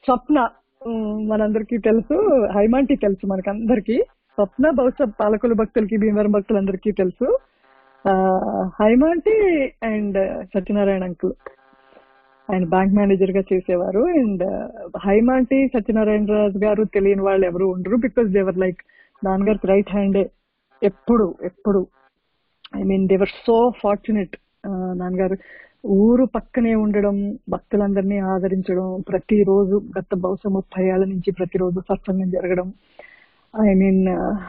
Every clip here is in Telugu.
స్వప్న మనందరికి తెలుసు, హైమాంటి తెలుసు మనకందరికి. స్వప్న బహుశా పాలకొల్లు భక్తులకి, భీమవరం భక్తులందరికీ తెలుసు. హైమాంటి అండ్ సత్యనారాయణ అంకుల్, ఆయన బ్యాంక్ మేనేజర్ గా చేసేవారు. అండ్ హైమాంటి, సత్యనారాయణ రాజు గారు తెలియని వాళ్ళు ఎవరు ఉండరు. బికాస్ దేవర్ లైక్ నాన్నగారికి రైట్ హ్యాండే ఎప్పుడు. I mean they were so fortunate. నాన్నగారు ఊరు పక్కనే ఉండడం, భక్తులందరినీ ఆదరించడం, ప్రతిరోజు గత బహుశా 30 ఏళ్ల నుంచి ప్రతిరోజు సత్సంగం జరగడం. I mean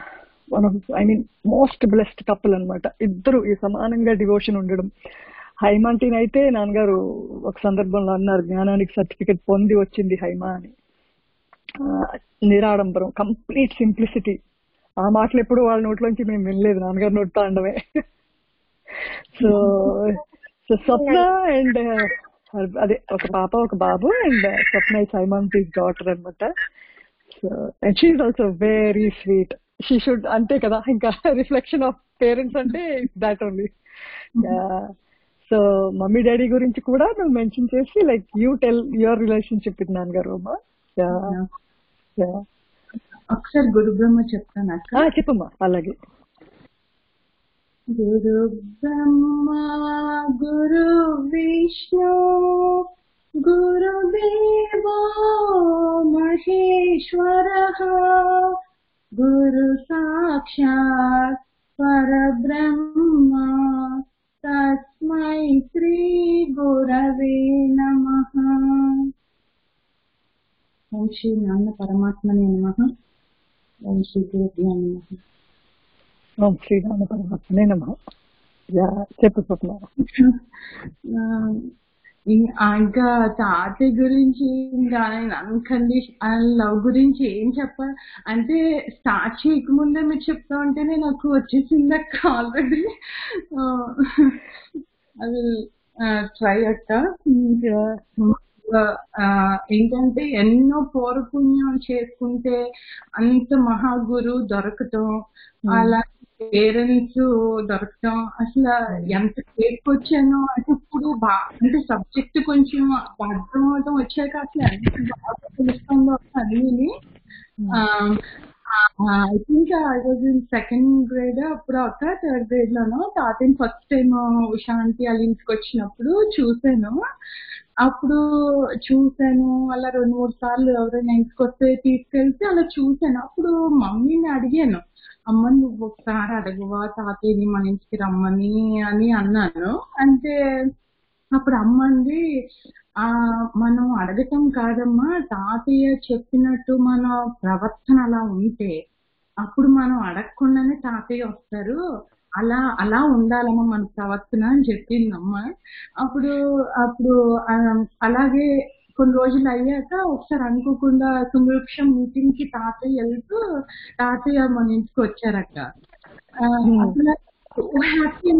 most blessed couple అనమాట. ఇద్దరు ఈ సమానంగా డివోషన్ ఉండడం. హైమాంటిని అయితే నాన్నగారు ఒక సందర్భంలో అన్నారు, జ్ఞానానికి సర్టిఫికెట్ పొంది వచ్చింది హైమా అని. నిరాడంబరం, కంప్లీట్ సింప్లిసిటీ. ఆ మాటలు ఎప్పుడు వాళ్ళ నోట్లోంచి మేము వినలేదు, నాన్నగారి నోటితో అనడమే. సో స్వప్న అండ్ అదే ఒక పాప ఒక బాబు. And Swapna is Haima aunty's daughter అనమాట. So and she is also very sweet. She should, అంతే కదా, ఇంకా రిఫ్లెక్షన్ ఆఫ్ పేరెంట్స్ అంటే that only. So mummy daddy గురించి కూడా నువ్వు మెన్షన్ చేసి, like you tell your relationship with నాన్నగారు అమ్మా. ఒకసారి గురు బ్రహ్మ చెప్తాను అక్క. చెప్పమ్మా. అలాగే. గురు బ్రహ్మ గురు విష్ణు గురుదేవో మహేశ్వరః గురు సాక్షాత్ పరబ్రహ్మ తస్మై శ్రీ గురవే నమః. ఓం శ్రీ నాన్న పరమాత్మనే నమః. ఓం శ్రీ గురుభ్యో నమః. ఓం శ్రీ నాన్న పరమాత్మనే నమః. చెప్పు స్వప్న. ఇంకా తాతయ్య గురించి, ఇంకా ఆయన అన్కండిషనల్ లవ్ గురించి ఏం చెప్పాలి అంటే, స్టార్ట్ చేయకముందే మీరు చెప్తా ఉంటేనే నాకు వచ్చేసింది అక్క ఆల్రెడీ. అది ట్రై అక్క. ఏంటంటే ఎన్నో పూర్వపుణ్యం చేసుకుంటే అంత మహాగురు దొరకటం, అలా పేరెంట్స్ దొరకటం, అసలు ఎంత వచ్చానో అంటే ఇప్పుడు అంటే సబ్జెక్ట్ కొంచెం అర్థం అవడం వచ్చాక అసలు ఎంత బాగా తెలుస్తుందో అన్ని. I think I was in 2nd grade అప్పుడు అక్క, 3rd grade లోనో తాతయ్యని ఫస్ట్ టైం శాంతి వాళ్ళ ఇంటికి వచ్చినప్పుడు చూసాను. అప్పుడు చూసాను అలా 2-3 సార్లు ఎవరైనా ఇంటికి వస్తే తీసుకెళ్తే అలా చూసాను. అప్పుడు మమ్మీని అడిగాను, అమ్మ నువ్వు ఒకసారి అడగవా తాతయ్యని మన ఇంటికి రమ్మని అని అన్నాను. అంటే అప్పుడు అమ్మ అంది, మనం అడగటం కాదమ్మా, తాతయ్య చెప్పినట్టు మన ప్రవర్తన అలా ఉంటే అప్పుడు మనం అడగకుండానే తాతయ్య వస్తారు, అలా ఉండాలమ్మా మన ప్రవర్తన అని చెప్పిందమ్మ. అప్పుడు అలాగే కొన్ని రోజులు అయ్యాక ఒకసారి అనుకోకుండా సుమృక్షం మీటింగ్ కి తాతయ్య వెళ్తూ తాతయ్య మన ఇంటికి వచ్చారక్క. అసలు హ్యాపీ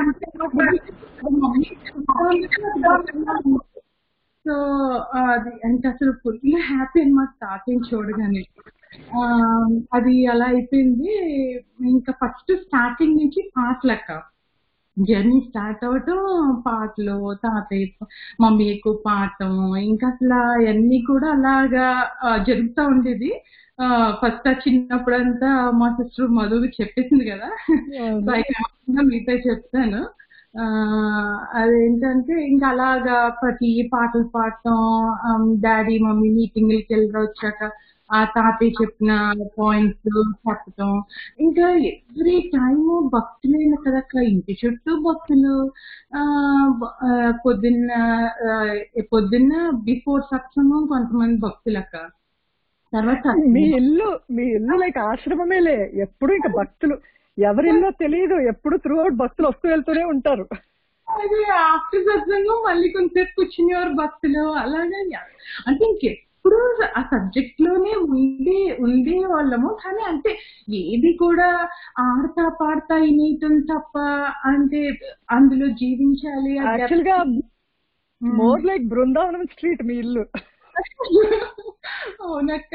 సో అది అంటే అసలు ఫుల్ హ్యాపీ అనమాట తాతయ్యని చూడగానే. అది అలా అయిపోయింది. ఇంకా ఫస్ట్ స్టార్టింగ్ నుంచి పాటలక్క, జర్నీ స్టార్ట్ అవటం పాటలు, తాతయ్య మమ్మీ ఎక్కువ పాడటం, ఇంకా అసలు అవన్నీ కూడా అలాగా జరుగుతూ ఉండేది. ఫస్ట్ చిన్నప్పుడంతా మా సిస్టర్ మధు చెప్పేసింది కదా, బయట మీతో చెప్తాను. అదేంటంటే ఇంకా అలాగా ప్రతి పాటలు పాడటం, డాడీ మమ్మీ మీటింగ్లకి వెళ్ళి వచ్చాక ఆ తాతయ్య చెప్పిన పాయింట్స్ చెప్పటం, ఇంకా ఎవ్రీ టైమ్ భక్తులైన కదక్క, ఇంటి చుట్టూ భక్తులు. పొద్దున్న బిఫోర్ సత్సంగం కొంతమంది భక్తులక్క. తర్వాత మీ ఇల్లు లైక్ ఆశ్రమమేలే, ఎప్పుడు ఇంకా భక్తులు ఎవరిల్లో తెలియదు, ఎప్పుడు త్రూ అవుట్ భక్తులు వస్తూ వెళ్తూనే ఉంటారు. అదే ఆఫ్టర్ సత్సంగం మళ్ళీ కొంచెంసేపు కూర్చునేవారు భక్తులు. అలాగే అంటే ఇంకెప్పుడు ఆ సబ్జెక్ట్ లోనే ఉండే వాళ్ళము. కానీ అంటే ఏది కూడా ఆడతా పాడతా ఇనేయటం తప్ప, అంటే అందులో జీవించాలి. యాక్చువల్ గా మోర్ లైక్ బృందావనం స్ట్రీట్ మీ ఇల్లు. అవునక్క.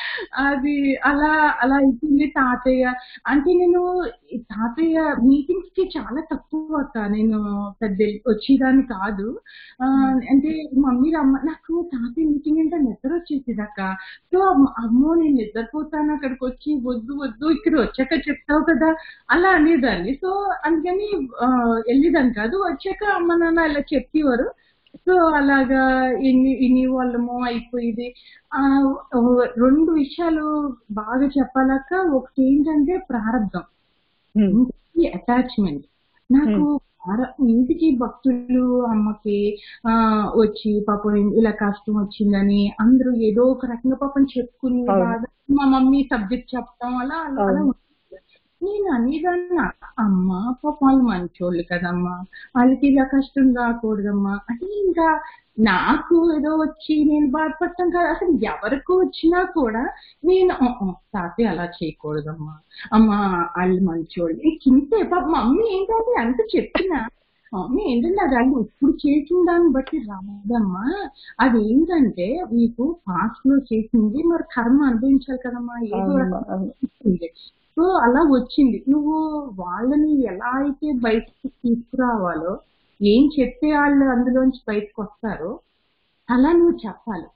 అది అలా అయిపోయింది. తాతయ్య అంటే నేను తాతయ్య మీటింగ్స్ కి చాలా తక్కువ అక్క. నేను పెద్ద వచ్చేదాన్ని కాదు. అంటే మమ్మీ నాకు తాతయ్య మీటింగ్ అంటే నిద్ర వచ్చేసేది అక్క. సో అమ్మో నేను నిద్రపోతాను అక్కడికి వచ్చి, వద్దు వద్దు ఇక్కడ వచ్చాక చెప్తావు కదా అలా అనేదాన్ని. సో అందుకని వెళ్ళేదాన్ని కాదు. వచ్చాక అమ్మ నాన్న ఇలా చెప్పేవారు. సో అలాగా ఇన్ని వాళ్ళమో అయిపోయింది. 2 విషయాలు బాగా చెప్పాలక్క. ఒకటి ఏంటంటే ప్రారంభం, అటాచ్మెంట్. నాకు ఇంటికి భక్తులు అమ్మకి వచ్చి పాపం ఇలా కష్టం వచ్చిందని అందరూ ఏదో ఒక రకంగా పాపం చెప్పుకుని మా మమ్మీ సబ్జెక్ట్ చెప్పడం అలా అలా అలా నేను అనేదాన్ని, అమ్మ పాపం వాళ్ళు మంచోళ్ళు కదమ్మా, వాళ్ళకి ఇలా కష్టం రాకూడదమ్మా అంటే. ఇంకా నాకు ఏదో వచ్చి నేను బాధపడతాం కాదు, అసలు ఎవరికి వచ్చినా కూడా నేను తాతయ్య అలా చేయకూడదమ్మా, అమ్మ వాళ్ళు మంచోళ్ళు ఇంతే. పాప మమ్మీ ఏంటంటే అంత చెప్పినా మమ్మీ ఏంటంటే అది వాళ్ళు ఇప్పుడు చేసిన దాన్ని బట్టి రాదమ్మా, అది ఏంటంటే మీకు పాస్ట్ లో చేసింది మరి కర్మ అనుభవించాలి కదమ్మా, ఏదో సో అలా వచ్చింది. నువ్వు వాళ్ళని ఎలా అయితే బయటకు తీసుకురావాలో, ఏం చెప్తే వాళ్ళు అందులోంచి బయటకు వస్తారో అలా నువ్వు చెప్పాలి.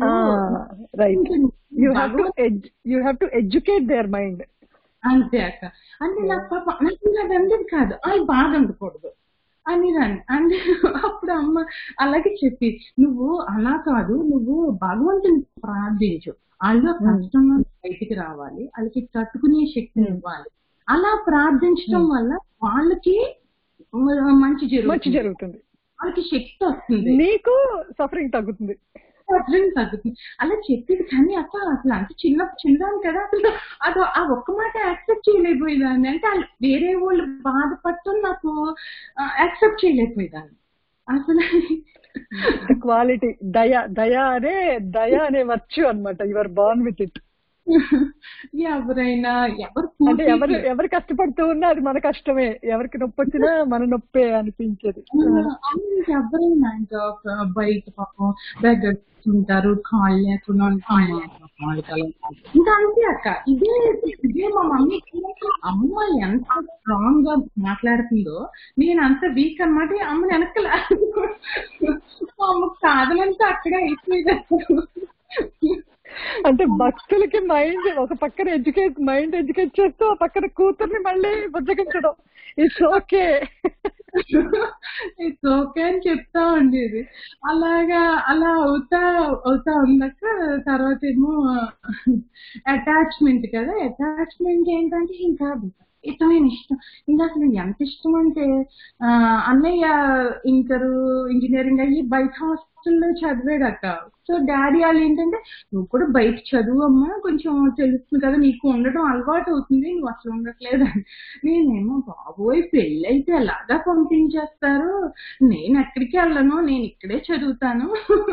You have to educate their mind. అంతే అక్క. అంటే నాకు పాప నాకు ఇలా అందది కాదు, అది బాగా ఉండకూడదు అని రాని అంటే అప్పుడు అమ్మ అలాగే చెప్పి, నువ్వు అలా కాదు, నువ్వు భగవంతుని ప్రార్థించు, వాళ్ళు కష్టం బయటికి రావాలి, వాళ్ళకి తట్టుకునే శక్తిని ఇవ్వాలి. అలా ప్రార్థించడం వల్ల వాళ్ళకి మంచి జరుగుతుంది, వాళ్ళకి శక్తి వస్తుంది, నీకు సఫరింగ్ తగ్గుతుంది. అలా చెప్పేది. కానీ అసలు అంత చిన్నదాన్ని కదా, అసలు అది ఆ ఒక్క మాట యాక్సెప్ట్ చేయలేకపోయేదాన్ని. అంటే వేరే వాళ్ళు బాధపడటం నాకు యాక్సెప్ట్ చేయలేకపోయేదాన్ని అసలు. క్వాలిటీ దయ అనే వచ్చు అన్నమాట. You are born with it. ఎవరైనా ఎవరు కష్టపడుతూ ఉన్నా అది మన కష్టమే, ఎవరికి నొప్పి వచ్చినా మన నొప్పే అనిపించేది. ఎవరైనా ఇంకా బయట పాపం బెగర్స్ ఉంటారు, కాళ్ళు లేకుండా ఇంకా అంతే అక్క. ఇదే మా మమ్మీకి అమ్మ ఎంత స్ట్రాంగ్ గా మాట్లాడుతుందో నేను అంత వీక్ అనమాట. అమ్మని వెనకల మా అమ్మకు కాదనంతా అక్కడే అయిపోయింది. అంటే భక్తులకి ఒక పక్కన మైండ్ ఎడ్యుకేట్ చేస్తూ ఆ పక్కన కూతుర్ని మళ్ళీ బుజ్జగించడం. ఇట్స్ ఓకే అని చెప్తా ఉండేది. అలాగా అలా అవుతా ఉన్నాక తర్వాత ఏమో అటాచ్మెంట్ కదా. అటాచ్మెంట్ ఏంటంటే ఇంకా విపరీతమైన ఇష్టం. ఇంకా అసలు ఎంత ఇష్టం అంటే అన్నయ్య ఇంజనీరింగ్ అయ్యి బయట హాస్టల్లో చదివాడక్క. సో డాడీ వాళ్ళు ఏంటంటే, నువ్వు కూడా బయట చదువు అమ్మా, కొంచెం తెలుస్తుంది కదా, నీకు ఉండటం అలవాటు అవుతుంది, నువ్వు అసలు ఉండట్లేదని. నేనేమో బాబోయ్ పెళ్ళైతే ఎలాగా పంపించేస్తారు, నేను ఎక్కడికి వెళ్ళను, నేను ఇక్కడే చదువుతాను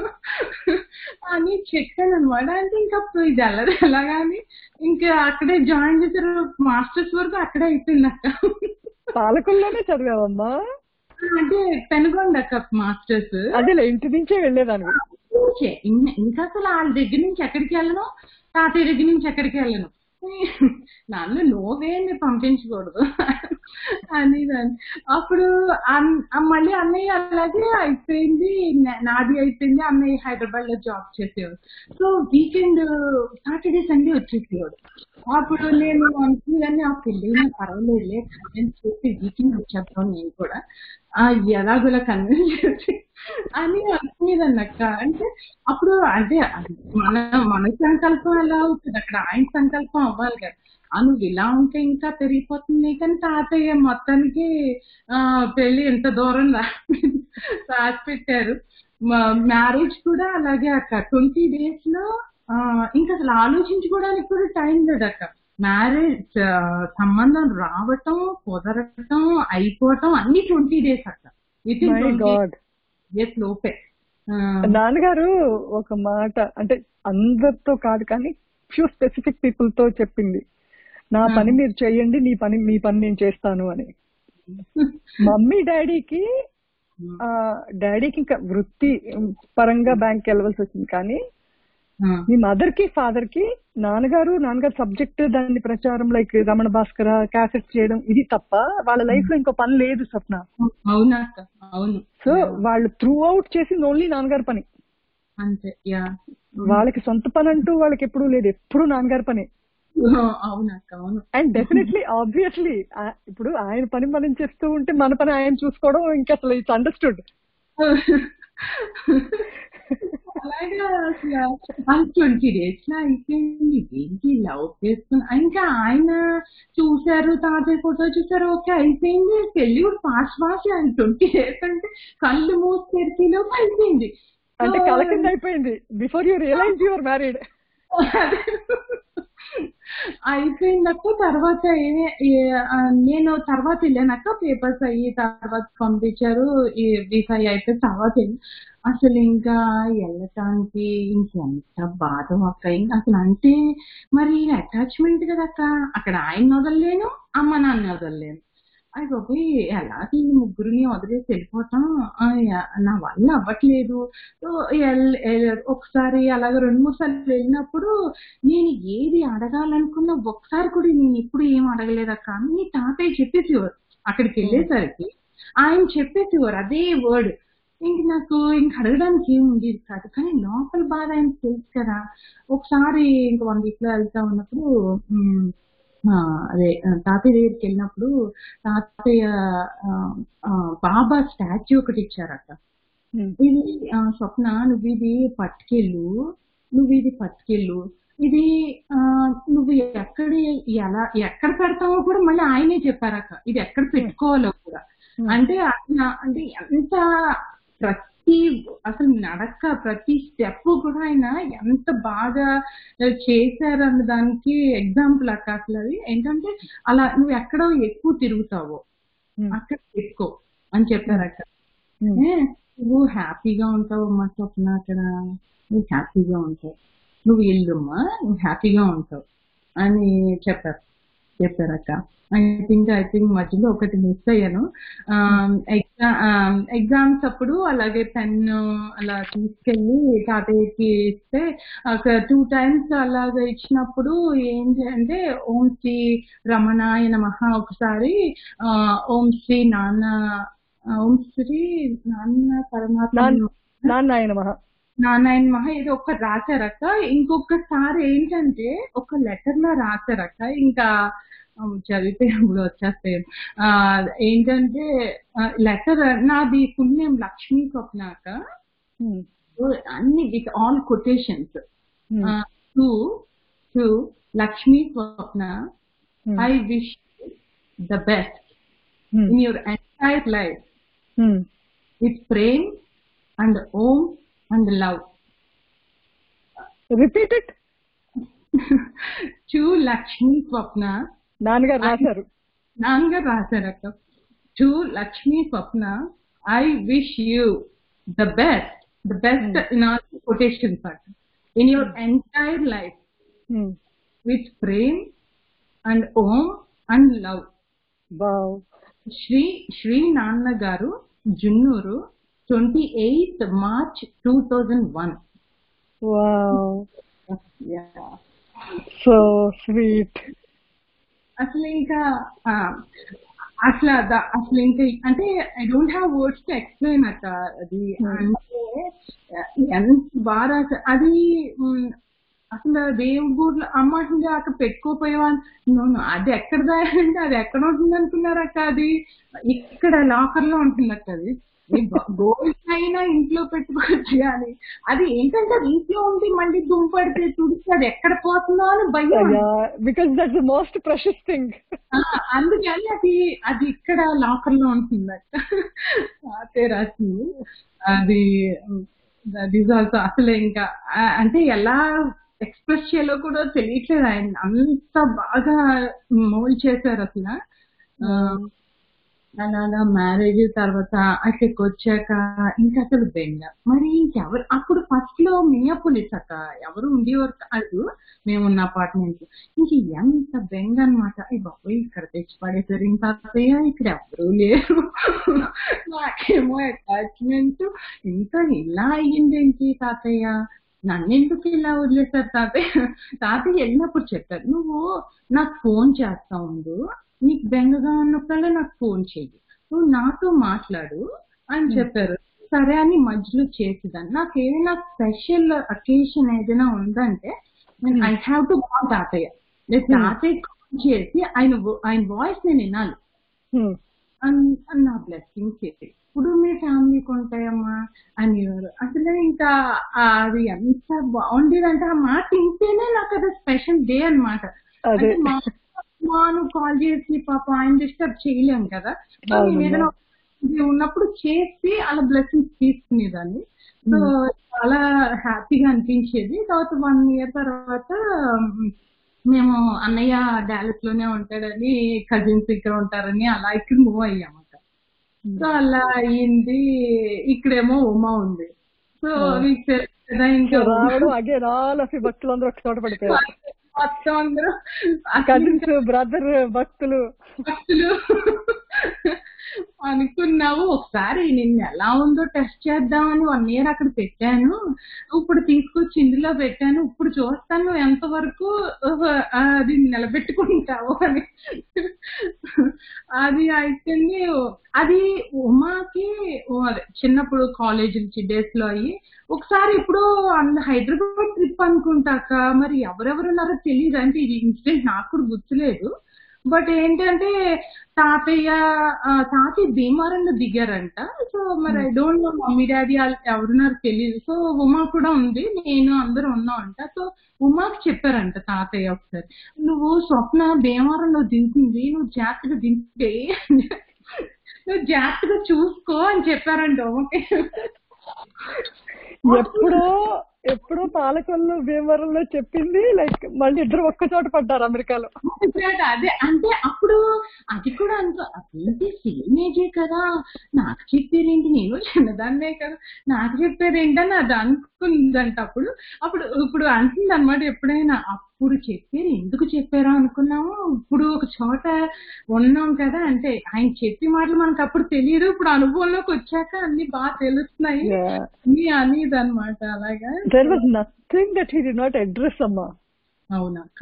అని చెప్పాను అనమాట. అంటే ఇంకా అప్పుడు ఇది ఎలాగాని ఇంకా అక్కడే జాయిన్ చేశారు. మాస్టర్స్ వరకు అక్కడే అయిపోయింది అక్క. పాలకుల్లోనే చదివావమ్మా? అంటే పెనుగొండ అక్క మాస్టర్స్. అదే ఇంటి నుంచే వెళ్ళేదాన్ని. ఇంకా అసలు వాళ్ళ దగ్గర నుంచి ఎక్కడికి వెళ్ళను, తాతయ్య దగ్గర నుంచి ఎక్కడికి వెళ్ళను. నన్ను నువ్వేంది పంపించకూడదు అని దాన్ని. అప్పుడు మళ్ళీ అన్నయ్య అలాగే అయిపోయింది, నాది అయిపోయింది. అన్నయ్య హైదరాబాద్ లో జాబ్ చేసేవాడు. సో వీకెండ్ సాటర్డే సండే వచ్చేసేవాడు. అప్పుడు నేను అనుకునేదాన్ని, ఆ పెళ్ళైనా పర్వాలేదులే కన్విన్స్ చేసి వీకెండ్ వచ్చేద్దాం నేను కూడా ఎలాగోలా కన్విన్స్ చేసి అని అనుకునేదాన్ని అక్క. అంటే అప్పుడు అంటే మన సంకల్పం ఎలా అవుతుంది, అక్కడ ఆయన సంకల్పం అవ్వాలి కదా. నువ్వు ఇలా ఉంటే ఇంకా పెరిగిపోతుంది. కానీ తాతయ్య మొత్తానికి పెళ్లి ఎంత దూరం రాసి పెట్టారు. మ్యారేజ్ కూడా అలాగే అక్క. 20 days లో ఇంకా అసలు ఆలోచించుకోవడానికి కూడా టైం లేదు అక్క. మ్యారేజ్ సంబంధం రావటం, కుదరటం, అయిపోవటం అన్ని 20 days అక్క. విత్ ఇన్ 20 days లోపే. నాన్నగారు ఒక మాట అంటే అందరితో కాదు కానీ ఫ్యూ స్పెసిఫిక్ పీపుల్ తో చెప్పింది, నా పని మీరు చెయ్యండి, మీ పని నేను చేస్తాను అని. మమ్మీ డాడీకి ఇంకా వృత్తి పరంగా బ్యాంక్ వెళ్ళవలసి వచ్చింది, కానీ మీ మదర్ కి ఫాదర్ కి నాన్నగారు సబ్జెక్ట్ దాని ప్రచారం లైక్ రమణ భాస్కర క్యాసెట్ చేయడం ఇది తప్ప వాళ్ళ లైఫ్ లో ఇంకో పని లేదు స్వప్న. అవునక్క, అవును. సో వాళ్ళు త్రూ అవుట్ చేసింది ఓన్లీ నాన్నగారి పని అంతే. యా, వాళ్ళకి సొంత పని అంటూ వాళ్ళకి ఎప్పుడూ లేదు, ఎప్పుడు నాన్నగారి పని. అవునక్క, అవును. అండ్ డెఫినెట్లీ ఆబ్వియస్లీ ఇప్పుడు ఆయన పని మనం చేస్తూ ఉంటే మన పని ఆయన చూసుకోవడం ఇంకా అసలు ఇట్స్ అండర్స్టూడ్. అలాగా అసలు 20 days లో అయిపోయింది. ఏంటి లవ్ చేసుకుని ఇంకా ఆయన చూసారు, తాతయ్య ఫోటో చూసారు, ఓకే అయిపోయింది. పెళ్లి కూడా ఫాస్ట్ ఫాస్ట్. ఆయన 20 days అంటే కళ్ళు మూసి తెరిచేలోపు అయిపోయింది. అంటే కల కింద అయిపోయింది before you realise your married. అయిపోయిందక్క. తర్వాత నేను తర్వాత వెళ్ళానక్క, పేపర్స్ అయ్యి తర్వాత పంపించారు, ఈ వీసా అయిపోయిన తర్వాత అసలు ఇంకా వెళ్ళటానికి ఇంకెంత బాధ అక్క. ఇంకా అసలు అంటే మరి అటాచ్మెంట్ కదక్క, అక్కడ ఆయన వదలలేను, అమ్మ నాన్న వదలలేను. అయ్యి బాబోయ్ ఎలా ముగ్గురిని వదిలేసి వెళ్ళిపోతాం, నా వల్ల అవ్వట్లేదు. ఒకసారి అలాగ 2-3 సార్లు వెళ్ళినప్పుడు నేను ఏది అడగాలనుకున్నా ఒకసారి కూడా నేను ఎప్పుడు ఏం అడగలేదక్క అని తాతయ్య చెప్పేసేవారు. అక్కడికి వెళ్ళేసరికి ఆయన చెప్పేసేవారు అదే వర్డ్. నాకు ఇంక అడగడానికి ఏమి ఉండేది కాదు, కానీ లోపల బాధ ఆయన తెలుసు కదా. ఒకసారి ఇంక 1 week లో వెళ్తా ఉన్నప్పుడు అదే తాతయ్య దగ్గరికి వెళ్ళినప్పుడు తాతయ్య బాబా స్టాచ్యూ ఒకటి ఇచ్చారట. ఇది స్వప్న నువ్వు ఇది పట్టుకెళ్ళు, ఇది నువ్వు ఎక్కడ పెడతావో కూడా మళ్ళీ ఆయనే చెప్పారక్క, ఇది ఎక్కడ పెట్టుకోవాలో కూడా. అంటే అంటే ఎంత ప్రతి అసలు నడక ప్రతి స్టెప్ కూడా ఆయన ఎంత బాగా చేశారన్న దానికి ఎగ్జాంపుల్ అక్క. అసలు అది ఏంటంటే అలా నువ్వు ఎక్కడో ఎక్కువ తిరుగుతావో అక్కడ పెట్టుకో అని చెప్పారక్క. నువ్వు హ్యాపీగా ఉంటావు అమ్మా స్వప్న, అక్కడ నువ్వు హ్యాపీగా ఉంటావు, నువ్వు వెళ్ళమ్మా నువ్వు హ్యాపీగా ఉంటావు అని చెప్పారక్క. ఐ థింక్ మధ్యలో ఒకటి మిస్ అయ్యాను. ఎగ్జామ్స్ అప్పుడు అలాగే పెన్ అలా తీసుకెళ్ళి తాతయ్యకి ఇస్తే ఒక 2 times అలాగ ఇచ్చినప్పుడు ఏంటి అంటే ఓం శ్రీ రమణాయ నమః ఒకసారి, ఓం శ్రీ నాన్న పరమాత్మ నాన్నయన మహా ఏదో ఒకటి రాశారక్క. ఇంకొకసారి ఏంటంటే ఒక లెటర్ లో రాశారక్క, ఇంకా చదివితే ఇప్పుడు వచ్చేస్తాయి. ఏంటంటే లెటర్ నాది ఫుల్ నేమ్ లక్ష్మీ స్వప్న అక్క, అన్ని with all quotations. To Lakshmi Swapna, I wish the best in your entire life with Prem and Om and love. Repeat it. To Lakshmi Swapna. నాన్నగారు రాశారక్క. To Lakshmi Swapna, I wish you the best in all quotations in your entire life with prem and om and love. Wow. Shri Nanna garu, Junnuru, 28th March 2001. Wow. Yeah. So sweet. అసలు ఇంకా అంటే I don't have words to explain అక్క. అది అంటే ఎంత బాగా అది అసలు దేవుడి గుడిలో అమ్మ అంటే అక్కడ పెట్టుకోపోయేవా, అది ఎక్కడదా అంటే అది ఎక్కడ ఉంటుంది అనుకున్నారు అక్క, అది ఇక్కడ లాకర్ లో ఉంటుంది అక్క. అది గోల్డ్ అయినా ఇంట్లో పెట్టుకోవచ్చు కానీ అది ఏంటంటే అది ఇంట్లో ఉండి మళ్ళీ దుంపడితే తుడిచి అది ఎక్కడ పోతుందో అని భయం. Because that's the most precious thing. అందుకని అది ఇక్కడ లాకర్ లో ఉంటుంది అక్క. అదే రాసింది అది. దట్ ఈస్ ఆల్సో అసలు ఇంకా అంటే ఎలా ఎక్స్ప్రెస్ చేయాలో కూడా తెలియట్లేదు, ఆయన అంత బాగా మోల్డ్ చేశారు అసలు. అలాగా మ్యారేజ్ తర్వాత అక్కడికి వచ్చాక ఇంకా అసలు బెంగ. మరి ఇంకెవరు అప్పుడు ఫస్ట్ లో మియాపోలిస్ అక్క, ఎవరు ఉండేవారు కాదు మేమున్న అపార్ట్మెంట్. ఇంక ఎంత బెంగ అనమాట. బాబోయ్ ఇక్కడ తెచ్చి పడేసారు, ఇంకా తాతయ్య ఇక్కడ ఎవరు లేరు, నాకేమో అటాచ్మెంట్ ఇంకా ఇలా అయ్యింది ఏంటి తాతయ్య నన్ను ఎందుకు ఇలా వదిలేస్తారు తాతయ్య వెళ్ళినప్పుడు చెప్పారు, నువ్వు నాకు ఫోన్ చేస్తా ఉండు, నీకు బెంగగా ఉన్నప్పుడల్లా నాకు ఫోన్ చెయ్యి, నువ్వు నాతో మాట్లాడు అని చెప్పారు. సరే అని మధ్యలో చేసేదాన్ని. నాకు ఏదైనా స్పెషల్ అకేషన్ ఏదైనా ఉందంటే ఐ హ్యావ్ టు కాల్ తాతయ్య. తాతయ్య కాల్ చేసి ఆయన వాయిస్ నేను వినాలి. నా బ్లెస్సింగ్స్ చెప్పి ఇప్పుడు మీ ఫ్యామిలీకి ఉంటాయమ్మా అనేవారు. అసలు ఇంకా అది ఎంత బాగుండేదంటే ఆ మాట వింటేనే నాకు అది స్పెషల్ డే అనమాట. నువ్వు కాల్ చేసి పాప ఆయన డిస్టర్బ్ చేయలేము కదా, నేను ఏదైనా ఉన్నప్పుడు చేసి అలా బ్లెస్సింగ్స్ తీసుకునేదాన్ని. సో చాలా హ్యాపీగా అనిపించేది. తర్వాత 1 year తర్వాత మేము అన్నయ్య డాలస్ లోనే ఉంటాడని, కజిన్స్ ఇక్కడ ఉంటారని అలా ఇక్కడ మూవ్ అయ్యామట. సో అలా అయ్యింది. ఇక్కడేమో ఉమా ఉంది. సో మీకు తెలుసు కదా, ఇంకా భక్తులందరూ ఒక చోట పడిపోయారు. మొత్తం అందరూ కజిన్స్, బ్రదర్, భక్తులు అనుకున్నావు. ఒకసారి నిన్ను ఎలా ఉందో టెస్ట్ చేద్దామని 1 year అక్కడ పెట్టాను, ఇప్పుడు తీసుకొచ్చి ఇందులో పెట్టాను, ఇప్పుడు చూస్తాను నువ్వు ఎంతవరకు అది నిలబెట్టుకుంటావు అని. అది అయిపోయింది. అది ఉమాకి చిన్నప్పుడు కాలేజ్ డేస్ లో అయ్యి ఒకసారి ఇప్పుడు హైదరాబాద్ ట్రిప్ అనుకుంటాక, మరి ఎవరెవరున్నారో తెలియదు. అంటే ఇది ఇన్సిడెంట్ నాకు కూడా గుర్తులేదు. బట్ ఏంటంటే తాతయ్య భీమవరంలో దిగారంట. సో మరి I don't know mummy daddy ఎవరున్నారు తెలియదు. సో ఉమా కూడా ఉంది, నేను అందరూ ఉన్నామంట. సో ఉమాకి చెప్పారంట తాతయ్య ఒకసారి, నువ్వు స్వప్న భీమవరంలో దించింది, నువ్వు జాగ్రత్తగా దింపే, నువ్వు జాగ్రత్తగా చూసుకో అని చెప్పారంట ఉమకి. ఎప్పుడో పాలకొల్లు భీమవరంలో చెప్పింది, లైక్ మళ్ళీ ఇద్దరు ఒక్క చోట పడ్డారు అమెరికాలో. అదే అంటే అప్పుడు అది కూడా అదేంటి సేమ్ ఏజే కదా, నాకు చెప్పారేంటి, నేను చిన్నదాన్నే కదా, నాకు చెప్పారేంటని అది అనుకుందంట. ఇప్పుడు అంటుంది అనమాట. ఎప్పుడైనా అప్పుడు చెప్పారు, ఎందుకు చెప్పారా అనుకున్నాము, ఇప్పుడు ఒక చోట ఉన్నాం కదా, అంటే ఆయన చెప్పే మాటలు మనకు అప్పుడు తెలియదు, ఇప్పుడు అనుభవంలోకి వచ్చాక అన్ని బాగా తెలుస్తున్నాయి అనేది అనమాట. అలాగా there was nothing that he did not address, amma. అవునక్క.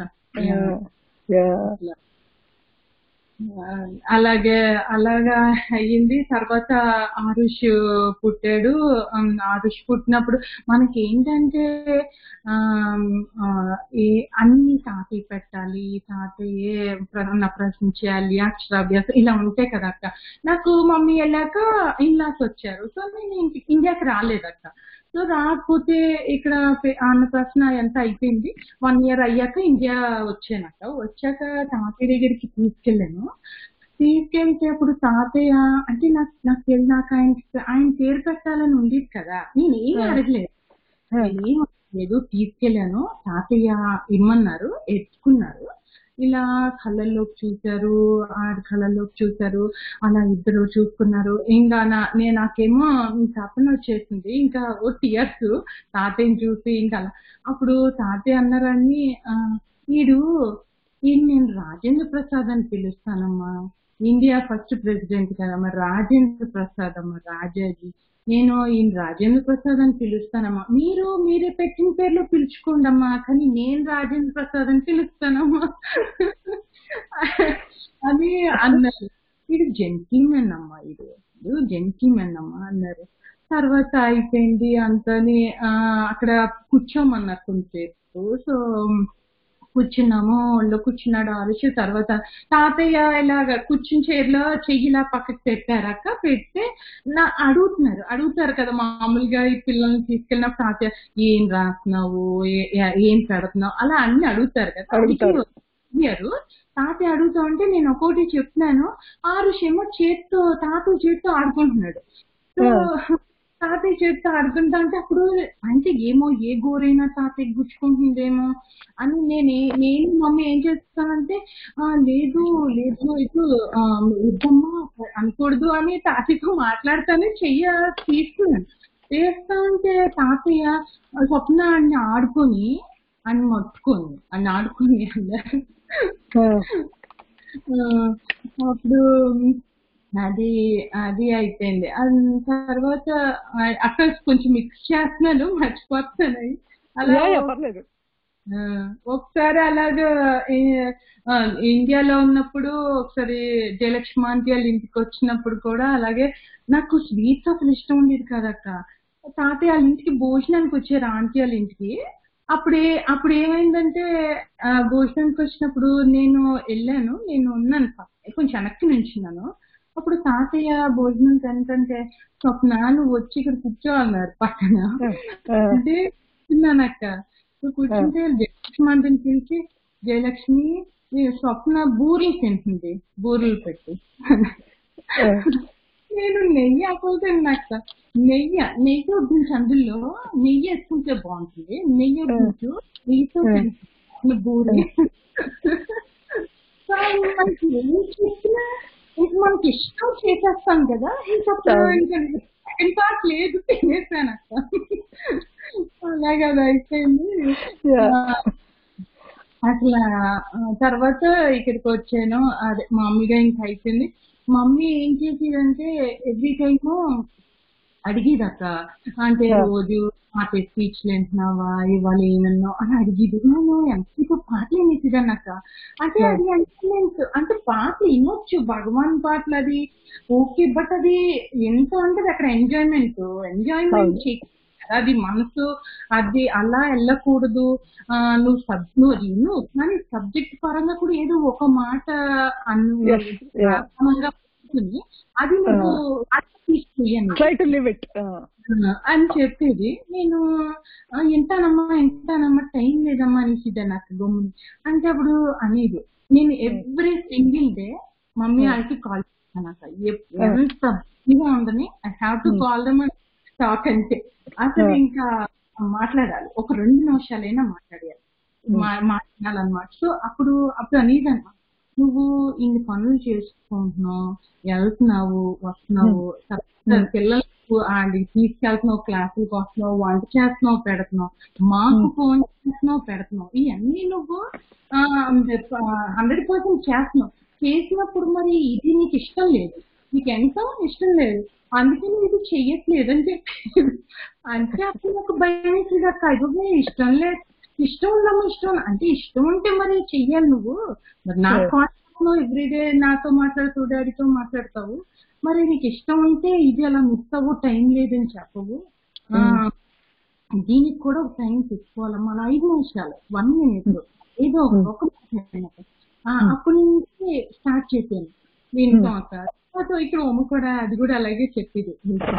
అలాగా అయ్యింది. తర్వాత ఆరుష్ పుట్టాడు. ఆరుష్ పుట్టినప్పుడు మనకి ఏంటంటే అన్ని తాతయ్య పెట్టాలి, తాతయ్యే ప్రశ్నించాలి, అక్షరాభ్యాసం ఇలా ఉంటాయి కదా అక్క. నాకు మమ్మీ వెళ్ళాక ఇన్లాస్ వచ్చారు. సో నేను ఇండియాకి రాలేదక్క. సో రాకపోతే ఇక్కడ అన్నప్రాసన ఎంత అయిపోయింది. 1 year అయ్యాక ఇండియా వచ్చానక్క. వచ్చాక తాతయ్య దగ్గరికి తీసుకెళ్తే అప్పుడు తాతయ్య అంటే నాకు తెలియక ఆయన పేరు పెట్టాలని ఉండేది కదా, నేను ఏమీ అడగలేదు. తీసుకెళ్ళాను, తాతయ్య ఇమ్మన్నారు, ఎత్తుకున్నారు. ఇలా కళ్ళల్లోకి చూశారు, ఆడి కళ్ళల్లోకి చూశారు, అలా ఇద్దరు చూసుకున్నారు. ఇంకా నాకేమో తపన వచ్చేసింది, ఇంకా టీయర్స్ తాతయ్యని చూసి. ఇంకా అప్పుడు తాతయ్య అన్నారని, ఈయన నేను రాజేంద్ర ప్రసాద్ అని పిలుస్తానమ్మా, ఇండియా ఫస్ట్ ప్రెసిడెంట్ కదా, మరి రాజేంద్ర ప్రసాద్ అమ్మా, రాజాజీ, నేను ఈయన రాజేంద్ర ప్రసాద్ అని పిలుస్తానమ్మా, మీరే పెట్టిన పేర్లో పిలుచుకోండమ్మా, కానీ నేను రాజేంద్ర ప్రసాద్ అని పిలుస్తానమ్మా అని అన్నారు. ఇది జెంటిల్మెన్ అమ్మా, ఇది జెంటిల్మెన్ అమ్మా అన్నారు. తర్వాత అయిపోయింది అంతని అక్కడ కూర్చోమన్నారు కొంచెంసేపు. సో కూర్చున్నాము, ఒళ్ళో కూర్చున్నాడు ఆరుష్. తర్వాత తాతయ్య ఇలాగ కూర్చుని చైర్లో చెయ్యిలా పక్కకి పెట్టారక్క. పెడితే అడుగుతారు కదా మామూలుగా ఈ పిల్లల్ని తీసుకెళ్ళినప్పుడు, తాతయ్య ఏం రాస్తున్నావు, ఏం పెడుతున్నావు, అలా అన్ని అడుగుతారు కదా. అడిగారు. తాతయ్య అడుగుతా ఉంటే నేను ఒక్కోటి చెప్తున్నాను. ఆరుష్ ఏమో తాతయ్య చేత్తో ఆడుకుంటున్నాడు. సో తాతయ్య చేతితో ఆడుకుంటా అంటే అప్పుడు అంటే ఏమో ఏ గోరైనా తాతయ్య గుచ్చుకుంటుందేమో అని నేను మమ్మీ ఏం చేస్తానంటే లేదు ఇద్దమ్మా అనకూడదు అని తాతయ్యతో మాట్లాడుతానే తీసుకున్నాను. చేస్తా ఉంటే తాతయ్య స్వప్న అన్ని ఆడుకొని అని మొత్తుకొని అన్నారు. అప్పుడు అది అయిపోయింది. తర్వాత అక్కడ కొంచెం మిక్స్ చేస్తున్నాను, మర్చిపోతున్నాను. అలా పర్లేదు. ఒకసారి అలాగా ఇండియాలో ఉన్నప్పుడు ఒకసారి జయలక్ష్మి ఆంటీ వాళ్ళ ఇంటికి వచ్చినప్పుడు కూడా అలాగే నాకు స్వీట్స్ అసలు ఇష్టం ఉండేది కదక్క. తాతయ్య వాళ్ళ ఇంటికి భోజనానికి వచ్చారు ఆంటీ వాళ్ళ ఇంటికి. అప్పుడు ఏమైందంటే భోజనానికి వచ్చినప్పుడు నేను వెళ్ళాను, నేను ఉన్నాను కొంచెం వెనక్కి నిల్చున్నాను. అప్పుడు తాతయ్య భోజనం ఏంటంటే స్వప్న నువ్వు వచ్చి ఇక్కడ కూర్చోవాలన్నారు పక్కన. అంటే తిన్నానక్క. కూర్చుంటే జయలక్ష్మి ఆంటీని పిలిచి జయలక్ష్మి స్వప్న బూరెలు తింటుంది, బూరెలు పెట్టి. నేను నెయ్యి అప్పుడు తిన్నాక నెయ్యి వద్దించు, అందులో నెయ్యి వేసుకుంటే బాగుంటుంది, నెయ్యి వద్దించు, నెయ్యితో తింటుంది బూరె. మనకి ఏం చేసినా మనకి ఇష్టం చేసేస్తాం కదా, సెకండ్ థాట్ లేదు, తినేసానక్క. అలాగే అది అయిపోయింది. అసలు తర్వాత ఇక్కడికి వచ్చాను, అదే మామూలుగా ఇంకా అయిపోయింది. మమ్మీ ఏం చేసేదంటే ఎవ్రీ టైము అడిగేదక్క, అంటే రోజు పాట స్పీచ్లు వింటున్నావా, ఇవాళ ఏమన్నావు అని అడిగేది. నేను ఎంతసేపు పాటలు వినేసేదాన్ని అక్క. అంటే అది అంటే పాటలు వినొచ్చు, భగవాన్ పాటలు అది ఓకే, బట్ అది ఎంత అంటే అక్కడ ఎంజాయ్మెంట్ అది మనసు అది అలా వెళ్ళకూడదు. నువ్వు విను, కానీ సబ్జెక్ట్ పరంగా కూడా ఏదో ఒక మాట అది నువ్వు అని చెప్పేది. నేను ఎంతానమ్మా టైం లేదమ్మా అనేసిద్దా నాకు గమ్ముని. అంటే అప్పుడు అనేది నేను ఎవ్రీ సింగిల్ డే మమ్మీ వాళ్ళకి కాల్ చేస్తాను అక్క, ఎంత బిజీగా ఉండని I have to call them and talk. అంటే అసలు ఇంకా మాట్లాడాలి, ఒక 2 నిమిషాలైనా మాట్లాడాలన్నమాట. సో అప్పుడు అనేదన్న, నువ్వు ఇన్ని పనులు చేసుకుంటున్నావు, వెళ్తున్నావు వస్తున్నావు, పిల్లలకు తీసుకెళ్తున్నావు, క్లాసులకు వస్తున్నావు, వంట చేస్తున్నావు పెడుతున్నావు, మాకు ఫోన్ చేస్తున్నావు పెడుతున్నావు, ఇవన్నీ నువ్వు 100% చేస్తున్నావు. చేసినప్పుడు మరి ఇది నీకు ఇష్టం లేదు, నీకు ఎంతో ఇష్టం లేదు, అందుకే నువ్వు ఇది చెయ్యట్లేదు అని చెప్పి. అంటే అప్పుడు నాకు భయం వేసేది అక్క, ఇదిగో ఇష్టం లేదు, ఇష్టం ఉందమ్మా, ఇష్టం అంటే ఇష్టం ఉంటే మరి చెయ్యాలి నువ్వు. మరి నా కాంటాక్ట్ లో ఎవ్రీడే నాతో మాట్లాడుతూ డాడీతో మాట్లాడతావు, మరి నీకు ఇష్టం ఉంటే ఇది అలా మిస్ అవ్వు, టైం లేదని చెప్పవు, దీనికి కూడా ఒక టైం తెచ్చుకోవాలమ్మా, 5 నిమిషాలు 1 minute ఏదో ఒక అప్పటి నుంచి స్టార్ట్ చేశాను వింటాం అక్క. తర్వాత ఇక్కడ అమ్మ కూడా అది కూడా అలాగే చెప్పేది.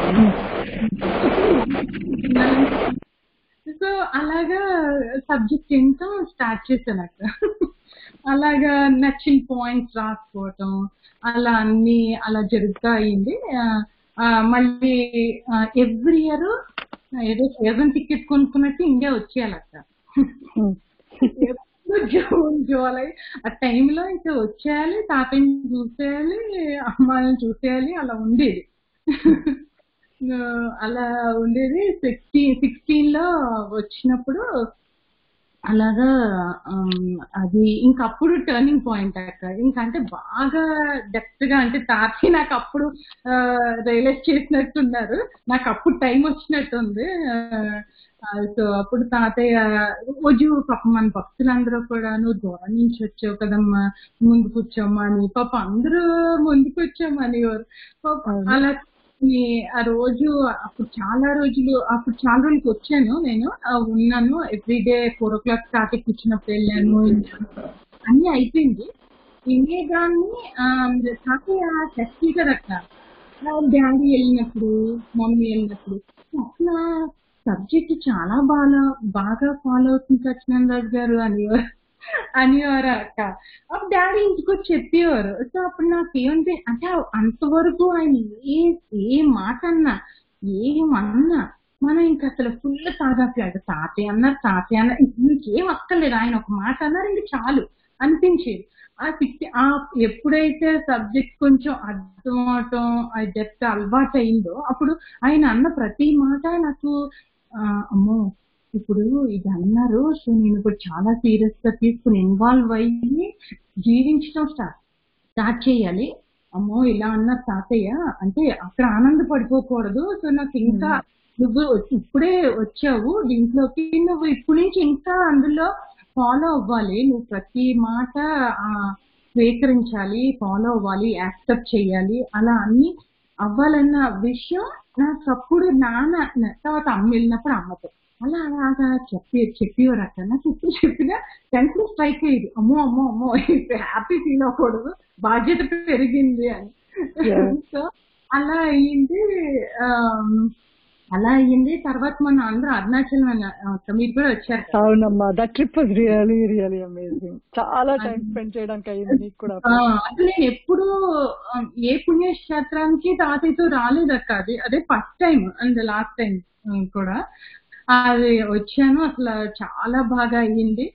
సో అలాగా సబ్జెక్ట్ ఏంటో స్టార్ట్ చేశాను అక్క. అలాగా నచ్చిన పాయింట్స్ రాసుకోవటం అలా అన్ని అలా జరుగుతూ అయింది. మళ్ళీ ఎవ్రీ ఇయర్ ఏదో సీజన్ టికెట్ కొనుక్కున్నట్టు ఇండియా వచ్చేయాలక్క. జూన్ జూలై ఆ టైంలో ఇంకా వచ్చేయాలి, తాతయ్యని చూసేయాలి, అమ్మాయిని చూసేయాలి, అలా ఉండేది. అలా ఉండేది. 16లో వచ్చినప్పుడు అలాగా అది ఇంకప్పుడు టర్నింగ్ పాయింట్ అక్క. ఇంకంటే బాగా డెప్త్ గా అంటే తాతయ్య నాకు అప్పుడు రియలైజ్ చేసినట్టున్నారు, నాకు అప్పుడు టైం వచ్చినట్టుంది. సో అప్పుడు తాతయ్య రోజు పాప మన భక్తులందరూ కూడా నువ్వు దూరం నుంచి వచ్చావు కదమ్మా, ముందు కూర్చోమ్మా అని పాప అందరూ ముందుకు వచ్చామని అలా ఆ రోజు అప్పుడు చాలా రోజులకి వచ్చాను నేను, ఉన్నాను ఎవ్రీడే 4 o'clock తాతయ్య కూర్చున్నప్పుడు వెళ్ళాను, అన్ని అయిపోయింది. ఇంకేదాన్ని తాతయ్య టెస్ట్ కదక్క, డాడీ వెళ్ళినప్పుడు మమ్మీ వెళ్ళినప్పుడు అట్లా సబ్జెక్ట్ చాలా బాగా ఫాలో అవుతుంది సత్యనారాయణ గారు అనేవారు అక్క. అప్పుడు డాడీ ఇంటికి వచ్చి చెప్పేవారు. సో అప్పుడు నాకేమంటే అంటే అంతవరకు ఆయన ఏ మాట అన్నా ఏమన్నా మనం ఇంకా అసలు ఫుల్ తాగాలి. తాతయ్య అన్నారు ఇంకేం అక్కర్లేదు, ఆయన ఒక మాట అన్నారు ఇంక చాలు అనిపించేది. ఎప్పుడైతే సబ్జెక్ట్ కొంచెం అర్థం అవటం డెప్త్ అలవాటు అయిందో అప్పుడు ఆయన అన్న ప్రతి మాట నాకు అమ్మో ఇప్పుడు ఇది అన్నారు, సో నేను ఇప్పుడు చాలా సీరియస్ గా తీసుకుని ఇన్వాల్వ్ అయ్యి జీవించడం స్టార్ట్ చేయాలి. అమ్మో ఇలా అన్నారు తాతయ్య అంటే అక్కడ ఆనందపడిపోకూడదు. సో నాకు ఇంకా నువ్వు ఇప్పుడే వచ్చావు దీంట్లోకి, నువ్వు ఇప్పటి నుంచి ఇంకా అందులో ఫాలో అవ్వాలి, నువ్వు ప్రతి మాట స్వీకరించాలి, ఫాలో అవ్వాలి, యాక్సెప్ట్ చేయాలి, అలా అన్ని అవ్వాలన్న విషయం నాకు అప్పుడు నాన్న, తర్వాత అమ్మ వెళ్ళినప్పుడు అమ్మతో అలా అలాగా చెప్పేవారు అక్కడ. నాకు ఇప్పుడు చెప్పినా వెంటనే స్ట్రైక్ అయ్యేది, అమ్మో అమ్మో అమ్మో హ్యాపీ ఫీల్ అవ్వకూడదు, బాధ్యత పెరిగింది అని. సో అలా అయ్యింది. అలా అయ్యింది. తర్వాత మన అందరూ అరుణాచలం మీరు కూడా వచ్చారు. అవునమ్మా, that trip was really really amazing. చాలా టైం స్పెండ్ చేయడానికి అయ్యింది నీకు కూడా. అసలు నేను ఎప్పుడు ఏ పుణ్యక్షేత్రానికి తాతయ్యతో రాలేదు అక్క, అదే first time and last time కూడా అది వచ్చాను. అసలు చాలా బాగా అయ్యింది.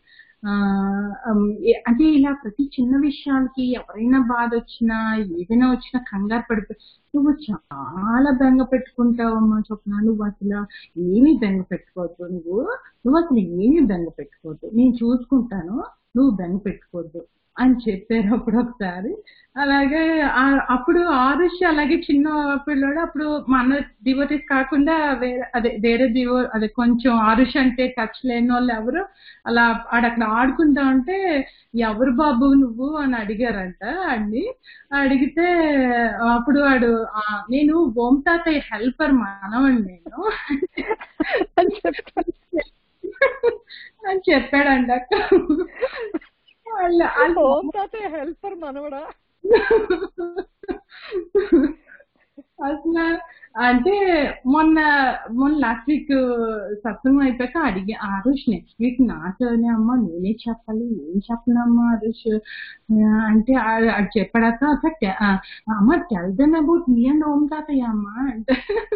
అంటే ఇలా ప్రతి చిన్న విషయాలకి ఎవరైనా బాధ వచ్చినా ఏదైనా వచ్చినా కంగారు పడిపోయి, నువ్వు చాలా బెంగ పెట్టుకుంటావమ్మా స్వప్న, నువ్వు అసలు ఏమీ బెంగ పెట్టుకోవద్దు, నువ్వు అసలు ఏమీ బెంగ పెట్టుకోవద్దు, నేను చూసుకుంటాను, నువ్వు బెంగ పెట్టుకోవద్దు అని చెప్పారు అప్పుడు ఒకసారి. అలాగే అప్పుడు ఆరుష్ అలాగే చిన్న పిల్లోడు, అప్పుడు మన డివోటీస్ కాకుండా వేరే అదే కొంచెం ఆరుష్ అంటే టచ్ లేని వాళ్ళు ఎవరు అలా అక్కడ ఆడుకుంటా ఉంటే, ఎవరు బాబు నువ్వు అని అడిగారంట అన్ని. అడిగితే అప్పుడు వాడు నేను ఓం తాతయ్య హెల్పర్ మనవండి నేను అని చెప్పాడంట. హెల్పర్ మనవడా అసలు అంటే మొన్న లాస్ట్ వీక్ సత్సంగం అయిపోయాక అడిగి, ఆరుష్ నెక్స్ట్ వీక్ నాతోనే అమ్మా, నేనే చెప్పాలి, ఏం చెప్పనమ్మా ఆరుష్ అంటే అది చెప్పాడాక అమ్మ tell them about me and Om తాతయ్య అమ్మా అంటే,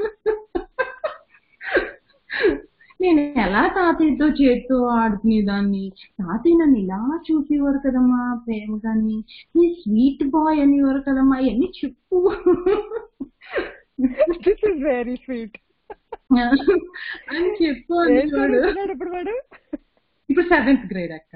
నేను ఎలా తాతయ్యతో చేతితో ఆడుకునేదాన్ని, తాతయ్య నన్ను ఇలా చూసేవారు కదమ్మా ప్రేమ, కానీ నీ స్వీట్ బాయ్ అనేవారు కదమ్మా, ఇవన్నీ చెప్పు. వెరీ స్వీట్ అని చెప్పు. ఇప్పుడు 7th grade అక్క.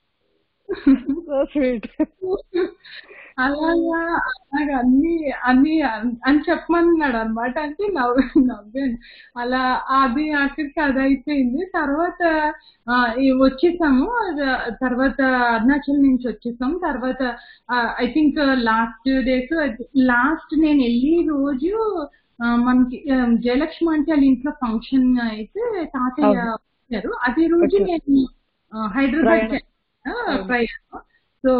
అలాగా అన్ని అని చెప్పమన్నాడు అనమాట. అంటే నవ్వాను అలా. అది అక్కడికి అది అయిపోయింది. తర్వాత వచ్చేసాము. తర్వాత అరుణాచల్ నుంచి వచ్చేసాము. తర్వాత ఐ థింక్ లాస్ట్ నేను వెళ్ళి రోజు మనకి జయలక్ష్మి అంటే వాళ్ళ ఇంట్లో ఫంక్షన్ అయితే తాతయ్య వచ్చారు. అదే రోజు నేను హైదరాబాద్ ప్రయాణం. సో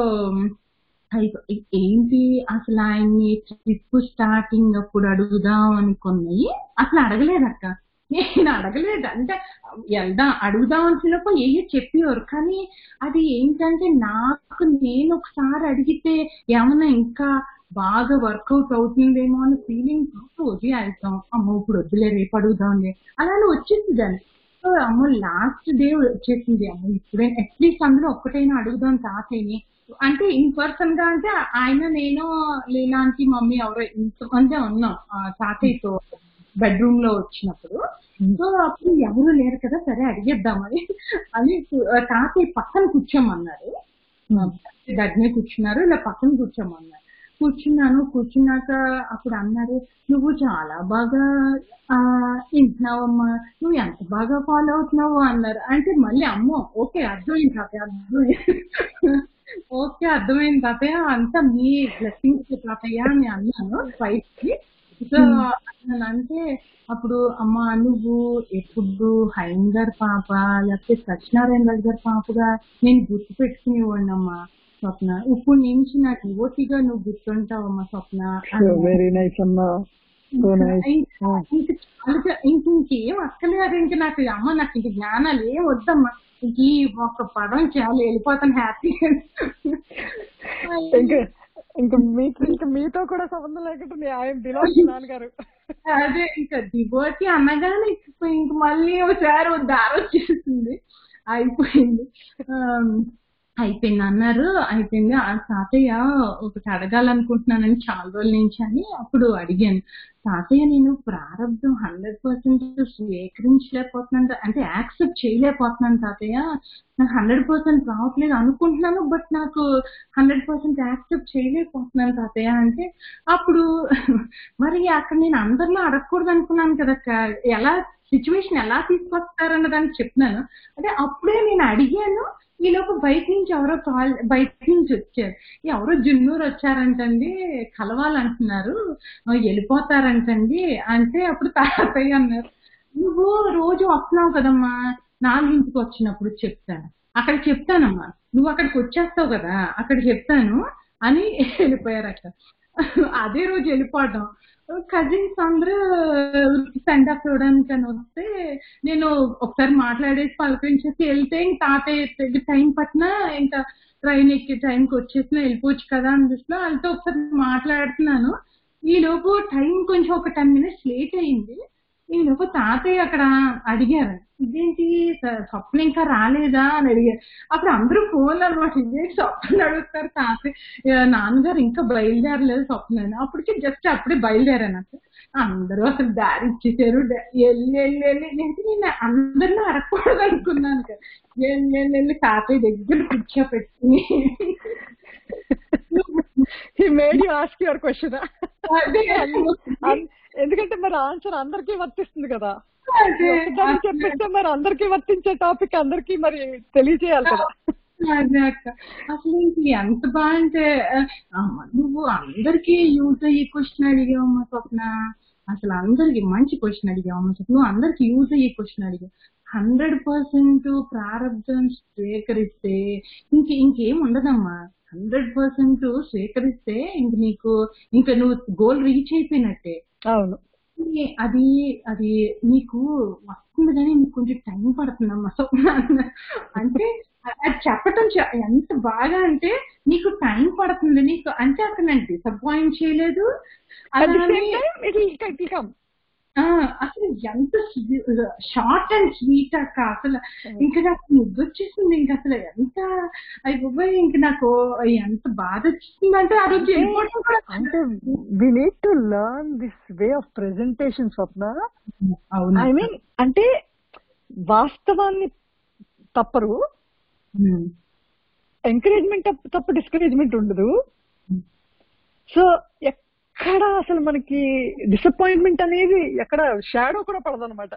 ఏంటి అసలు ఆయన్ని ట్రిప్ స్టార్టింగ్ అప్పుడు అడుగుదాం అనుకున్నాయి, అసలు అడగలేదు అక్క. నేను అడగలేదు, అంటే అడుగుదాం అనుకున్నప్పుడు ఏయో చెప్పేవారు, కానీ అది ఏంటంటే నాకు నేను ఒకసారి అడిగితే ఏమన్నా ఇంకా బాగా వర్కౌట్ అవుతుందేమో అని ఫీలింగ్ వదిలేస్తాం. అమ్మో ఇప్పుడు వద్దులే, రేపు అడుగుదాంలే అలానే వచ్చేసిందని. అమ్మో లాస్ట్ డే వచ్చేసింది, అమ్మో ఇప్పుడే అట్లీస్ట్ అందులో ఒక్కటైనా అడుగుదాం తాతయ్యని. అంటే ఇన్ పర్సన్ గా అంటే ఆయన, నేను, లీలాంటి మమ్మీ ఎవరో ఇంతమందే ఉన్నాం తాతయ్యతో బెడ్రూమ్ లో వచ్చినప్పుడు. సో అప్పుడు ఎవరు లేరు కదా, సరే అడిగేద్దామని అని తాతయ్య పక్కన కూర్చోమన్నారు. దగ్గర కూర్చున్నారు, ఇలా పక్కన కూర్చోమన్నారు. కూర్చున్నాక అప్పుడు అన్నారు, నువ్వు చాలా బాగా వింటున్నావమ్మా, నువ్వు ఎంత బాగా ఫాలో అవుతున్నావు అన్నారు. అంటే మళ్ళీ అమ్మో ఓకే అర్థమైంది తాతయ్య అంతా మీ బ్లెస్సింగ్స్ తాతయ్య అని అన్నాను బయటికి. సో అంటే అప్పుడు అమ్మ నువ్వు ఎప్పుడు హైన్ గారి పాప లేకపోతే సత్యనారాయణ రాజు గారి పాపగా నేను గుర్తు పెట్టుకునేవాడినమ్మా స్వప్న, ఇప్పుడు నుంచి నా డివోటీగా నువ్వు గుర్తుంటావమ్మా స్వప్న. వెరీ నైస్ అమ్మా. ఇంకేం అక్కర్లేదు, ఇంక నాకు అమ్మ నాకు ఇంక జ్ఞానాలు ఏం వద్దమ్మా, ఇంక ఈ ఒక్క పదం చాలా వెళ్ళిపోతాను హ్యాపీగా. ఇంకా మీతో కూడా సంబంధం లేకుండా ఆయన బిలాంగ్ నాన్నగారు. అదే ఇంకా డివోటీ అనగానే ఇంక మళ్ళీ ఒకసారి దారి వచ్చేసింది, అయిపోయింది. అయిపోయింది అన్నారు. అయిపోయింది. తాతయ్య ఒకటి అడగాలనుకుంటున్నానని చాలా రోజుల నుంచి అని అప్పుడు అడిగాను. తాతయ్య నేను ప్రారంభం 100% స్వీకరించలేకపోతున్నాను, అంటే యాక్సెప్ట్ చేయలేకపోతున్నాను తాతయ్య. నాకు 100% రావట్లేదు అనుకుంటున్నాను, బట్ నాకు 100% యాక్సెప్ట్ చేయలేకపోతున్నాను తాతయ్య అంటే, అప్పుడు మరి అక్కడ నేను అందరిలో అడగకూడదు అనుకున్నాను కదక్క. ఎలా సిచ్యువేషన్ ఎలా తీసుకొస్తారన్న దానికి చెప్తున్నాను. అంటే అప్పుడే నేను అడిగాను. ఈలోపు బయట నుంచి వచ్చారు. ఎవరో జున్నూరు వచ్చారంటండి, కలవాలంటున్నారు, వెళ్ళిపోతారంటండి అంటే, అప్పుడు తాతయ్య అన్నారు, నువ్వు రోజు వస్తున్నావు కదమ్మా, 4ంటికి వచ్చినప్పుడు చెప్తాను, అక్కడ చెప్తానమ్మా, నువ్వు అక్కడికి వచ్చేస్తావు కదా అక్కడ చెప్తాను అని వెళ్ళిపోయారు అక్క. అదే రోజు వెళ్ళిపోవడం. కజిన్స్ అందరూ సెండ్ ఆఫ్ ఇవ్వడానికి అని వస్తే నేను ఒకసారి మాట్లాడేసి పలకరించేసి వెళ్తే, ఇంక తాతయ్య టైం పట్టినా ఇంకా ట్రైన్ ఎక్కి టైంకి వచ్చేసినా వెళ్ళిపోవచ్చు కదా అని దృష్టిలో వాళ్ళతో ఒకసారి మాట్లాడుతున్నాను. ఈలోపు టైం కొంచెం ఒక 10 minutes లేట్ అయింది. ఈలోపు తాతయ్య అక్కడ అడిగారు, ఇదేంటి స్వప్న ఇంకా రాలేదా అని అడిగారు. అప్పుడు అందరూ ఫోన్లు అనమాట, ఇదేంటి స్వప్న అడుగుతారు తాతయ్య, నాన్నగారు ఇంకా బయలుదేరలేదు స్వప్న అని. అప్పటికి జస్ట్ అప్పుడే బయలుదేరాను. అందరూ అసలు దారి ఇచ్చేసారు. వెళ్ళి నేను అందరినీ అడగకూడదు అనుకున్నాను కదా, వెళ్ళి తాతయ్య దగ్గర కూర్చోపెట్టుకుని he made you ask your question. అదే ఎందుకంటే మరి ఆన్సర్ అందరికీ వర్తిస్తుంది కదా, చెప్పిస్తే మరి అందరికీ వర్తించే టాపిక్ అందరికీ మరి తెలియజేయాలి కదా. అదే అక్క, అసలు ఎంత బాగుంటే నువ్వు అందరికీ యూజ్ అయ్యే క్వశ్చన్ అడిగావమ్మా స్వప్న, అసలు అందరికి మంచి క్వశ్చన్ అడిగావమ్మా స్వప్న, నువ్వు అందరికి యూజ్ అయ్యే క్వశ్చన్ అడిగావు. 100% ప్రారంభం స్వీకరిస్తే ఇంకేం ఉండదమ్మా. 100% స్వీకరిస్తే ఇంకా నువ్వు గోల్ రీచ్ అయిపోయినట్టే. అవును, అది అది నీకు వస్తుంది కానీ నీకు కొంచెం టైం పడుతుందమ్మా స్వప్న. అంటే అది చెప్పటం ఎంత బాగా అంటే, నీకు టైం పడుతుంది, నీకు అంటే అక్కడ నేను డిసప్పాయింట్ చేయలేదు, అలానే అసలు ఎంత షార్ట్ అండ్ స్వీట్ అక్క. అసలు ఇంకా నాకు ముద్దొచ్చేసింది. ఇంకా అసలు ఎంత అయిపోయి ఇంక నాకు ఎంత బాధ వచ్చింది అంటే ఆ రోజు వెళ్ళిపోవడం. అంటే we need to learn this way of presentation Swapna. I mean అంటే వాస్తవాన్ని తప్పరు, ఎంకరేజ్మెంట్ తప్ప డిస్కరేజ్మెంట్ ఉండదు. సో ఎక్కడ అసలు మనకి డిసప్పాయింట్మెంట్ అనేది ఎక్కడ షాడో కూడా పడదు అనమాట.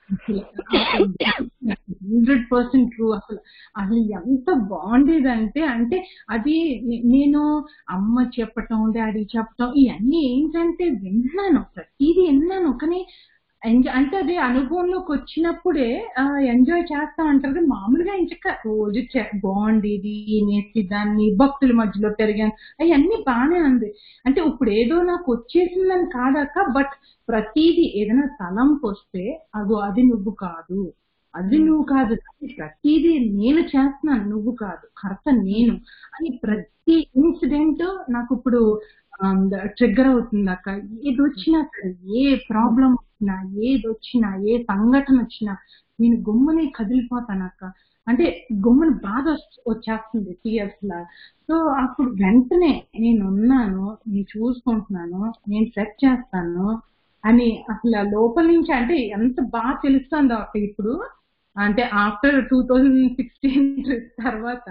100% ట్రూ. అసలు ఎంత బాగుండేదంటే, అంటే అది నేను అమ్మ చెప్పటం, డాడీ చెప్పటం ఇవన్నీ ఏంటంటే విన్నాను, ప్రతిదీ విన్నాను, కానీ అంటే అది అనుభవంలోకి వచ్చినప్పుడే ఎంజాయ్ చేస్తా అంటారు. మామూలుగా ఇంకా రోజు బాగుండేది, నేర్చిదాన్ని, భక్తుల మధ్యలో పెరిగాను, అవన్నీ బాగానే ఉంది. అంటే ఇప్పుడు ఏదో నాకు వచ్చేసిందని కాదక్క, బట్ ప్రతిదీ ఏదైనా తలంపు వస్తే అది నువ్వు కాదు, అది నువ్వు కాదు, ప్రతిదీ నేను చేస్తున్నాను, నువ్వు కాదు, కర్త నేను అని ప్రతి ఇన్సిడెంట్ నాకు ఇప్పుడు ట్రిగ్గర్ అవుతుంది అక్క. ఏది వచ్చినా సరే, ఏ ప్రాబ్లం వచ్చినా, ఏది వచ్చినా, ఏ సంఘటన వచ్చినా నేను గుమ్మని కదిలిపోతాను అక్క. అంటే గుమ్మని బాధ వచ్చేస్తుంది టీయర్స్ లా. సో అప్పుడు వెంటనే నేనున్నాను, నేను చూసుకుంటున్నాను, నేను సెట్ చేస్తాను అని అసలు లోపల నుంచి అంటే ఎంత బాగా తెలుస్తుందో అక్క ఇప్పుడు. అంటే ఆఫ్టర్ 2016 తర్వాత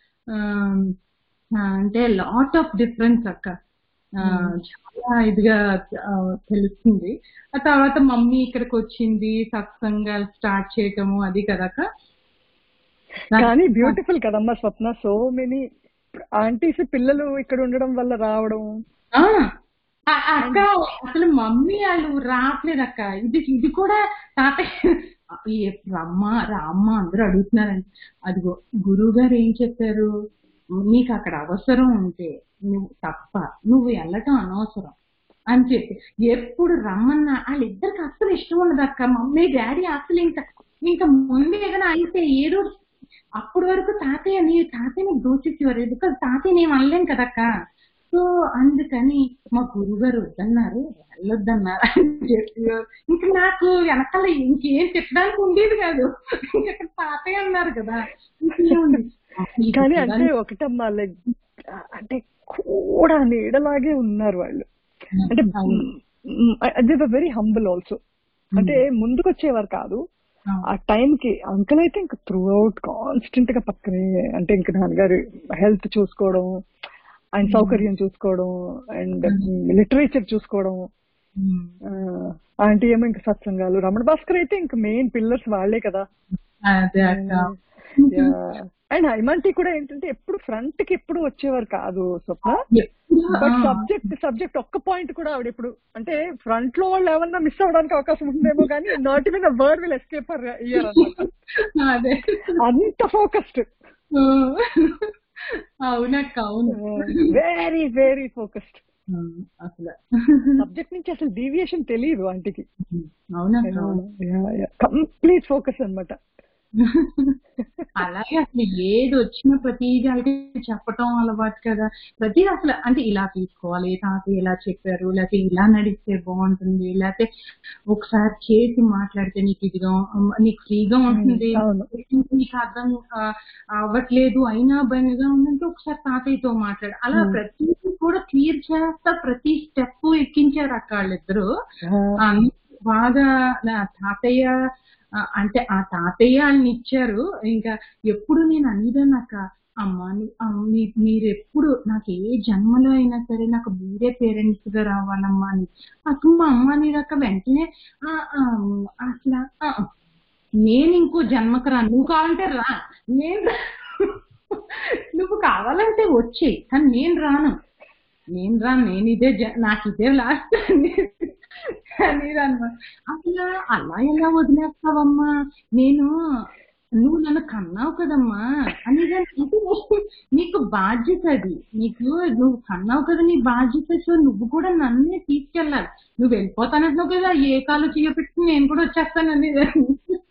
అంటే లాట్ ఆఫ్ డిఫరెన్స్ అక్క, చాలా ఇదిగా తెలుస్తుంది. ఆ తర్వాత మమ్మీ ఇక్కడికి వచ్చింది, సత్సంగాలు స్టార్ట్ చేయటము, అది కదక్క. కానీ బ్యూటిఫుల్ కదమ్మా స్వప్న, సో మెనీ ఆంటీస్ పిల్లలు ఇక్కడ ఉండడం వల్ల రావడం. అక్క అసలు మమ్మీ వాళ్ళు రావట్లేదు అక్క, ఇది కూడా తాతయ్య రామ్మ అందరూ అడుగుతున్నారండి. అదిగో గురువు గారు ఏం చెప్పారు, నీకు అక్కడ అవసరం ఉంటే నువ్వు వెళ్ళటం అనవసరం అని చెప్పి ఎప్పుడు రమ్మన్నా. వాళ్ళిద్దరికి అసలు ఇష్టం ఉండదు అక్క, మమ్మీ డాడీ అసలు ఇంకా ముందు ఏదైనా అయితే ఏదో అప్పటి వరకు తాతయ్యని దూచిచ్చేవారు, ఎందుకంటే తాతయ్యని ఏం అనలేం కదక్క. సో అందుకని మా గురువుగారు వద్దన్నారు, వెళ్ళొద్దన్నారు అని చెప్పేవారు. ఇంకా నాకు వెనకాల ఇంకేం చెప్పడానికి ఉండేది కాదు, ఇంకా తాతయ్య అన్నారు కదా, ఇంకేముంది కానీ అంటే ఒకటమ్మా లైక్ అంటే కూడా నీడలాగే ఉన్నారు వాళ్ళు. అంటే they were very humble also. అంటే ముందుకు వచ్చేవారు కాదు ఆ టైంకి. అంకుల్ అయితే ఇంకా త్రూ అవుట్ కాన్స్టెంట్ గా పక్కనే, అంటే ఇంకా నాన్నగారు హెల్త్ చూసుకోవడం, ఆయన సౌకర్యం చూసుకోవడం, అండ్ లిటరేచర్ చూసుకోవడం. ఆంటీ ఏమో ఇంకా సత్సంగాలు, రమణ భాస్కర్ అయితే ఇంకా మెయిన్ పిల్లర్స్ వాళ్లే కదా. అండ్ హైమాంటి కూడా ఏంటంటే ఎప్పుడు ఫ్రంట్ కి ఎప్పుడు వచ్చేవారు కాదు స్వప్న. బట్ సబ్జెక్ట్ ఒక్క పాయింట్ కూడా ఆవిడ ఎప్పుడు, అంటే ఫ్రంట్ లో వాళ్ళు ఏమన్నా మిస్ అవ్వడానికి అవకాశం ఉందేమో కానీ not even a word will escape ear అన్నమాట. అంత ఫోకస్డ్. అవునక్క, అవును, వెరీ వెరీ ఫోకస్డ్. అసలు సబ్జెక్ట్ నుంచి అసలు డీవియేషన్ తెలియదు ఆంటీకి. అవునక్క, కంప్లీట్ ఫోకస్ అన్నమాట. అలాగే అసలు ఏది వచ్చినా ప్రతిదీ అయితే చెప్పటం అలవాటు కదా. ప్రతిదీ అసలు అంటే ఇలా తీసుకోవాలి, తాతయ్య ఇలా చెప్పారు, లేకపోతే ఇలా నడిస్తే బాగుంటుంది, లేకపోతే ఒకసారి చేసి మాట్లాడితే నీకు ఇదిగా నీకు ఫ్రీగా ఉంటుంది, నీకు అర్థం అవ్వట్లేదు అయినా భయంగా ఉందంటే ఒకసారి తాతయ్యతో మాట్లాడు. అలా ప్రతిదీ కూడా క్లియర్ చేస్తా ప్రతి స్టెప్ ఎక్కించారు అక్క వాళ్ళిద్దరు. బాగా తాతయ్య అంటే ఆ తాతయ్య వాళ్ళని ఇచ్చారు. ఇంకా ఎప్పుడు నేను అనేదాన్నక్క, అమ్మా మీరు ఎప్పుడు నాకు ఏ జన్మలో అయినా సరే నాకు మీరే పేరెంట్స్ గా రావాలమ్మా అని. అసలు మా అమ్మ నీరక్క వెంటనే అసలు నేను ఇంకో జన్మకు రా, నువ్వు కావాలంటే రా, నువ్వు కావాలంటే వచ్చి, కానీ నేను రాను, నేను ఇదే నాకు ఇదే లాస్ట్ అనేదన్నమాట. అసలు అలా ఎలా వదిలేస్తావమ్మా, నువ్వు నన్ను కన్నావు కదమ్మా అనేదాన్ని. నీకు బాధ్యత అది, నువ్వు కన్నావు కదా, నీ బాధ్యత. సో నువ్వు కూడా నన్నే తీసుకెళ్ళాలి. నువ్వు వెళ్ళిపోతానంటున్నావు కదా, ఏ కాలు చేయబెట్టుకుని నేను కూడా వచ్చేస్తాను అనేదాన్ని.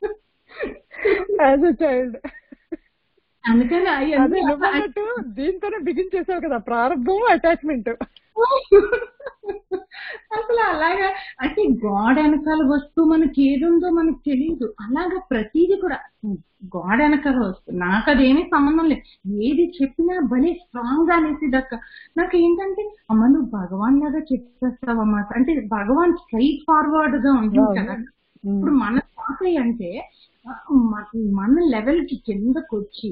అందుకని దీంతోనే బిగిన్ చేసావు కదా ప్రారంభం, అటాచ్మెంట్. అసలు అలాగా అంటే గోడ వెనకాల వస్తూ మనకి ఏదుందో మనకు తెలియదు. అలాగా ప్రతిదీ కూడా గోడ వెనకాల వస్తూ నాకు అదేమీ సంబంధం లేదు, ఏది చెప్పినా భలే స్ట్రాంగ్ గా అనేసిదక్క. నాకు ఏంటంటే అమ్మ నువ్వు భగవాన్ లాగా చెప్పేస్తావమ్మా, అంటే భగవాన్ స్ట్రైట్ ఫార్వర్డ్ గా ఉంటుంది కదా. ఇప్పుడు మన తాతయ్య అంటే మన లెవెల్ కి కిందకు వచ్చి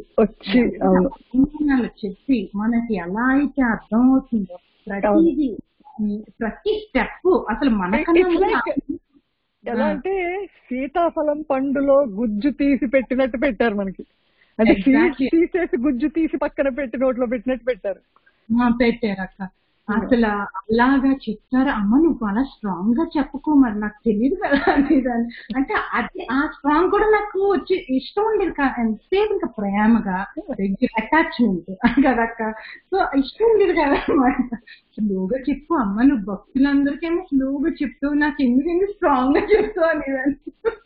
చెప్పి మనకి ఎలా అయితే అర్థం అవుతుందో ప్రతిదీ, ప్రతి స్టెప్ అసలు మనకన్నా ఎలా అంటే సీతాఫలం పండులో గుజ్జు తీసి పెట్టినట్టు పెట్టారు మనకి. అంటే తీసేసి గుజ్జు తీసి పక్కన పెట్టి నోట్లో పెట్టినట్టు పెట్టారు అక్క. అసలు అలాగా చెప్తారు. అమ్మ నువ్వు అలా స్ట్రాంగ్ గా చెప్పుకో, మరి నాకు తెలియదు కదా అనేదాన్ని. అంటే అది ఆ స్ట్రాంగ్ కూడా నాకు వచ్చి ఇష్టం ఉండేది కాదు, ఎంతసేపు ఇంకా ప్రేమగా అటాచ్మెంట్ కదక్క. సో ఇష్టం ఉండేది కదనమాట. స్లోగా చెప్పు అమ్మ, నువ్వు భక్తులందరికేమో స్లోగా చెప్తావు, నాకు ఎందుకు స్ట్రాంగ్ గా చెప్తావు అనేదాన్ని.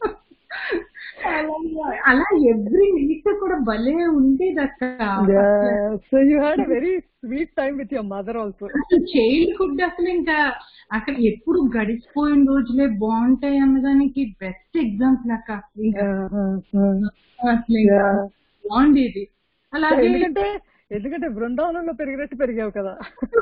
అలా ఎవ్రీ మినిట్ కూడా భలే ఉండేదక్క. So you had very sweet time with your mother also. Childhood అసలు ఇంకా అక్కడ ఎప్పుడు గడిచిపోయిన రోజులే బాగుంటాయి అన్నదానికి బెస్ట్ ఎగ్జాంపుల్ అక్క. అసలు బాగుండేది. అలాగే ఎందుకంటే బృందావనంలో పెరిగినట్టు పెరిగావు కదా.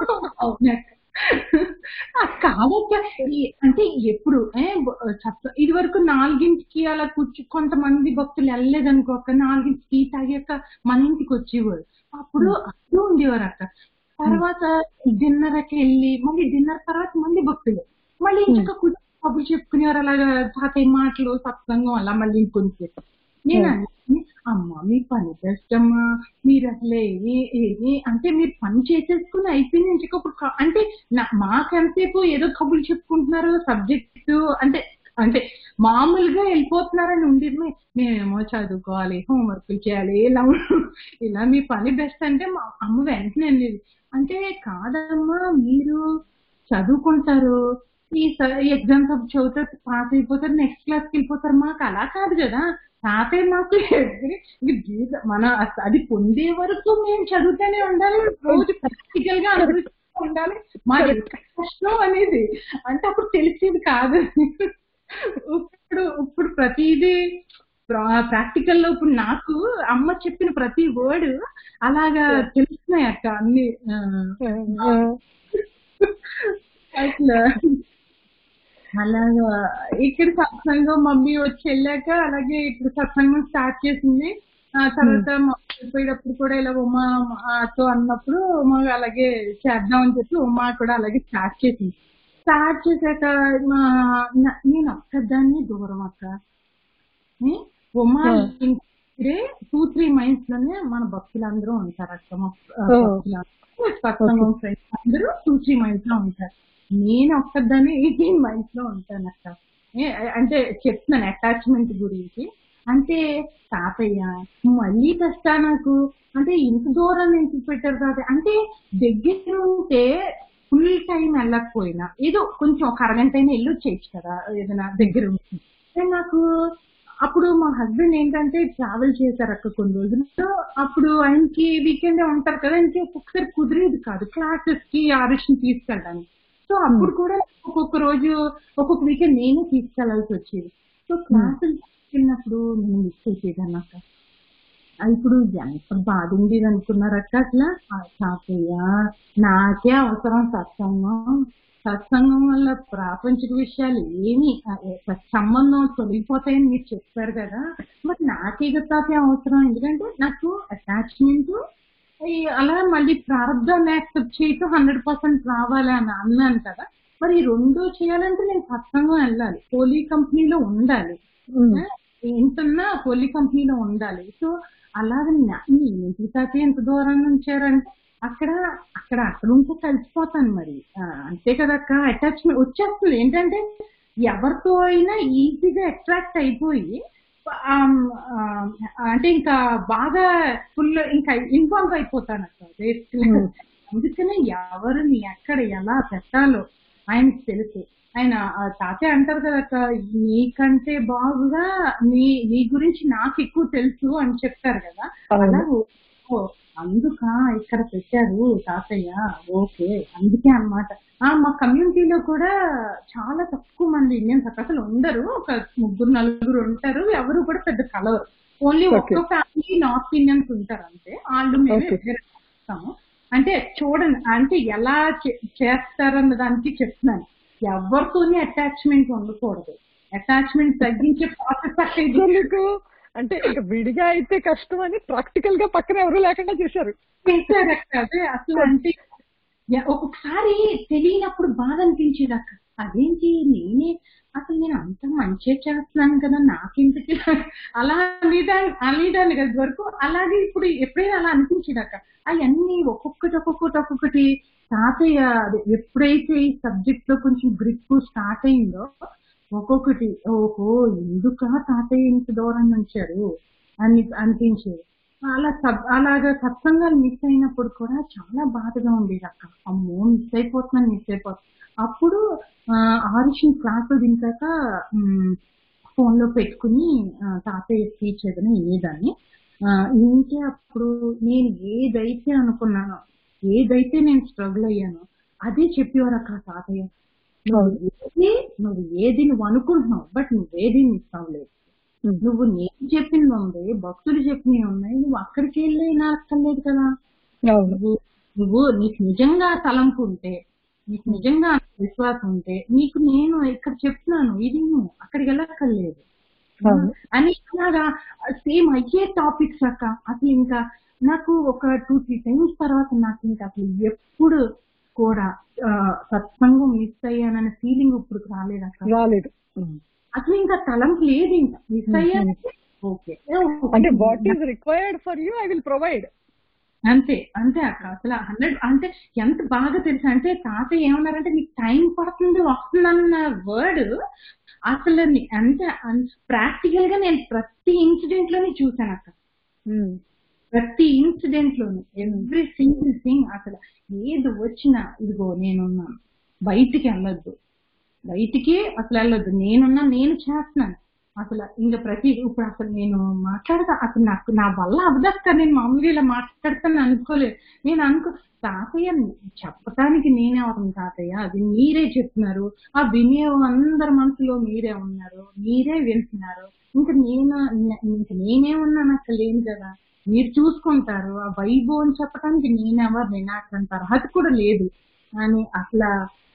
కాదక్క, అంటే ఎప్పుడు ఇది వరకు 4ంటికి అలా కొంతమంది భక్తులు వెళ్ళలేదనుకో అక్క, 4ంటికి టీ తాగాక మన ఇంటికి వచ్చేవారు. అప్పుడు ఉండేవారు అక్క. తర్వాత డిన్నర్కి వెళ్ళి మళ్ళీ డిన్నర్ తర్వాత మళ్ళీ భక్తులు మళ్ళీ ఇంకా కబుర్లు చెప్పుకునేవారు. అలాగా తాతయ్య మాటలు సత్సంగం అలా మళ్ళీ ఇంకొంచెం. నేను అమ్మా మీ పని కష్టమ్మా, మీరు అసలు ఏమి అంటే మీరు పని చేసేసుకుని అయిపోయింది ఇంకొకప్పుడు అంటే మాకెంతసేపు ఏదో కబుర్లు చెప్పుకుంటున్నారు, సబ్జెక్టు అంటే అంటే మామూలుగా వెళ్ళిపోతున్నారని ఉండేది. మేమేమో చదువుకోవాలి, హోంవర్క్లు చేయాలి, ఇలా మీ పని బెస్ట్ అంటే మా అమ్మ వెంటనే అనేది. అంటే కాదమ్మా మీరు చదువుకుంటారు, ఈ ఎగ్జామ్స్ చదువుతారు, పాస్ అయిపోతారు, నెక్స్ట్ క్లాస్కి వెళ్ళిపోతారు. మాకు అలా కాదు కదా, తాతయ్య మాకు మన అది పొందే వరకు మేము చదువుతూనే ఉండాలి, రోజు ప్రాక్టికల్ గా అనుభవిస్తూ ఉండాలి. మాకు కష్టం అనేది అంటే అప్పుడు తెలిసేది కాదు. ఇప్పుడు ప్రతిదీ ప్రాక్టికల్ లో ఇప్పుడు నాకు అమ్మ చెప్పిన ప్రతి వర్డ్ అలాగా తెలుస్తున్నాయి అక్క అన్ని. అట్లా అలాగా ఇక్కడ సత్సంగం మమ్మీ వచ్చి వెళ్ళాక అలాగే ఇప్పుడు సత్సంగం స్టార్ట్ చేసింది. తర్వాత వెళ్ళిపోయేటప్పుడు కూడా ఇలా ఉమాతో అన్నప్పుడు ఉమా అలాగే చేద్దామని చెప్పి ఉమా కూడా అలాగే స్టార్ట్ చేసింది. స్టార్ట్ చేశాక నేను ఒక్కదాన్ని దూరం అక్క. ఉమా ఇంటిరే 2-3 మైల్స్ లోనే మన భక్తులందరూ ఉంటారు అక్క. సత్సంగం ఫ్రెండ్స్ అందరూ 2-3 మైల్స్ లో ఉంటారు. నేను ఒక్కదాన్ని 18 మైల్స్ లో ఉంటాను అక్క. అంటే చెప్తున్నాను అటాచ్మెంట్ గురించి. అంటే తాతయ్య మళ్ళీ కష్టా నాకు, అంటే ఇంత దూరం నుంచి పెట్టారు తాతయ్య. అంటే దగ్గర ఉంటే ఫుల్ టైం వెళ్ళకపోయినా ఏదో కొంచెం ఒక అరగంట అయినా వెళ్ళి వచ్చేయచ్చు కదా ఏదైనా దగ్గర ఉంటుంది. నాకు అప్పుడు మా హస్బెండ్ ఏంటంటే ట్రావెల్ చేశారు అక్క కొన్ని రోజులు. అప్పుడు ఆయనకి వీకెండ్ ఉంటారు కదా, ఆయనకి ఒక్కొక్కసారి కుదిరేది కాదు క్లాసెస్ కి ఆరుష్ని తీసుకెళ్ళడానికి. సో అప్పుడు కూడా ఒక్కొక్క రోజు ఒక్కొక్క వీకెండ్ నేనే తీసుకెళ్లాల్సి వచ్చేది. సో క్లాసులు తీసుకెళ్ళినప్పుడు నేను మిస్ అయిపోయేదాన్ని అక్క. ఇప్పుడు ఎంత బాధ ఉండేది అనుకున్నారక్క అట్లా. తాతయ్య నాకే అవసరం సత్సంగం వల్ల ప్రాపంచిక విషయాలు ఏమి సంబంధం తొలగిపోతాయని మీరు చెప్పారు కదా, మరి నాకే తాతయ్య అవసరం. ఎందుకంటే నాకు అటాచ్మెంట్ అలా మళ్ళీ ప్రారంభాన్ని యాక్సెప్ట్ చేయటం 100% రావాలి అని అన్నాను కదా. మరి ఈ రెండు చేయాలంటే నేను సత్సంగం వెళ్ళాలి, హోలీ కంపెనీలో ఉండాలి, ఏంటన్నా హోలీ కంపెనీలో ఉండాలి. సో అలాగే ఏంటి తాతయ్య ఎంత దూరాన్ని ఉంచారంటే అక్కడ ఉంటే కలిసిపోతాను మరి. అంతే కదక్క, అటాచ్మెంట్ వచ్చేస్తుంది. ఏంటంటే ఎవరితో అయినా ఈజీగా అట్రాక్ట్ అయిపోయి అంటే ఇంకా బాగా ఫుల్ ఇంకా ఇన్వాల్వ్ అయిపోతాను అక్క. అందుకనే ఎవరిని ఎక్కడ ఎలా పెట్టాలో ఆయనకి తెలుసు. ఆయన తాతయ్య అంటారు కదా, నీకంటే బాగుగా నీ గురించి నాకు ఎక్కువ తెలుసు అని చెప్తారు కదా. అలా అందుక ఇక్కడ పెట్టారు తాతయ్య, ఓకే అందుకే అన్నమాట. మా కమ్యూనిటీలో కూడా చాలా తక్కువ మంది ఇండియన్స్ అసలు ఉండరు, ఒక 3-4 ఉంటారు. ఎవరు కూడా పెద్ద కలవరు. ఓన్లీ ఒక్క ఫ్యామిలీ నార్త్ ఇండియన్స్ ఉంటారు అంతే. వాళ్ళు మేము చేస్తాము. అంటే చూడండి, అంటే ఎలా చేస్తారన్న దానికి చెప్తున్నాను. ఎవరితోనే అటాచ్మెంట్ ఉండకూడదు. అటాచ్మెంట్ తగ్గించే ప్రాసెస్ అక్కడ. అంటే ఇంకా విడిగా అయితే కష్టం అని ప్రాక్టికల్ గా పక్కన ఎవరు లేకుండా చేశారు. అదే అసలు అంటే ఒక్కొక్కసారి తెలియనప్పుడు బాధ అనిపించేది అక్క. అదేంటి నేను అంత మంచిగా చేస్తున్నాను కదా, నాకింతకి అలా అనేదాన్ని కదా వరకు. అలాగే ఇప్పుడు ఎప్పుడైనా అలా అనిపించేది అక్క. అవన్నీ ఒక్కొక్కటి తాతయ్య ఎప్పుడైతే ఈ సబ్జెక్ట్ లో కొంచెం గ్రిప్ స్టార్ట్ అయిందో ఒక్కొక్కటి ఓహో ఎందుక తాతయ్య ఇంత దూరం ఉంచారు అని అనిపించేది. అలాగా సత్సంగాలు మిస్ అయినప్పుడు కూడా చాలా బాధగా ఉండేది అక్క. అమ్మో మిస్ అయిపోతున్నాను. అప్పుడు ఆరిషన్ క్లాసులు దించాక ఫోన్ లో పెట్టుకుని తాతయ్య స్పీచ్ ఏదైనా వినేదాన్ని. ఇంకే అప్పుడు నేను ఏదైతే అనుకున్నానో, ఏదైతే నేను స్ట్రగుల్ అయ్యానో అదే చెప్పేవారు అక్క తాతయ్య. నువ్వు ఏది నువ్వు అనుకుంటున్నావు, బట్ నువ్వేది మిస్ అవ్వలేదు. నువ్వు నేను చెప్పింది ఉంది, భక్తులు చెప్పినవి ఉన్నాయి, నువ్వు అక్కడికి వెళ్ళినా అక్కర్లేదు కదా. నువ్వు నీకు నిజంగా తలంపు ఉంటే, నీకు నిజంగా విశ్వాసం ఉంటే, నీకు నేను ఇక్కడ చెప్తున్నాను ఇది నువ్వు అక్కడికి వెళ్ళక్కర్లేదు అని. అలాగా సేమ్ అయ్యే టాపిక్స్ అక్క. అసలు ఇంకా నాకు ఒక 2-3 టైమ్స్ తర్వాత నాకు ఇంకా అసలు ఎప్పుడు కూడా సత్సంగం మిస్ అయ్యాననే ఫీలింగ్ ఇప్పుడు రాలేదు. అసలు ఇంకా తలంపు లేదు, ఇంకా మిస్ అయ్యాను. ఓకే అంటే what is required for you I will provide. అంతే అక్క. అసలు 100 అంటే ఎంత బాగా తెలుసు అంటే తాతయ్య ఏమన్నారంటే నీకు టైం పడుతుంది వస్తుందన్న వర్డ్ అసలు అంటే ప్రాక్టికల్ గా నేను ప్రతి ఇన్సిడెంట్ లోనే చూసాను అక్క. ప్రతి ఇన్సిడెంట్ లోని ఎవ్రీ సింగిల్ థింగ్. అసలు ఏది వచ్చినా ఇదిగో నేనున్నాను, బయటికి వెళ్ళొద్దు, బయటికి అసలు వెళ్ళొద్దు, నేను చేస్తున్నాను. అసలు ఇంకా ఇప్పుడు అసలు నేను మాట్లాడతా, అసలు నా వల్ల అవదక్క. నేను మామూలుగా ఇలా మాట్లాడతాను అనుకోలేదు. తాతయ్య చెప్పటానికి నేనే అవుతాను తాతయ్య, అది మీరే చెప్తున్నారు, ఆ వినే అందరి మనసులో మీరే ఉన్నారు, మీరే వింటున్నారు, నేనేమన్నాను అసలు లేను కదా, మీరు చూసుకుంటారు ఆ వైబో అని చెప్పడానికి నేనెవరిని, నాకు అంత అర్హత కూడా లేదు అని అట్లా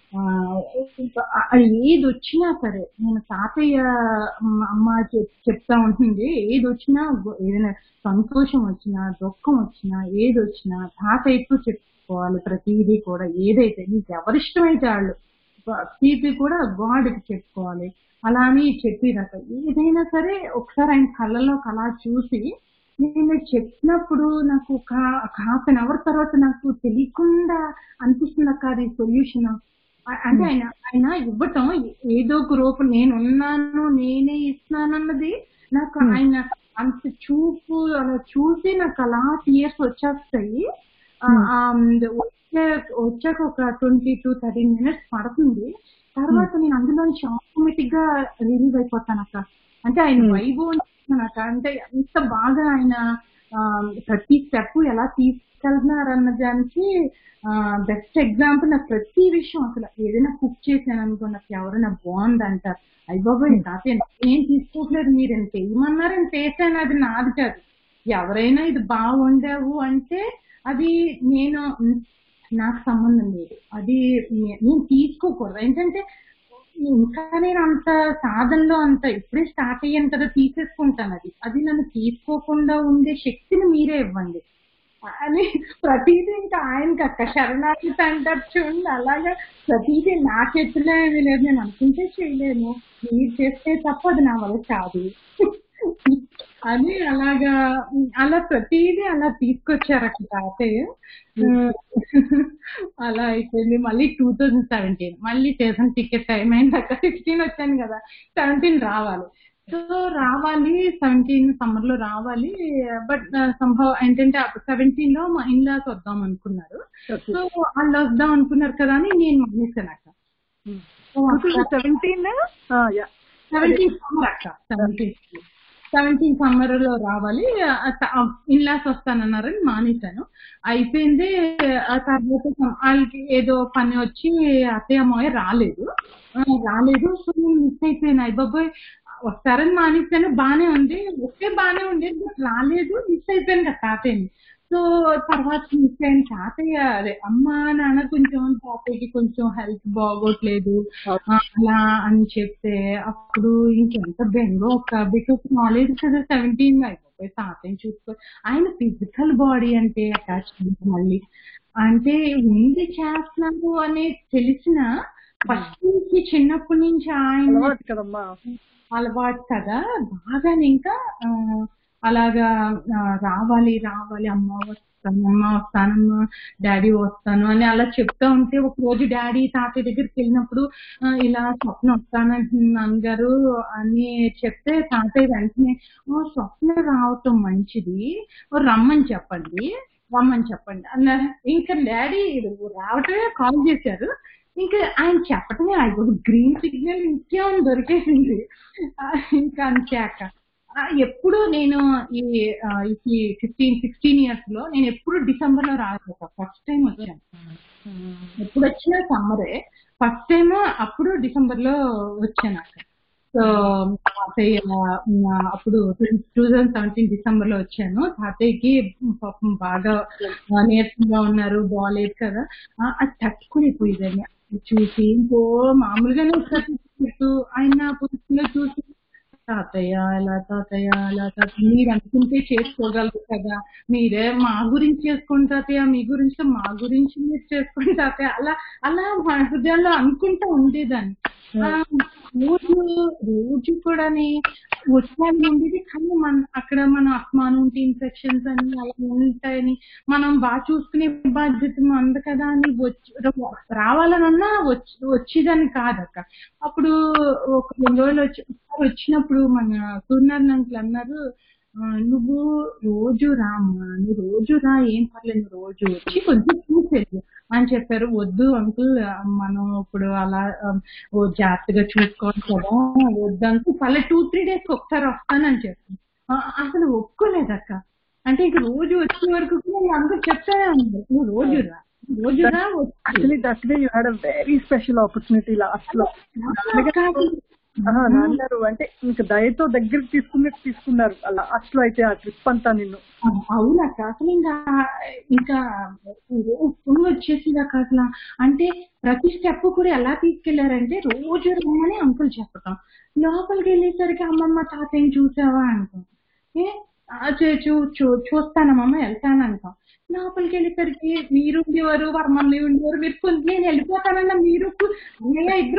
ఏది వచ్చినా సరే నేను తాతయ్య అమ్మ చెప్తా ఉంటుంది, ఏది వచ్చినా ఏదైనా సంతోషం వచ్చినా దుఃఖం వచ్చినా ఏది వచ్చినా తాతయ్యకు చెప్పుకోవాలి ప్రతిదీ కూడా. ఏదైతే నీకు ఎవరిష్టమైతే వాళ్ళు తీపి కూడా గాడ్కి చెప్పుకోవాలి అలా అని చెప్పిరట. ఏదైనా సరే ఒకసారి ఆయన కళ్ళలో అలా చూసి నేను చెప్పినప్పుడు నాకు ఒక హాఫ్ అన్ అవర్ తర్వాత నాకు తెలియకుండా అనిపిస్తుంది అక్క అది సొల్యూషన్. అంటే ఆయన ఇవ్వటం ఏదో ఒక రూపం, నేనున్నాను నేనే ఇస్తున్నాను అన్నది నాకు ఆయన అంత చూపు అలా చూసి నాకు అలా టీయర్స్ వచ్చేస్తాయి. వచ్చాక ఒక 20 to 30 minutes పడుతుంది. తర్వాత నేను అందులోంచి ఆటోమేటిక్ గా రిలీవ్ అయిపోతాను అక్క. అంటే ఆయన వైభవం అక్క, అంటే ఎంత బాగా ఆయన ప్రతి స్టెప్ ఎలా తీసుకెళ్తున్నారు అన్న దానికి బెస్ట్ ఎగ్జాంపుల్. నాకు ప్రతి విషయం అసలు ఏదైనా కుక్ చేశాను అనుకో, నాకు ఎవరైనా బాగుందంటారు, అయ్యబాబోయ్ తాతయ్య ఏం తీసుకోవట్లేదు, మీరు ఎంత వేయమన్నారు ఎంత వేసాను, అది నాది కాదు. ఎవరైనా ఇది బాగుండావు అంటే అది నాకు సంబంధం లేదు, అది నేను తీసుకోకూడదు. ఏంటంటే ఇంకా నేను అంత సాధనలో అంత ఇప్పుడే స్టార్ట్ అయ్యాను కదా, తీసేసుకుంటాను. అది నన్ను తీసుకోకుండా ఉండే శక్తిని మీరే ఇవ్వండి అని ప్రతిదీ ఇంకా ఆయనకి అక్క శరణాగతి అంటారు చూడండి, అలాగా ప్రతిదీ నా చేతిలో ఏమీ లేదు, నేను అనుకుంటే చేయలేను, మీరు చేస్తే తప్ప అది నా వల్ల కాదు అని అలా ప్రతిదీ అలా తీసుకొచ్చారు అక్కడ తాతయ్య. అలా అయిపోయింది. మళ్ళీ 2017 మళ్ళీ చేసిన టికెట్ టైం అయింది అక్కడ. 16 వచ్చాను కదా, 17 రావాలి. సో రావాలి 17 సమ్మర్ లో రావాలి. బట్ సంభవ్ ఏంటంటే 17 లో మా ఇన్లాస్ వద్దాం అనుకున్నారు. సో వాళ్ళు వద్దాం అనుకున్నారు కదా అని నేను మానేసాను అక్క. 17 సమ్మర్ లో రావాలి, ఇన్లాస్ వస్తానన్నారని మానేశాను. అయిపోయింది. ఆ తర్వాత వాళ్ళకి ఏదో పని వచ్చి అత్తయ్య మావయ్య రాలేదు. సో నేను మిస్ అయిపోయాను. అయ్యబాబోయ్ వస్తారని మానేశాను, బానే ఉంది, బానే ఉండేది, బట్ రాలేదు, మిస్ అయిపోయాను కదా తాతయ్యని. సో తర్వాత మిస్ అయిన తాతయ్య అదే అమ్మ నాన్న కొంచెం తాతయ్యకి కొంచెం హెల్త్ బాగోట్లేదు అలా అని చెప్తే అప్పుడు ఇంకెంత బెంగో ఒక బికాస్ నాలెడ్జ్ కదా 17 అయిపోయి తాతయ్యని చూసుకో. ఆయన ఫిజికల్ బాడీ అంటే అటాచ్మెంట్ మళ్ళీ అంటే ఉంది చేస్తున్నారు అని తెలిసిన ఫస్ట్ నుంచి చిన్నప్పటి నుంచి ఆయన అలవాటు కదా బాగా. ఇంకా అలాగా రావాలి అమ్మ వస్తానమ్మా డాడీ వస్తాను అని అలా చెప్తా ఉంటే ఒక రోజు డాడీ తాతయ్య దగ్గరికి వెళ్ళినప్పుడు ఇలా స్వప్న వస్తానంటున్నాను నాన్నగారు అని చెప్తే తాతయ్య వెంటనే స్వప్న రావటం మంచిది, రమ్మని చెప్పండి అన్నారు. ఇంకా డాడీ రావటమే కాల్ చేశారు. ఇంకా ఆయన చెప్పటమే అయిపోయి గ్రీన్ సిగ్నల్ ఇంకేమో దొరికేసింది. ఇంకా అంచాక ఎప్పుడు నేను ఈ 15-16 years లో నేను ఎప్పుడు డిసెంబర్ లో రాలేదు. ఫస్ట్ టైం వచ్చాను, ఎప్పుడు వచ్చినా సమ్మరే, ఫస్ట్ టైం అప్పుడు డిసెంబర్ లో వచ్చాను అక్కడ. సో తాతయ్య అప్పుడు 2017 డిసెంబర్ లో వచ్చాను. తాతయ్యకి పాపం బాగా నీరసంగా ఉన్నారు, బాగాలేదు కదా, అది తట్టుకునిపోయిందని చూసి ఇంకో మామూలుగానే చెట్టు ఆయన పుస్తకంలో చూసి తాతయ్య మీరు అనుకుంటే చేసుకోగలరు కదా, మీరే మా గురించి చేసుకోండి తాతయ్య, మీ గురించి మా గురించి మీరు చేసుకోండి తాతయ్య, అలా మా హృదయాల్లో అనుకుంటా ఉండేదాన్ని. రోజు కూడా వచ్చాను ఉండేది. కానీ అక్కడ మన అస్మానం ఇన్ఫెక్షన్స్ అని అలా ఉంటాయని మనం బాగా చూసుకునే బాధ్యత మంది కదా అని రావాలనన్నా వచ్చేదాన్ని కాదక్క. అప్పుడు ఒక 2 రోజులు వచ్చినప్పుడు మన సూర్యనారాయణ అంకుల్ అన్నారు, నువ్వు రోజు రామ్మా, నువ్వు రోజు రా, ఏం పర్లేదు, నువ్వు రోజు వచ్చి కొంచెం చూసేది అని చెప్పారు. వద్దు అంకుల్, మనం ఇప్పుడు అలా జాగ్రత్తగా చూసుకోవాలి కదా, వద్దంటూ మళ్ళీ 2-3 days ఒకసారి వస్తానని చెప్పాను. అసలు ఒప్పుకోలేదక్క. అంటే ఇక రోజు వచ్చే వరకు అందరూ చెప్తానే ఉన్నారు, నువ్వు రోజు రా. Actually, that day you had a very special opportunity last లో. నాన్నగారు అంటే ఇంకా దయతో దగ్గరికి తీసుకున్నారు అలా అసలు అయితే ఆ ట్రిప్ అంతా నిన్ను. అవునక్క అసలు ఇంకా వచ్చేసింది అక్క అసలు. అంటే ప్రతి స్టెప్ కూడా ఎలా తీసుకెళ్లారంటే రోజు రమ్మని అంకుల్ చెప్పటం, లోపలికి వెళ్ళేసరికి అమ్మమ్మ తాతయ్యని చూసావా అంటాం, చూస్తానమ్మమ్మ వెళ్తాను అంటాం. లోపలికి వెళ్ళేసరికి మీరు ఉండేవారు, వర్మల్ని ఉండేవారు, మీరు నేను వెళ్ళిపోతానన్నా మీరు ఇద్దరు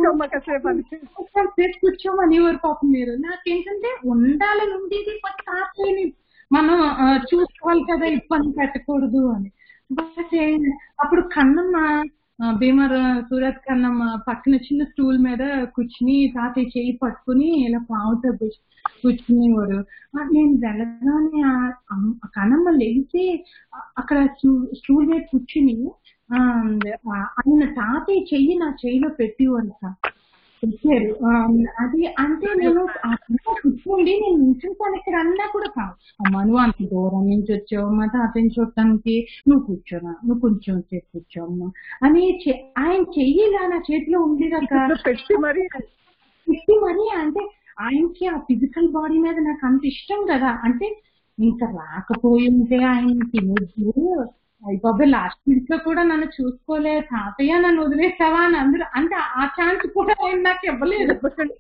కూర్చోమనేవారు పాపం. మీరు నాకేంటంటే ఉండాలని ఉండేది, తాతయ్యని మనం చూసుకోవాలి కదా, ఇబ్బంది పెట్టకూడదు అని. బట్ అప్పుడు కన్నమ్మ భీమర్ సూరత్ కన్నమ్మ పక్కన చిన్న స్టూల్ మీద కూర్చుని తాతయ్య చేయి పట్టుకుని ఇలా పావుతో కూర్చునేవారు. నేను వెళ్ళగానే కన్నమ్మ లేచి అక్కడ స్టూల్ మీద కూర్చుని ఆయన తాతయ్య చెయ్యి నా చెయ్యిలో పెట్టేవారు పెట్టారు. అది అంటే నేను కూర్చోండి నేను నిల్చుంటాను ఇక్కడ అన్నా కూడా కాదు, అమ్మ నువ్వు అంత దూరం నుంచి వచ్చావు మా తాతయ్యని చూడటానికి, నువ్వు కూర్చోనా, నువ్వు కొంచెం సేపు కూర్చోమ్మా అని ఆయన చెయ్యిలా నా చేతిలో ఉండేదాకా పెట్టి మరి అంటే ఆయనకి ఆ ఫిజికల్ బాడీ మీద నాకు అంత ఇష్టం కదా. అంటే ఇంకా రాకపోయి ఉంటే ఆయనకి అయిపోయి లాస్ట్ మినిట్ లో కూడా నన్ను చూసుకోలే, తాతయ్య నన్ను వదిలేస్తావా అని అందరూ, అంటే ఆ ఛాన్స్ కూడా ఆయన నాకు ఇవ్వలేదు.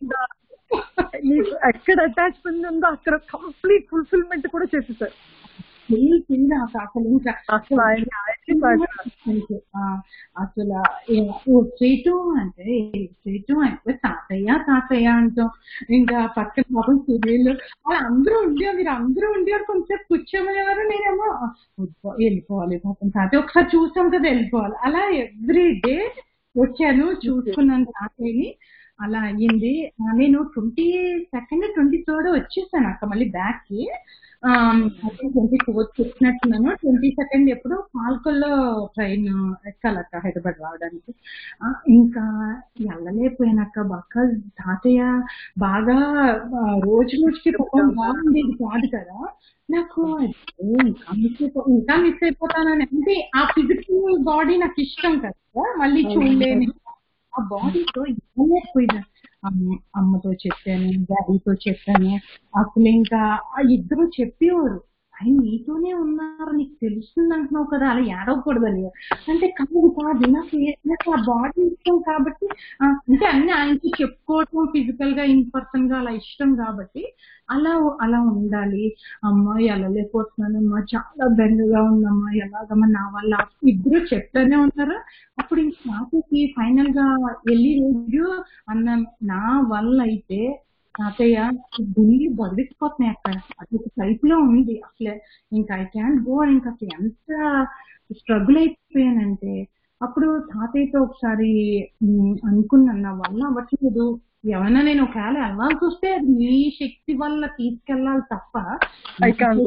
ఎక్కడ అటాచ్మెంట్ ఉందో అక్కడ కంప్లీట్ ఫుల్ఫిల్మెంట్ కూడా చేసేసారు. అసలు చేయటం అంటే తాతయ్య అంటాం. ఇంకా పక్కన పాపం సూర్యులు వాళ్ళు అందరూ ఉండేవారు కొంచెం కూర్చోమనేవారు, నేనేమో వెళ్ళిపోవాలి పాపం తాతయ్య ఒకసారి చూసాం కదా వెళ్ళిపోవాలి. అలా ఎవ్రీ డే వచ్చాను, చూసుకున్నాను తాతయ్యని. అలా అయ్యింది. నేను 22nd 23rd వచ్చేసాను అక్క మళ్ళీ బ్యాక్ కి. 24th చెప్పినట్టున్నాను. 22nd ఎప్పుడు పాల్కొల్లో ట్రైన్ ఎక్కాలక్క హైదరాబాద్ రావడానికి. ఇంకా వెళ్ళలేకపోయానక్క. తాతయ్య బాగా రోజుకి బాగుండేది కాదు కదా, నాకు ఇంకా మిస్ అయిపోతానని. అంటే ఆ ఫిజికల్ బాడీ నాకు ఇష్టం కదా, మళ్ళీ చూడలేని ఆ బాడీతో ఇవ్వలేకపోయినా. అమ్మతో చెప్పాను, డాడీతో చెప్పాను. అసలు ఇంకా ఆ ఇద్దరు చెప్పేవారు, ఆయన నీతోనే ఉన్నారు నీకు తెలుస్తుంది అంటున్నావు కదా, అలా ఏడవకూడదని. అంటే కాదు నాకు ఆ బాడీ ఇష్టం కాబట్టి, అంటే అన్ని ఆయనకి చెప్పుకోవటం ఫిజికల్ గా ఇన్ పర్సన్ గా అలా ఇష్టం కాబట్టి అలా ఉండాలి. అమ్మ వెళ్ళలేకపోతున్నానమ్మా, చాలా బెంగగా ఉందమ్మా, ఎలాగమ్మా నా వల్ల. ఇద్దరు చెప్తానే ఉన్నారు. అప్పుడు ఇంక తాతయ్యకి ఫైనల్ గా వెళ్ళి రోజు అన్నాను, నా వల్ల అయితే తాతయ్య గుండెలు బదిలిపోతున్నాయి అక్కడ, అది టైప్ లో ఉంది అసలే, ఇంకా ఐ క్యాన్ గో. ఇంకా అసలు ఎంత స్ట్రగుల్ అయిపోయానంటే అప్పుడు తాతయ్యతో ఒకసారి అనుకున్నాను, నా వల్ల అవ్వట్లేదు, ఏమైనా నేను ఒకవేళ వెళ్ళాల్సి వస్తే అది మీ శక్తి వల్ల తీసుకెళ్ళాలి తప్ప ఐ క్యాన్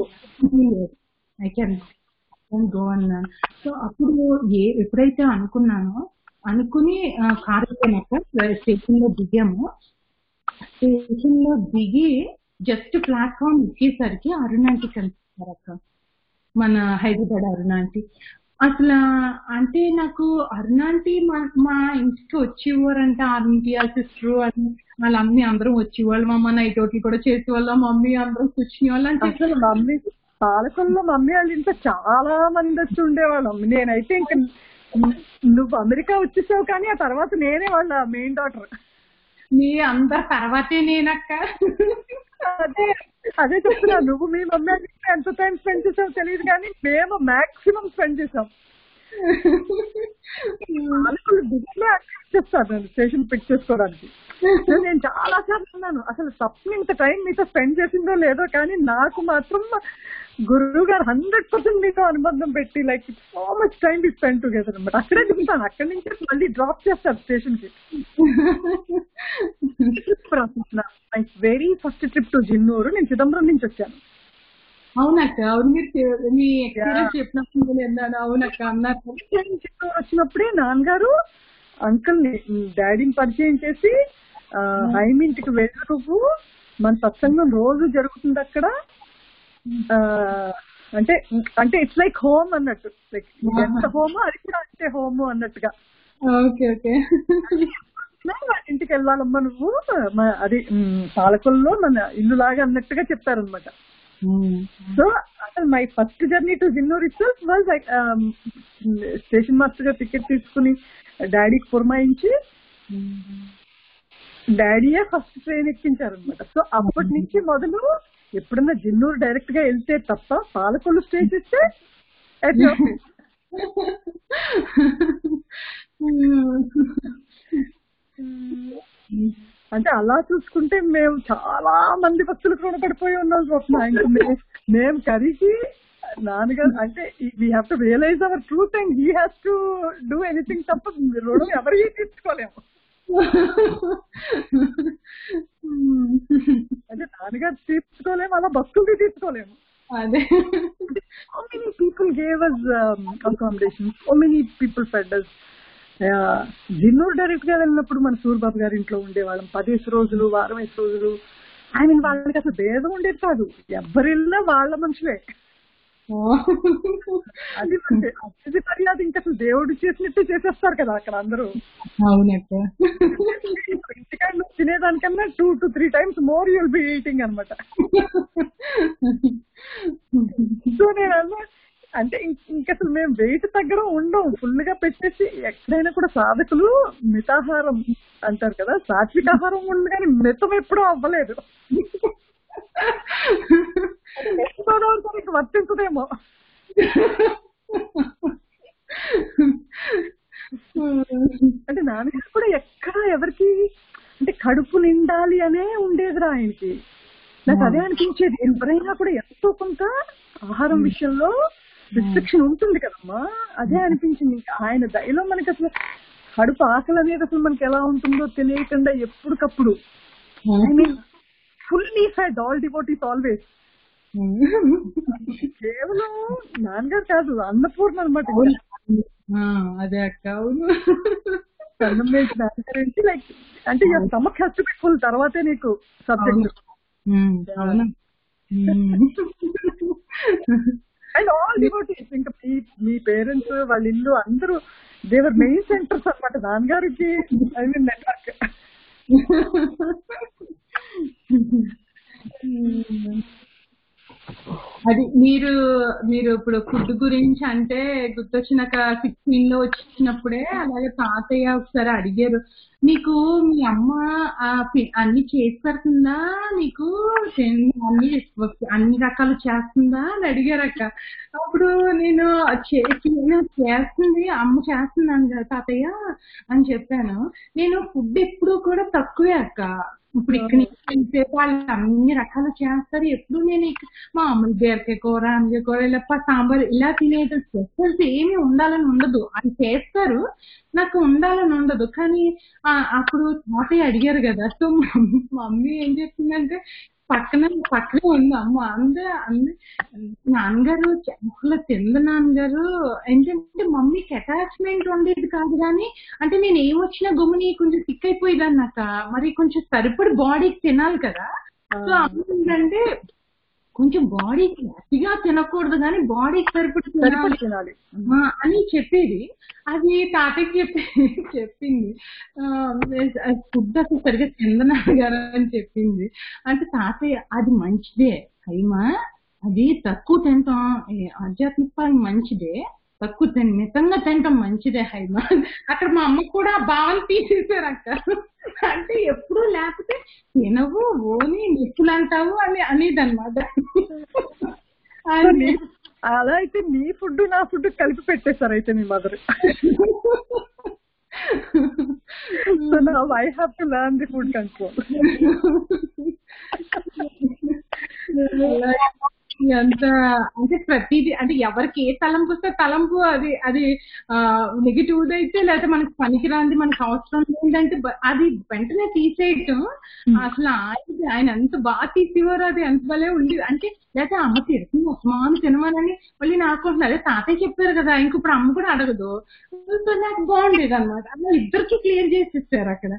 గో అన్నాను. సో అప్పుడు ఎప్పుడైతే అనుకుని కారు స్టేషన్ లో దిగాము. స్టేషన్ లో దిగి జస్ట్ ప్లాట్ఫామ్ ఎక్కేసరికి అరుణాంటి కనిపిస్తారు అక్క, మన హైదరాబాద్ అరుణాంటి. అసలు అంటే నాకు అరుణాంటి మా ఇంటికి వచ్చేవారంటే ఆంటీ వాళ్ళ సిస్టర్ అని వాళ్ళ అమ్మి అందరం వచ్చేవాళ్ళు. మా అమ్మ నైట్ అవుట్లు కూడా చేసేవాళ్ళం, మమ్మీ అందరం కూర్చునే వాళ్ళు. అంటే అసలు మమ్మీ పాలకొల్లో మమ్మీ వాళ్ళ ఇంట్లో చాలా మంది వచ్చి ఉండేవాళ్ళం. నేనైతే ఇంకా నువ్వు అమెరికా వచ్చేసావు కానీ ఆ తర్వాత నేనే వాళ్ళ మెయిన్ డాటర్. నీ అందరి తర్వాతే నేనక్క. అదే చెప్తున్నా, నువ్వు మీ మమ్మీ ఎంత టైం స్పెండ్ చేసావు తెలియదు కానీ మేము మాక్సిమం స్పెండ్ చేసాం. చెప్తాను స్టేషన్ పిక్ చేసుకోవడానికి. నేను చాలా సార్లు అన్నాను, అసలు తప్పని ఇంత టైం మీతో స్పెండ్ చేసిందో లేదో కానీ నాకు మాత్రం గురువు గారు 100% మీతో అనుబంధం పెట్టి like so much time we spend together అనమాట. అక్కడే దిగుతాను, అక్కడి నుంచి మళ్ళీ డ్రాప్ చేస్తారు స్టేషన్ కి. Very first trip to Jinnur. నేను చిదంబరం నుంచి వచ్చాను. అవునక్క, అవును మీరు మీ ఎక్స్పీరియన్స్ చెప్పినప్పుడు విన్నాను. అవునక్క అన్నారు. చిత్తూరు వచ్చినప్పుడే నాన్నగారు అంకుల్ ని డాడీని పరిచయం చేసి హైమింటికి వెళ్ళి నువ్వు మన సత్సంగం రోజు జరుగుతుంది అక్కడ, అంటే ఇట్స్ లైక్ హోమ్ అన్నట్టు, లైక్ ఎంత హోమో అది కూడా అంటే హోము అన్నట్టుగా. Okay okay. వచ్చినా వాళ్ళ ఇంటికి వెళ్ళాలమ్మా నువ్వు, అది పాలకొల్లో మన ఇల్లు లాగా అన్నట్టుగా చెప్పారనమాట. సో అసలు my first journey to Jinnur itself was like station master గా టికెట్ తీసుకుని డాడీకి పురమాయించి డాడీయే ఫస్ట్ ట్రైన్ ఎక్కించారనమాట. సో అప్పటి నుంచి మొదలు ఎప్పుడన్నా జిన్నూరు డైరెక్ట్ గా వెళ్తే తప్ప పాలకొల్లు స్టే చేస్తే అంటే అలా చూసుకుంటే మేము చాలా మంది భక్తులకు రుణపడిపోయి ఉన్నాం స్వప్న. ఇంకా మేము కరికి నాన్నగారు అంటే we have to realize our truth and he has to do anything తప్ప రుణం ఎవరికి తీర్చుకోలేము. అంటే నాన్నగారు తీర్చుకోలేము, అలా భక్తులకి తీర్చుకోలేము. అదే so many people gave us accommodation, so many people fed us. Jinnur direct గా వెళ్ళినప్పుడు మన సూర్బాబు గారి ఇంట్లో ఉండేవాళ్ళం 10 రోజులు, వారం 5 రోజులు. ఐ మీన్ వాళ్ళకి అసలు భేదం ఉండేది కాదు, ఎవరు వెళ్ళినా వాళ్ళ మనుషులే. అది అతిథి మర్యాద ఇంకా అసలు దేవుడు చేసినట్టు చేసేస్తారు కదా అక్కడ అందరూ. ఇంటికాడ తినేదానికన్నా 2 to 3 times more you'll be eating అనమాట. సో నేను అన్నా అంటే ఇంకా అసలు మేము వెయిట్ తగ్గడం ఉండవు, ఫుల్ గా పెట్టేసి. ఎక్కడైనా కూడా సాధకులు మితాహారం అంటారు కదా, సాత్వికాహారం ఉంది కానీ మితం ఎప్పుడూ అవ్వలేదు. వర్తించదేమో. అంటే నాన్నగారు కూడా ఎక్కడ ఎవరికి అంటే కడుపు నిండాలి అనే ఉండేదిరా ఆయనకి. నాకు అదే అనిపించేది, ఎవరైనా కూడా ఎంతో కొంత ఆహారం విషయంలో రిస్ట్రిక్షన్ ఉంటుంది కదమ్మా. అదే అనిపించింది. ఇంకా ఆయన దయలో మనకి అసలు కడుపు ఆకలి అనేది అసలు మనకి ఎలా ఉంటుందో తెలియకుండా ఎప్పటికప్పుడు I mean fully fed, all devotees always. కేవలం నాన్నగారు కాదు, అన్నపూర్ణ అనమాట. అదే అక్క అన్నం వేసి నాన్నగారు లైక్ అంటే stomach has to be full, తర్వాతే నీకు సబ్జెక్ట్. అండ్ ఆల్ డివోటీస్, ఇంకా మీ పేరెంట్స్ వాళ్ళ ఇల్లు అందరూ దేవర్ మెయిన్ సెంటర్స్ అనమాట నాన్నగారికి. I mean network. అది మీరు ఇప్పుడు ఫుడ్ గురించి అంటే గుర్తొచ్చినాక 16 లో వచ్చినప్పుడే అలాగే తాతయ్య ఒకసారి అడిగారు, నీకు మీ అమ్మ అన్ని చేసి పెడుతుందా, నీకు అన్ని రకాలు చేస్తుందా అని అడిగారు అక్క. అప్పుడు నేను చేస్తుంది, అమ్మ చేస్తున్నాను కదా తాతయ్య అని చెప్పాను. నేను ఫుడ్ ఎప్పుడు కూడా తక్కువే అక్క. ఇప్పుడు ఇక్కడ నుంచి వాళ్ళు అన్ని రకాలు చేస్తారు. ఎప్పుడు నేను మా అమ్మ బీరకాయ కూర, అంజ కూర, ఇలా సాంబార్ ఇలా తినేది స్పెషల్స్ ఏమి ఉండాలని ఉండదు. అది చేస్తారు, నాకు ఉండాలని ఉండదు. కానీ అప్పుడు తాతయ్య అడిగారు కదా, సో మమ్మీ ఏం చెప్తుందంటే పక్కనే ఉంది అమ్మ. నాన్నగారు చాలా తింది నాన్నగారు. ఏంటంటే మమ్మీకి అటాచ్మెంట్ ఉండేది కాదు, కానీ అంటే నేను ఏమొచ్చినా గమ్ముని కొంచెం సిక్ అయిపోయేదాన్ని అక్క. మరి కొంచెం సరిపడి బాడీకి తినాలి కదా. సో ఏంటంటే కొంచెం బాడీకి అతిగా తినకూడదు కానీ బాడీకి సరిపడి తినాలి అని చెప్పేది. అది తాతయ్యకి చెప్పింది, ఫుడ్ అసలు సరిగ్గా తిందనాగారు అని చెప్పింది. అంటే తాతయ్య అది మంచిదే హైమా, అది తక్కువ తింటాం ఆధ్యాత్మిక మంచిదే, తక్కువ మితంగా తింటాం మంచిదే హైమా. అక్కడ మా అమ్మ కూడా భావన తీసేసారు అక్క. అంటే ఎప్పుడు లేకపోతే తినవు ఓని నిప్పులు అంటావు అనేది అనమాట. అలా అయితే నీ ఫుడ్ నా ఫుడ్ కలిపి పెట్టేశారు అయితే మీ mother. So now I have to learn the food control. ఎంత అంటే ప్రతిదీ అంటే ఎవరికి ఏ తలంపు వస్తే తలంపు అది నెగిటివ్ అయితే లేకపోతే మనకి పనికిరాంది మనకు అవసరం ఏంటంటే అది వెంటనే తీసేయటం. అసలు ఆయన ఎంత బాగా తీసేవారు, అది ఎంత భలే ఉంది. అంటే లేకపోతే అమ్మ తిరుగు ఉస్మాన్ తినమని మళ్ళీ నాకు అదే తాతయ్య చెప్పారు కదా, ఇంక ఇప్పుడు అమ్మ కూడా అడగదు. నాకు బాగుండేది అనమాట. అలా ఇద్దరికి క్లియర్ చేసేసారు అక్కడ.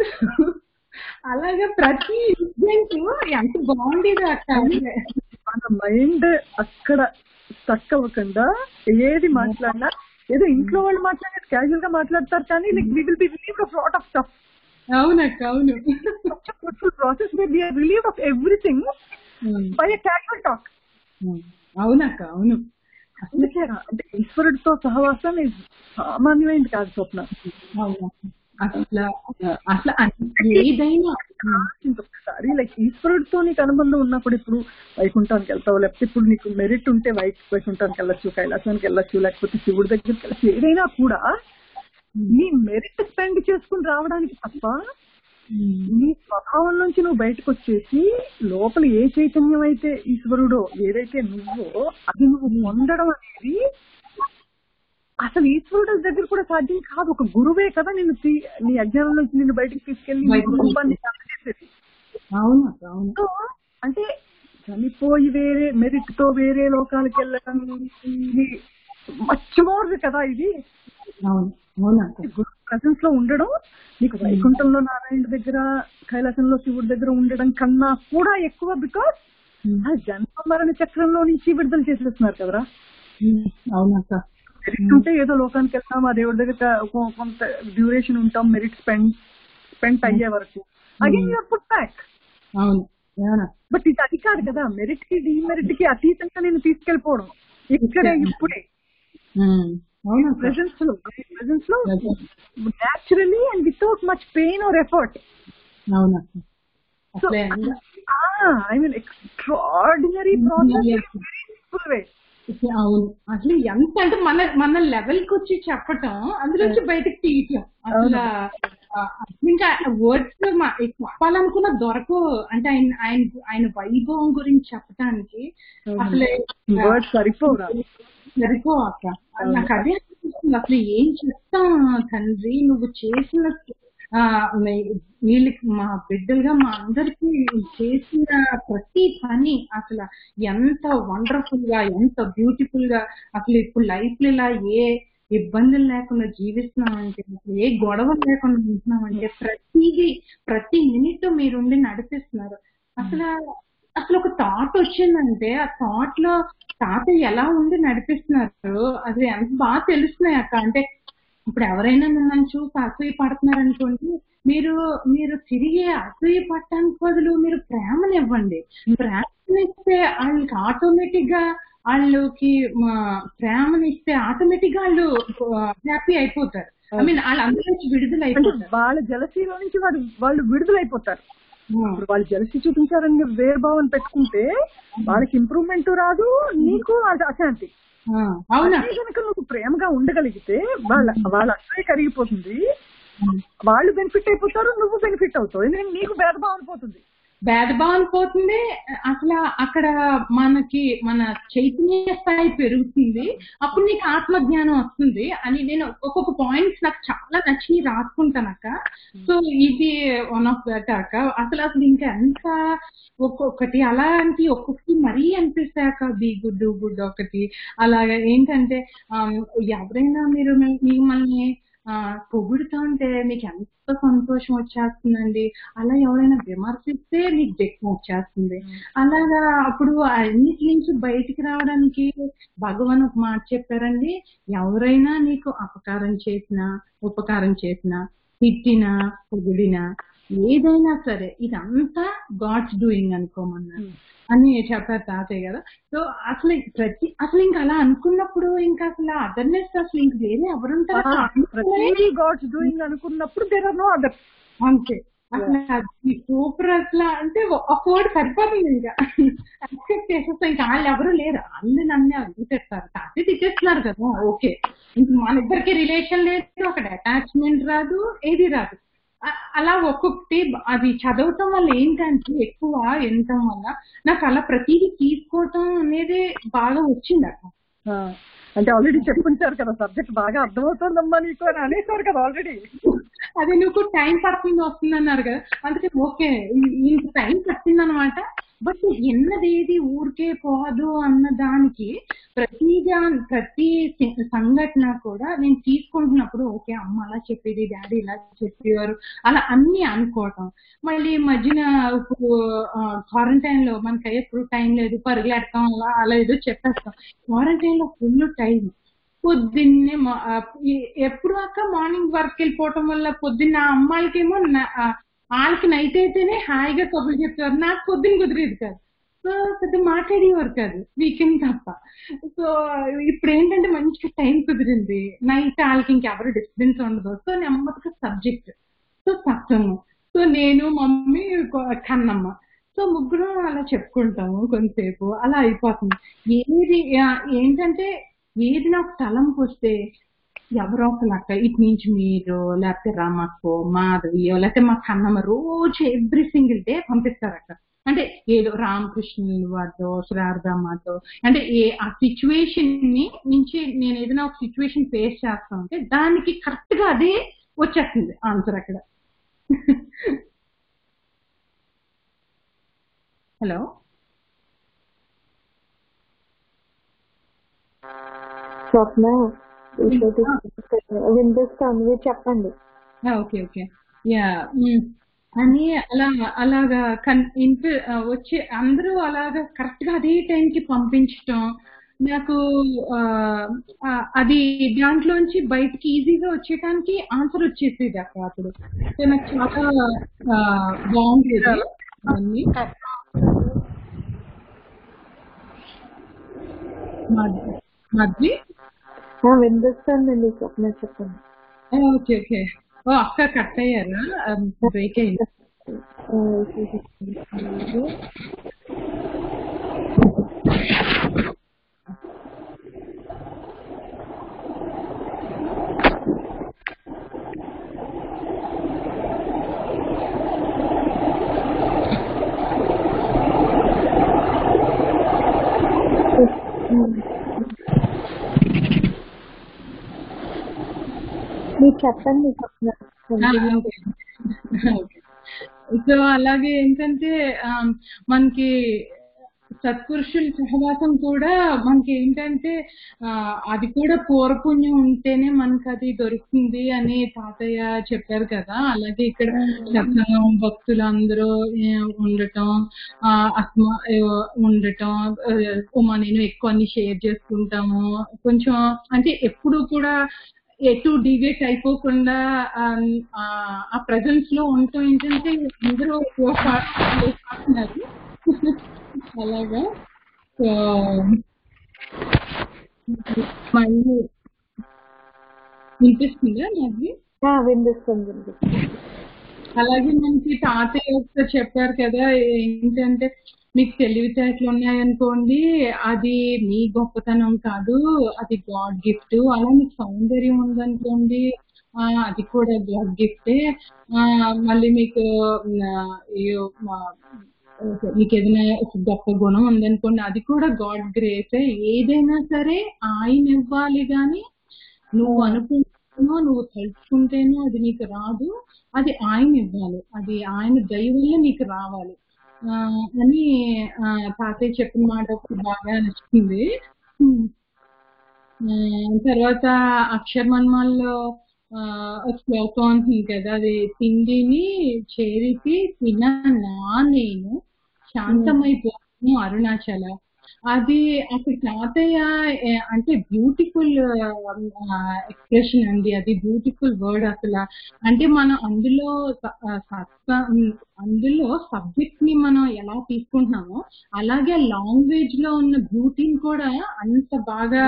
అలాగే ప్రతి ఇన్సిడెంట్ ఎంత బాగుండేది అక్కడ. మన మైండ్ అక్కడ స్టక్ అవ్వకుండా ఏది మాట్లాడినా ఏదో ఇంట్లో వాళ్ళు మాట్లాడేది క్యాజువల్ గా మాట్లాడతారు కానీ like we will be relieved of lot of stuff. అవునక్క, అవును. Process we are relieve of everything by a casual talk. అవునక్క, అవును. అందుకే అంటే ఈశ్వరుడితో సహవాసం సామాన్యమైంది కాదు స్వప్న. అసలు అసలు ఏదైనా ఒకసారి లైక్ ఈశ్వరుడితో నీకు అనుబంధం ఉన్నప్పుడు ఇప్పుడు వైకుంఠానికి వెళ్తావు, లేకపోతే ఇప్పుడు నీకు మెరిట్ ఉంటే వైకుంఠానికి వెళ్ళొచ్చు, కైలాసానికి వెళ్ళొచ్చు, లేకపోతే శివుడి దగ్గరికి వెళ్ళచ్చు. ఏదైనా కూడా నీ మెరిట్ స్పెండ్ చేసుకుని రావడానికి తప్ప నీ స్వభావం నుంచి నువ్వు బయటకు వచ్చేసి లోపల ఏ చైతన్యం అయితే ఈశ్వరుడో ఏదైతే నువ్వో అది నువ్వు పొందడం అనేది అసలు ఈశ్వరుడు దగ్గర కూడా సాధ్యం కాదు. ఒక గురువే కదా నిన్ను నీ అజ్ఞానం నుంచి నిన్ను బయటకు తీసుకెళ్ళి కుటుంబాన్ని చేసేది. అంటే చనిపోయి వేరే మెరిట్ తో వేరే లోకాలకు వెళ్ళడం మచ్ మోర్ కదా ఇది. గురు ప్రజెన్స్ లో ఉండడం నీకు వైకుంఠంలో నారాయణ దగ్గర కైలాసంలో శివుడి దగ్గర ఉండడం కన్నా కూడా ఎక్కువ. బికాస్ ఆ జన్మ మరణ చక్రంలో నుంచి విడుదల చేసేస్తున్నారు కదరా. అవునక్క. మెరిట్ ఉంటే ఏదో లోకానికి వెళ్తాం, ఆ దేవుడి దగ్గర కొంత డ్యూరేషన్ ఉంటాం, మెరిట్ స్పెండ్ అయ్యే వరకు again you're put back. But ఇది అది కాదు కదా. మెరిట్ కి డిమెరిట్ కి అతీతంగా నేను తీసుకెళ్లిపోవడం ఇక్కడే ఇప్పుడే ప్రెజెన్స్ లో naturally and without much pain or effort. I mean extraordinary process. అవును, అసలు ఎంత అంటే మన లెవెల్ కి వచ్చి చెప్పటం, అందులోంచి బయటకు తీయటం, అసలు ఇంకా వర్డ్స్ చెప్పాలనుకున్న దొరకు. అంటే ఆయన వైభవం గురించి చెప్పటానికి అసలు సరిపోక నాకు అదే అనిపిస్తుంది. అసలు ఏం చెప్తాం తండ్రి, నువ్వు చేసిన వీళ్ళకి మా బిడ్డలుగా మా అందరికి చేసిన ప్రతి పని అసలు ఎంత వండర్ఫుల్ గా, ఎంత బ్యూటిఫుల్ గా, అసలు ఇప్పుడు లైఫ్ లో ఇలా ఏ ఇబ్బందులు లేకుండా జీవిస్తున్నామంటే, అసలు ఏ గొడవలు లేకుండా ఉంటున్నామంటే, ప్రతి మినిట్ మీరుండి నడిపిస్తున్నారు. అసలు ఒక థాట్ వచ్చిందంటే ఆ థాట్ లో తాత ఎలా ఉండి నడిపిస్తున్నారు అది ఎంత బాగా తెలుస్తున్నాయి అక్క. అంటే ఇప్పుడు ఎవరైనా మిమ్మల్ని చూసి అసూయ పడుతున్నారు అనుకోండి, మీరు తిరిగి అసూయ పట్టడానికి బదులు మీరు ప్రేమనివ్వండి. ప్రేమనిస్తే వాళ్ళకి ఆటోమేటిక్ గా వాళ్ళకి ప్రేమనిస్తే ఆటోమేటిక్ గా వాళ్ళు హ్యాపీ అయిపోతారు. ఐ మీన్ వాళ్ళు అందరి నుంచి విడుదల అయిపోతారు. వాళ్ళ జలసీలో నుంచి వాళ్ళు విడుదలైపోతారు. ఇప్పుడు వాళ్ళు జలసీ చూపించారని వేర్భావం పెట్టుకుంటే వాళ్ళకి ఇంప్రూవ్మెంట్ రాదు, నీకు అది అశాంతి. అవునా, కనుక నువ్వు ప్రేమగా ఉండగలిగితే వాళ్ళ అసూయ కరిగిపోతుంది, వాళ్ళు బెనిఫిట్ అయిపోతారు, నువ్వు బెనిఫిట్ అవుతావు. ఎందుకంటే నీకు భేదభావం పోతుంది. అసలు అక్కడ మనకి మన చైతన్య స్థాయి పెరుగుతుంది. అప్పుడు నీకు ఆత్మజ్ఞానం వస్తుంది అని నేను ఒక్కొక్క పాయింట్స్ నాకు చాలా నచ్చి రాసుకుంటానక్క. సో ఇది వన్ ఆఫ్ దట్ అక్క. అసలు ఇంకా ఎంత ఒక్కొక్కటి అలాంటి ఒక్కొక్కటి మరీ అనిపిస్తాయక్క. బీ గుడ్ గుడ్ ఒకటి అలాగా. ఏంటంటే ఎవరైనా మీరు మిమ్మల్ని పొగుడుతా ఉంటే మీకు ఎంత సంతోషం వచ్చేస్తుందండి. అలా ఎవరైనా విమర్శిస్తే మీకు దుఃఖం వచ్చేస్తుంది. అలాగా అప్పుడు అన్నిటి నుంచి బయటికి రావడానికి భగవాన్ ఒక మాట చెప్పారండి. ఎవరైనా నీకు అపకారం చేసినా, ఉపకారం చేసినా, తిట్టినా, పొగిడినా, ఏదైనా సరే ఇదంతా గాడ్స్ డూయింగ్ అనుకోమన్నారు అని చెప్పారు తాతయ్య కదా. సో అసలు ఇంకా అలా అనుకున్నప్పుడు ఇంకా అసలు అదర్నెస్ అసలు ఇంక వేరే ఎవరుంటారు గాడ్స్ డూయింగ్ అనుకున్నప్పుడు దేర్ ఆర్ నో అదర్స్. అంతే. అసలు సూపర్. అసలు అంటే ఒక వర్డ్ సరిపోతుంది. ఇంకా యాక్సెప్ట్ చేసేస్తా. ఇంకా వాళ్ళు ఎవరు లేరు, వాళ్ళు నన్ను అడుగుతారు, తాతయ్య తిట్టేస్తున్నారు కదా, ఓకే. ఇంక మన ఇద్దరికి రిలేషన్ లేదు, అక్కడ అటాచ్మెంట్ రాదు, ఏది రాదు. అలా ఒక్కొక్కటి అది చదవటం వల్ల ఏంటంటే ఎక్కువ వినటం వల్ల నాకు అలా ప్రతిదీ తీసుకోవటం అనేది బాగా వచ్చింది అక్క. అంటే ఆల్రెడీ చెప్పుకుంటారు కదా, సబ్జెక్ట్ బాగా అర్థమవుతుందమ్మా నీకు అని అనేసారు కదా ఆల్రెడీ. అదే నువ్వు టైం పడుతుంది వస్తుంది అన్నారు కదా, అందుకే ఓకే ఇంత టైం పట్టింది అనమాట. బట్ ఎన్నదేది ఊరికే పోదు అన్న దానికి ప్రతి సంఘటన కూడా నేను తీసుకుంటున్నప్పుడు ఓకే అమ్మ అలా చెప్పేది, డాడీ ఇలా చెప్పేవారు, అలా అన్ని అనుకోవటం. మళ్ళీ మధ్యన ఇప్పుడు క్వారంటైన్ లో మనకి ఎప్పుడు టైం లేదు, పరుగులాడటం అలా ఏదో చెప్పేస్తాం. క్వారంటైన్ లో ఫుల్ టైం పొద్దున్నే ఎప్పుడు అక్క మార్నింగ్ వర్క్ వెళ్ళిపోవటం వల్ల పొద్దున్న అమ్మాయిలకేమో వాళ్ళకి నైట్ అయితేనే హాయిగా కబుర్లు చెప్తారు, నాకు పొద్దున్న కుదిరేది కాదు. సో పెద్ద మాట్లాడేవారు కాదు వీకెండ్ తప్ప. సో ఇప్పుడు ఏంటంటే మంచిగా టైం కుదిరింది, నైట్ వాళ్ళకి ఇంకెవరు డిస్టర్బెన్స్ ఉండదు. సో నెమ్మదిగా సబ్జెక్ట్, సో సత్సంగం, సో నేను మమ్మీ కన్నమ్మ, సో ముగ్గురు అలా చెప్పుకుంటాము కొంతసేపు, అలా అయిపోతుంది. ఏది ఏంటంటే ఏది నాకు తలంపు వస్తే ఎవరో ఒకరు అక్క ఇటు నుంచి మీరు, లేకపోతే రామక్కో, మాధవియో, లేకపోతే మా కన్నమ్మ రోజు ఎవ్రీ సింగిల్ డే పంపిస్తారు అక్క. అంటే ఏదో రామకృష్ణుని వారితో, శ్రారదామాతో, అంటే ఆ సిచ్యువేషన్ ని నుంచి నేను ఏదైనా ఒక సిచ్యువేషన్ ఫేస్ చేస్తా ఉంటే దానికి కరెక్ట్ గా అదే వచ్చేస్తుంది ఆన్సర్ అక్కడ. హలో స్వప్న, వినిపిస్తుంది, చెప్పండి. ఓకే ఓకే యా అని అలాగా వచ్చి అందరూ అలాగా కరెక్ట్ గా అదే టైంకి పంపించటం నాకు అది దాంట్లోంచి బయటకి ఈజీగా వచ్చేయడానికి ఆన్సర్ వచ్చేసేది అక్కడ. అప్పుడు నాకు చాలా బాగుండేది అన్ని. మధ్య వినిపిస్తుందండి, స్వప్న చెప్పండి. ఓకే ఓకే అక్క కట్ అయ్యారా, బ్రేక్ అయింది. మీరు చెప్పండి. సో అలాగే ఏంటంటే మనకి సత్పురుషుల సహవాసం కూడా మనకి ఏంటంటే అది కూడా పూర్వపుణ్యం ఉంటేనే మనకు అది దొరుకుతుంది అని తాతయ్య చెప్పారు కదా. అలాగే ఇక్కడ సత్సంగం, భక్తులు అందరూ ఉండటం, ఉండటం, నేను ఎక్కువ అన్ని షేర్ చేసుకుంటాము. కొంచెం అంటే ఎప్పుడు కూడా ఎటు డివేట్ అయిపోకుండా ఆ ప్రెజెన్స్ లో ఉండటం ఏంటంటే అందరూ పాడుతున్నారు అలాగా. మళ్ళీ వినిపిస్తుందా నాకు? వినిపిస్తుంది. అలాగే మనకి తాతయ్య చెప్పారు కదా ఏంటంటే మీకు తెలివితేటలు ఉన్నాయనుకోండి అది మీ గొప్పతనం కాదు, అది గాడ్ గిఫ్ట్. అలా మీకు సౌందర్యం ఉందనుకోండి అది కూడా గాడ్ గిఫ్టే. మళ్ళీ మీకు ఏదైనా గొప్ప గుణం ఉందనుకోండి అది కూడా గాడ్ గ్రేసే. ఏదైనా సరే ఆయన ఇవ్వాలి గాని నువ్వు అనుకుంటున్నావు, నువ్వు తలుచుకుంటేనో అది నీకు రాదు, అది ఆయన ఇవ్వాలి, అది ఆయన దయ వల్ల నీకు రావాలి అని తాతయ్య చెప్పిన మాట బాగా నచ్చింది. తర్వాత అక్షరమన్మాల్లో శ్లోకం ఉంటుంది కదా, అది తిండిని చేరితి తిన నా నేను శాంతమైపోయాను అరుణాచల. అది అసలు తాతయ్య అంటే బ్యూటిఫుల్ ఎక్స్ప్రెషన్ అండి, అది బ్యూటిఫుల్ వర్డ్ అసలు. అంటే మనం అందులో సబ్జెక్ట్ ని మనం ఎలా తీసుకుంటున్నామో అలాగే లాంగ్వేజ్ లో ఉన్న బ్యూటీని కూడా అంత బాగా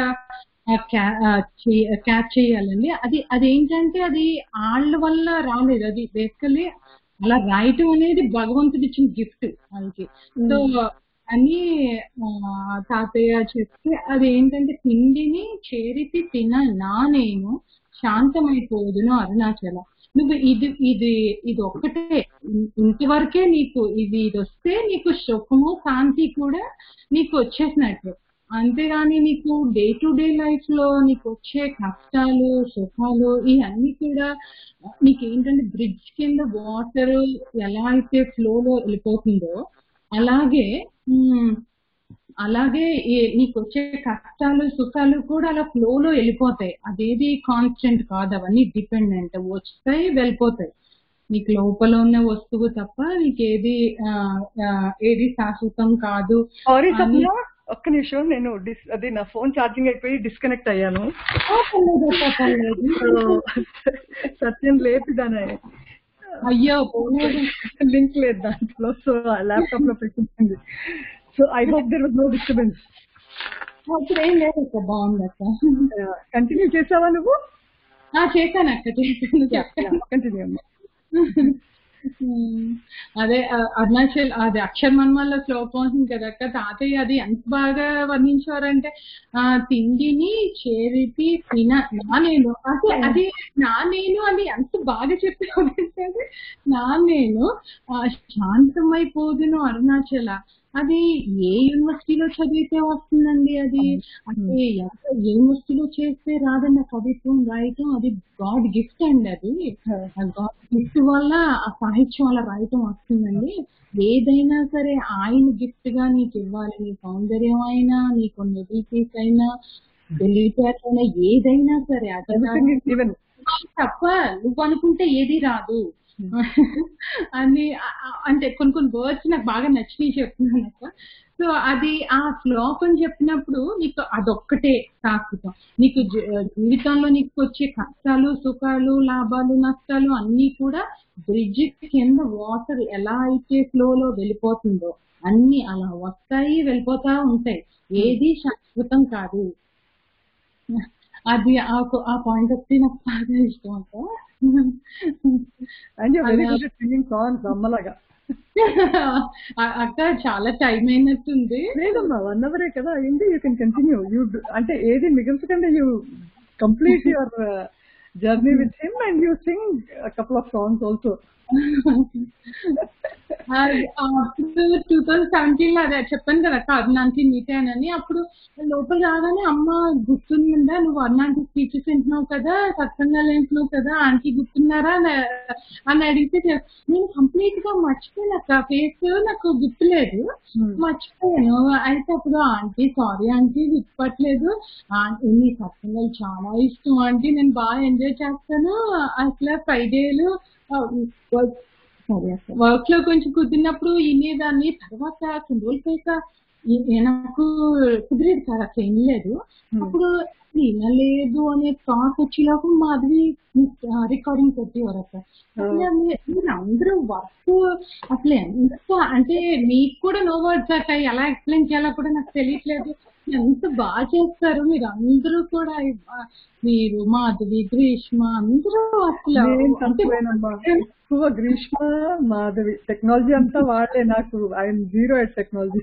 క్యాచ్ చేయాలండి. అదేంటంటే అది వాళ్ళ వల్ల రాలేదు, అది బేసికలీ అలా రాయటం అనేది భగవంతుడి ఇచ్చిన గిఫ్ట్ వాళ్ళకి. సో అని తాతయ్య చెప్తే అదేంటంటే తిండిని చేరితి తిన నా నేను శాంతమైపోదును అరుణాచల. నువ్వు ఇది ఒక్కటే, ఇంతవరకే నీకు ఇది వస్తే నీకు సుఖము శాంతి కూడా నీకు వచ్చేసినట్టు. అంతేగాని నీకు డే టు డే లైఫ్ లో నీకు వచ్చే కష్టాలు సుఖాలు ఇవన్నీ కూడా నీకు ఏంటంటే బ్రిడ్జ్ కింద వాటర్ ఎలా అయితే ఫ్లోలో వెళ్ళిపోతుందో అలాగే నీకు వచ్చే కష్టాలు సుఖాలు కూడా అలా ఫ్లోలో వెళ్ళిపోతాయి. అదేది కాన్స్టెంట్ కాదు, అవన్నీ డిపెండెంట్, వస్తాయి వెళ్ళిపోతాయి. నీకు లోపల ఉన్న వస్తువు తప్ప నీకు ఏది శాశ్వతం కాదు. ఒక్క నిమిషం, నేను అది నా ఫోన్ ఛార్జింగ్ అయిపోయి డిస్కనెక్ట్ అయ్యాను. So, సత్యం లేపిదానే, అయ్యో లింక్ లేదు దాంట్లో, సో ల్యాప్టాప్ లో పెట్టింది. So I hope there was no disturbance. అప్పుడు ఏం లేదు అక్క, బాగుంది అక్క. కంటిన్యూ చేసావా నువ్వు? చేశాను అక్క, చేశాను. కంటిన్యూ అమ్మా. అదే అరుణాచల్, అది అక్షర మన్మల్లో శ్లోకం ఉంటుంది కదా అక్క, తాతయ్య అది ఎంత బాగా వర్ణించారంటే, తిండిని చేరితి నా నేను, అంటే అది నా నేను అని ఎంత బాగా చెప్పారంటే, నా నేను శాంతమైపోదును అరుణాచల. అది ఏ యూనివర్సిటీలో చదివితే వస్తుందండి అది, అంటే ఏ యూనివర్సిటీలో చేస్తే రాదండి ఆ కవిత్వం రాయటం, అది గాడ్ గిఫ్ట్ అండి. అది గాడ్ గిఫ్ట్ వల్ల ఆ సాహిత్యం అలా రాయటం వస్తుందండి. ఏదైనా సరే ఆయన గిఫ్ట్ గా నీకు ఇవ్వాలి, నీ సౌందర్యం అయినా, నీకు నెగిటివ్స్ అయినా, డెలిటర్స్ అయినా, ఏదైనా సరే అది తప్ప నువ్వు అనుకుంటే ఏది రాదు అని. అంటే కొన్ని వర్డ్స్ నాకు బాగా నచ్చినాయి చెప్తున్నాను. సో అది ఆ శ్లోకం చెప్పినప్పుడు నీకు అదొక్కటే శాశ్వతం. నీకు జీవితంలో నీకు వచ్చే కష్టాలు, సుఖాలు, లాభాలు, నష్టాలు అన్ని కూడా బ్రిడ్జ్ కింద వాటర్ ఎలా అయితే ఫ్లోలో వెళ్ళిపోతుందో అన్ని అలా వస్తాయి, వెళ్ళిపోతా ఉంటాయి. ఏది శాశ్వతం కాదు. అది ఆ పాయింట్ వచ్చి నాకు బాగా ఇష్టం అంట. అమ్మలాగా అక్క చాలా టైం అయినట్టుంది. లేదమ్మా, 1 hour కదా అయింది. You can continue. యూ అంటే ఏది మిగల్చకుండా you complete your journey with him and you sing couple of songs also. అప్పుడు 2017 లో అదే చెప్పాను కదా అరుణాంటి మీట్ అయ్యానని. అప్పుడు లోపల రాగానే అమ్మ గుర్తుందా, నువ్వు అరుణాంటి స్పీచెస్ వింటున్నావు కదా, సత్సంగాలు వింటున్నావు కదా, ఆంటీ గుర్తున్నారా అని అడిగితే నేను కంప్లీట్ గా మర్చిపోయాను. ఫేస్ నాకు గుర్తులేదు, మర్చిపోయాను. అయితే అప్పుడు ఆంటీ సారీ ఆంటీ గుర్తుపట్టలేదు, నీ సత్సంగాలు చాలా ఇష్టం ఆంటీ, నేను బాగా ఎంజాయ్ చేస్తాను, అసలు ఫ్రైడేలు సరే అక్క వర్క్ లో కొంచెం కుదిరినప్పుడు వినేదాన్ని. తర్వాత కొన్ని రోజులైతే నాకు కుదిరేది కాదు, అట్లా వినలేదు. అప్పుడు వినలేదు అనే థాట్ వచ్చేలాగా మాధవి రికార్డింగ్ పెట్టేవారు అక్క. మీరు అందరూ వర్క్ అసలు ఎంత అంటే మీకు కూడా నో వర్డ్స్ అక్క, ఎలా ఎక్స్ప్లెయిన్ చేయాలో కూడా నాకు తెలియట్లేదు. ఎంత బాగా చేస్తారు మీరు అందరూ కూడా, మీరు మాధవి, గ్రీష్మ అందరూ అసలు. గ్రీష్మ, మాధవి టెక్నాలజీ అంతా వాడే, నాకు ఆయన జీరో ఎట్ టెక్నాలజీ.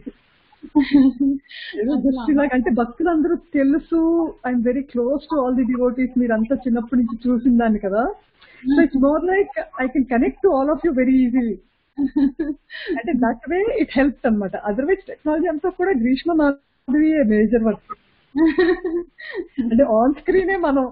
అంటే భక్తులందరూ తెలుసు, I'm very close to all the devotees. మీరు అంతా చిన్నప్పటి నుంచి చూసిన దాన్ని కదా. So it's more like I can connect to all of you very easily. అంటే దట్ వే ఇట్ హెల్ప్స్ అనమాట. అదర్వైజ్ టెక్నాలజీ అంతా కూడా గ్రీష్మ, మాధవి మేజర్ వర్క్. అంటే ఆన్ స్క్రీనే మనం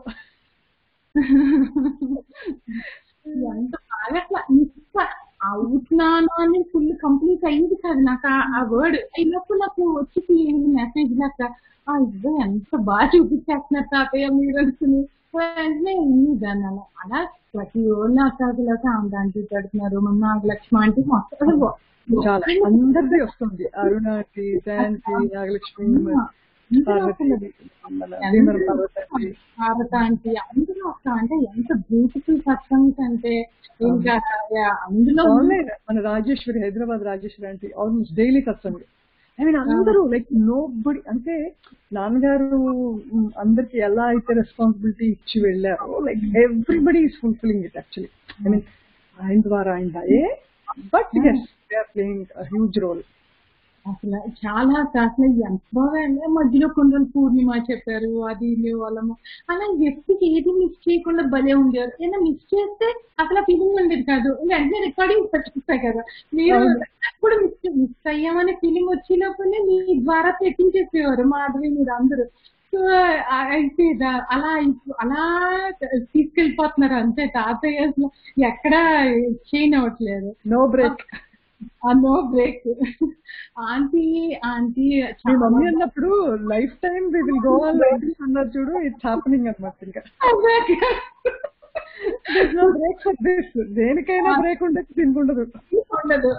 ఎంత బాగా అట్లా అవుతున్నాను అని ఫుల్ కంప్లీట్ అయ్యింది కాదు నాకు ఆ వర్డ్ అయినప్పుడు. నాకు వచ్చి మెసేజ్ లాగా ఇద్దరు ఎంత బాగా చూపించేస్తున్నారు తాతయ్య మీరు అనుకుని వెంటనే దాన్ని అలా ప్రతి రోజు నాకు ఆంటీ పెడుతున్నారు, మన నాగలక్ష్మి ఆంటీ మొత్తం అందరిది వస్తుంది. అరుణాటి, శాంతి, నాగలక్ష్మి, భారత ఆంటీ అందరూ వస్తా అంటే ఎంత బ్యూటిఫుల్ సత్సంగ్స్ అంటే. ఇంకా అందులో మన Rajeshwari, Hyderabad Rajeshwari aunty almost daily satsang. I mean అందరూ లైక్ నో బడి. అంటే నాన్నగారు అందరికి ఎలా అయితే రెస్పాన్సిబిలిటీ ఇచ్చి వెళ్ళారో, like everybody is fulfilling it actually. I mean ఆయన ద్వారా ఆయన దయే, but yes they are playing a huge role. అసలు చాలా అసలు ఎంత బాగా మధ్యలో కొన్ని పూర్ణిమ చెప్పారు, అది వాళ్ళము అలా ఎప్పుడు ఏది మిస్ చేయకుండా భలే ఉండేవారు. ఏదైనా మిస్ చేస్తే అసలు ఫీలింగ్ ఉండేది కాదు, వెంటనే రికార్డింగ్ పెట్టిస్తాయి కదా. మీరు ఎప్పుడు మిస్ అయ్యామనే ఫీలింగ్ వచ్చేలోపలే మీ ద్వారా పెట్టించేసేవారు మాధవి మీరు అందరూ. సో అయితే అలా తీసుకెళ్ళిపోతున్నారు అంతే. తాతయ్య అసలు ఎక్కడా చేంజ్ అవ్వట్లేదు, no break. No break. Aunty మీ మమ్మీ అన్నప్పుడు life time we will go on like this అన్నారు చూడు, ఇట్స్ హ్యాపెనింగ్ అన్నమాట. ఇంకా బ్రేక్ ఫర్ దిస్. దేనికైనా బ్రేక్ ఉండదు, దీనికి ఉండదు. ఉండదు.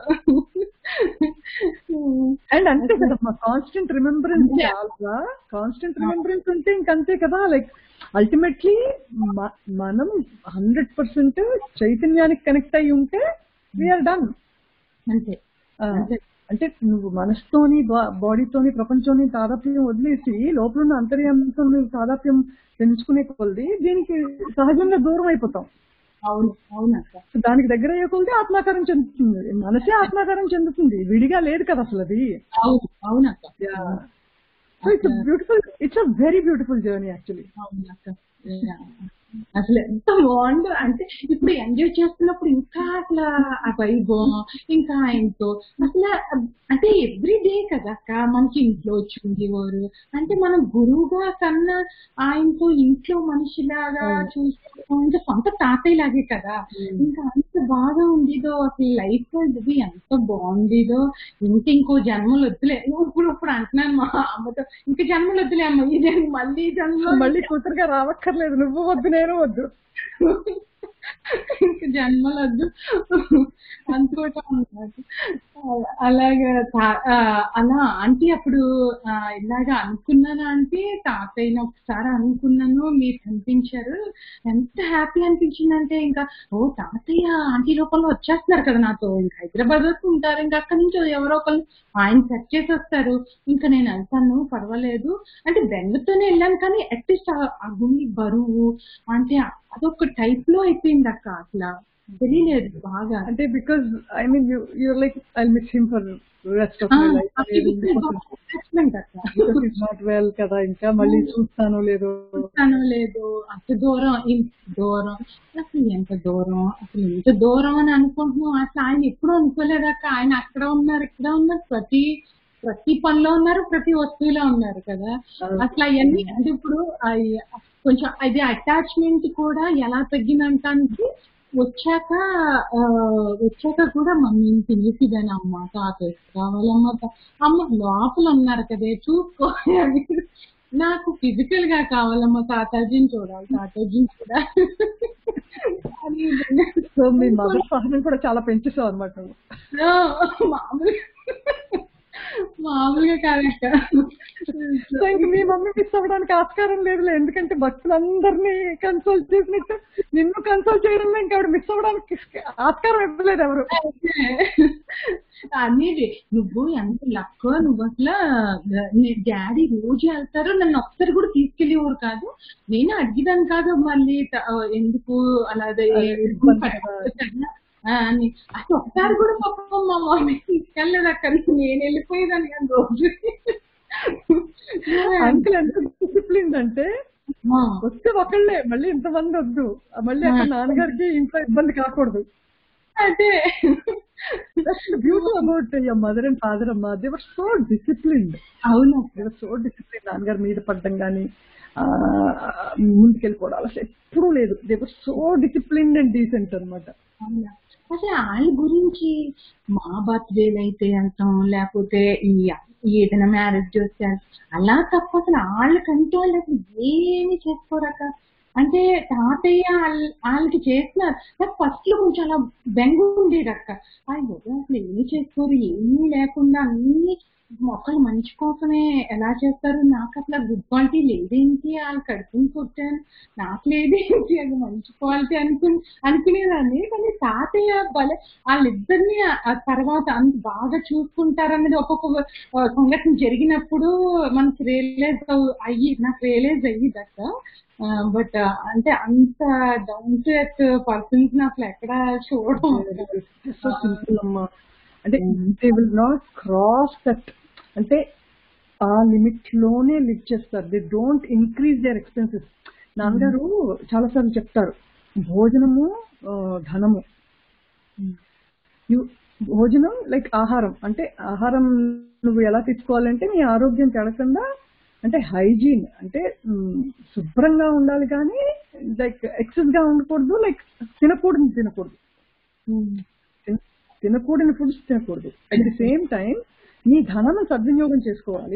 అండ్ అంతే కదమ్మా, కాన్స్టెంట్ రిమెంబరెన్స్ చాలా. కాన్స్టెంట్ రిమెంబరెన్స్ ఉంటే ఇంకంతే కదా. లైక్ అల్టిమేట్లీ మనం 100% చైతన్యానికి కనెక్ట్ అయి ఉంటే వీఆర్ డన్. అంతే. అంటే నువ్వు మనసుతోని బాడీతోని ప్రపంచంలోని తాదాప్యం వదిలేసి లోపల అంతర్యంతో నువ్వు తాదాప్యం పెంచుకునే కొద్ది దీనికి సహజంగా దూరం అయిపోతాం. అవును అవునక్క. దానికి దగ్గర అయ్యకుంటే ఆత్మాకారం చెందుతుంది. మనసే ఆత్మాకారం చెందుతుంది, విడిగా లేదు కదా అసలు అది. అవును అవునక్క. So it's a very beautiful journey actually. అవునక్క. అసలు ఎంత బాగుందో అంటే ఇప్పుడు ఎంజాయ్ చేస్తున్నప్పుడు ఇంకా అసలు ఆ వైభవం ఇంకా ఆయనతో అసలు అంటే ఎవ్రీ డే కదక్క మనకి ఇంట్లో వచ్చి ఉండేవారు. అంటే మనం గురువుగా కన్నా ఆయనతో ఇంట్లో మనిషిలాగా చూస్తే సొంత తాతయ్య లాగే కదా. ఇంకా అంత బాగా ఉండేదో అసలు లైఫ్ ఇది ఎంత బాగుండేదో. ఇంకో జన్మలు వద్దులే ఇప్పుడు అంటున్నాను మా అమ్మతో, ఇంకా జన్మలు వద్దులే అమ్మ, ఈ జన్మ మళ్ళీ జన్మ మళ్ళీ కూతురుగా రావక్కర్లేదు, నువ్వు వద్దు నేను వద్దు, ఇంకా జన్మలు వద్దు అనుకోవటం అన్నమాట. అలాగా అలా ఆంటీ అప్పుడు ఇలాగా అనుకున్నాను అంటే తాతయ్యని ఒకసారి అనుకున్నాను, మీరు కనిపించారు, ఎంత హ్యాపీ అనిపించిందంటే ఇంకా ఓ తాతయ్య ఆంటీ రూపంలో వచ్చేస్తున్నారు కదా నాతో. ఇంకా హైదరాబాద్ వరకు ఉంటారు, ఇంకా అక్కడి నుంచి ఎవరో ఒకళ్ళు ఆయన సెట్ చేసి వస్తారు, ఇంకా నేను వెళ్తాను పర్వాలేదు అంటే బెంగతోనే వెళ్ళాను. కానీ అట్లీస్ట్ ఆ గుండె బరువు అంటే అదొక టైప్ లో అయిపోయింది అక్క. అట్లా తెలియలేదు బాగా. అంటే because I mean you're like I miss him for rest of my life. Not well కదా, ఇంకా మళ్ళీ చూస్తానో లేదో అసలు దూరం దూరం అసలు ఎంత దూరం, అసలు ఎంత దూరం అని అనుకుంటున్నాం. అసలు ఆయన ఎప్పుడు అనుకోలేదక్క. ఆయన అక్కడ ఉన్నారు ఇక్కడ ఉన్నారు, ప్రతి పనిలో ఉన్నారు, ప్రతి వస్తువులో ఉన్నారు కదా. అసలు అవన్నీ అంటే ఇప్పుడు కొంచెం అది అటాచ్మెంట్ కూడా ఎలా తగ్గినంటానికి వచ్చాక కూడా మమ్మీని పిలిచిదాని అమ్మ తాతయ్య కావాలమ్మ అమ్మ లోపల ఉన్నారు కదే చూసుకోవాలి, నాకు ఫిజికల్ గా కావాలమ్మ తాతాజీని చూడాలి చూడాలి. సో మీ మదర్ సహనం కూడా చాలా పెంచేసావు అనమాట. మామూలుగా కాదక్క. మీ మమ్మీ మిస్ అవ్వడానికి ఆస్కారం లేదులే, ఎందుకంటే భక్తులందరినీ కన్సల్ట్ చేసినట్టు నిన్ను కన్సల్ట్ చేయడంలో ఇంకా ఆవిడ మిస్ అవ్వడానికి ఆస్కారం ఇవ్వలేదు ఎవరు. అనేది నువ్వు ఎంత లక్, నువ్వు అసలు డాడీ రోజు వెళ్తారు, నన్ను ఒకసారి కూడా తీసుకెళ్ళేవారు కాదు. నేను అడిగిదాన్ని కాదు మళ్ళీ ఎందుకు అలాగే అని అసలు ఒకసారి కూడా పాపం మా మమ్మీ తీసుకెళ్ళలేదు అక్కడ, నేను వెళ్ళిపోయేదాన్ని కానీ రోజు. అంకుల్ ఎంత డిసిప్లిన్ అంటే వస్తే ఒకళ్ళే, మళ్ళీ ఇంతమంది వద్దు, మళ్ళీ అక్కడ నాన్నగారికి ఇంట్లో ఇబ్బంది కాకూడదు. అదే beauty about your mother and father అమ్మా, దే వర్ సో డిసిప్లిన్డ్. అవును, దే వర్ సో డిసిప్లిన్. నాన్నగారి మీద పడ్డం కానీ ముందుకెళ్ళిపోవడం అలా ఎప్పుడూ లేదు. They were so disciplined and decent అనమాట. అసలు వాళ్ళ గురించి మా బర్త్డేలు అయితే వెళ్తాం, లేకపోతే ఏదైనా మ్యారేజ్ చేస్తే అలా తప్ప అసలు వాళ్ళకంటూ వాళ్ళు అసలు ఏమి చేసుకోరాక. అంటే తాతయ్య వాళ్ళకి చేస్తున్నారు. నాకు ఫస్ట్ లో కొంచెం అలా బెంగ ఉండేది అక్క. వాళ్ళు అసలు ఏమి చేసుకోరు, ఏమీ లేకుండా అన్ని మొక్కలు మంచి కోసమే ఎలా చేస్తారు, నాకు అసలు గుడ్ క్వాలిటీ లేదేంటి, వాళ్ళు కడుపుని కొట్టాను నాకు లేదేంటి, అది మంచి క్వాలిటీ అనుకునేదాన్ని. కానీ తాతయ్య భలే వాళ్ళిద్దరిని తర్వాత అంత బాగా చూసుకుంటారనేది ఒక్కొక్క సంఘటన జరిగినప్పుడు మనకు నాకు రియలైజ్ అయ్యిదక్క. బట్ అంటే అంత డౌన్ టు ఎర్త్ పర్సన్స్ అసలు ఎక్కడ చూడడం. అంటే they will not cross that, అంటే ఆ లిమిట్ లోనే లివ్ చేస్తారు. They don't increase their expenses. నాన్నగారు చాలాసార్లు చెప్తారు, భోజనము ధనము. భోజనం లైక్ ఆహారం, అంటే ఆహారం నువ్వు ఎలా తీసుకోవాలంటే నీ ఆరోగ్యం చెడకుండా, అంటే హైజీన్ అంటే శుభ్రంగా ఉండాలి కానీ లైక్ ఎక్సెస్ గా ఉండకూడదు, లైక్ తినకూడని ఫుడ్స్ తినకూడదు. అట్ ది సేమ్ టైం నీ ధనాన్ని సద్వినియోగం చేసుకోవాలి.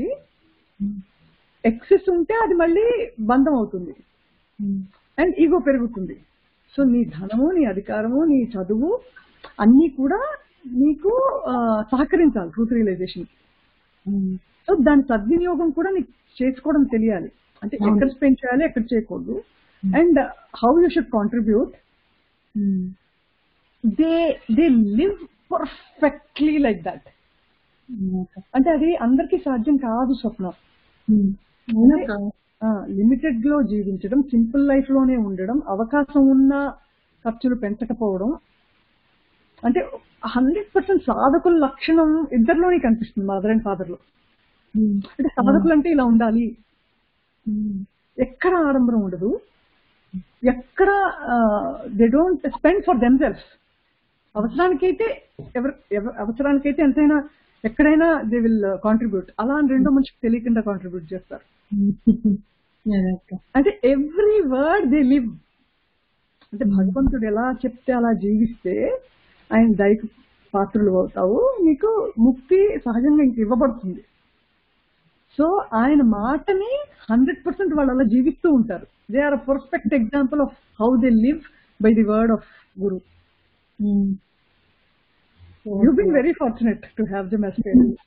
ఎక్సెస్ ఉంటే అది మళ్ళీ బంధం అవుతుంది అండ్ ఈగో పెరుగుతుంది. సో నీ ధనము, నీ అధికారము, నీ చదువు అన్ని కూడా నీకు సహకరించాలి ట్రూత్ రియలైజేషన్. సో దాని సద్వినియోగం కూడా నీకు చేసుకోవడం తెలియాలి. అంటే ఎక్కడ స్పెండ్ చేయాలి, ఎక్కడ చేయకూడదు, and how you should contribute. They live perfectly like that. అంటే అది అందరికీ సాధ్యం కాదు స్వప్న. లిమిటెడ్ లో జీవించడం, సింపుల్ లైఫ్ లోనే ఉండడం, అవకాశం ఉన్న ఖర్చులు పెంచకపోవడం, అంటే 100% సాధకుల లక్షణం ఇద్దరిలోనే కనిపిస్తుంది, మదర్ అండ్ ఫాదర్ లో. అంటే సాధకులు అంటే ఇలా ఉండాలి, ఎక్కడ ఆడంబరం ఉండదు, ఎక్కడ they don't spend for themselves. అవసరానికైతే ఎంతైనా ఎక్కడైనా దే విల్ కాంట్రిబ్యూట్. అలా అని రెండో మనిషికి తెలియకుండా కాంట్రిబ్యూట్ చేస్తారు. అంటే ఎవ్రీ వర్డ్ దే లివ్. అంటే భగవంతుడు ఎలా చెప్తే అలా జీవిస్తే ఆయన దయకు పాత్రలు అవుతావు, నీకు ముక్తి సహజంగా ఇంక ఇవ్వబడుతుంది. సో ఆయన మాటని 100% వాళ్ళు అలా జీవిస్తూ ఉంటారు. They are a perfect example of how they live by the word of guru. You've been very fortunate to have them as parents.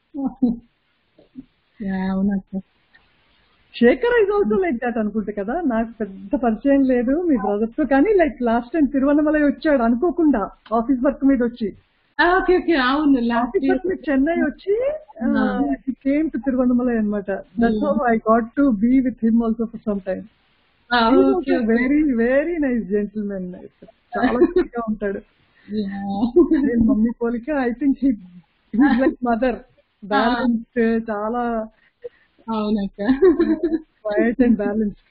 Shekhar is also like that అనుకుంటా కదా. నాకు పెద్ద పరిచయం లేదు మీ బ్రదర్ తో, కానీ లైక్ లాస్ట్ టైం తిరువన్నమలై వచ్చాడు అనుకోకుండా, ఆఫీస్ వర్క్ మీద వచ్చి. ఆఫీస్ వర్క్ మీద చెన్నై వచ్చి he came to తిరువన్నమలై అన్నమాట. That's how I got to be with him also for some time. Very very nice gentleman. చాలా గా ఉంటాడు. మమ్మీ పోలిక. I think he's like mother, balanced, చాలా క్వైట్ అండ్ బ్యాలెన్స్డ్.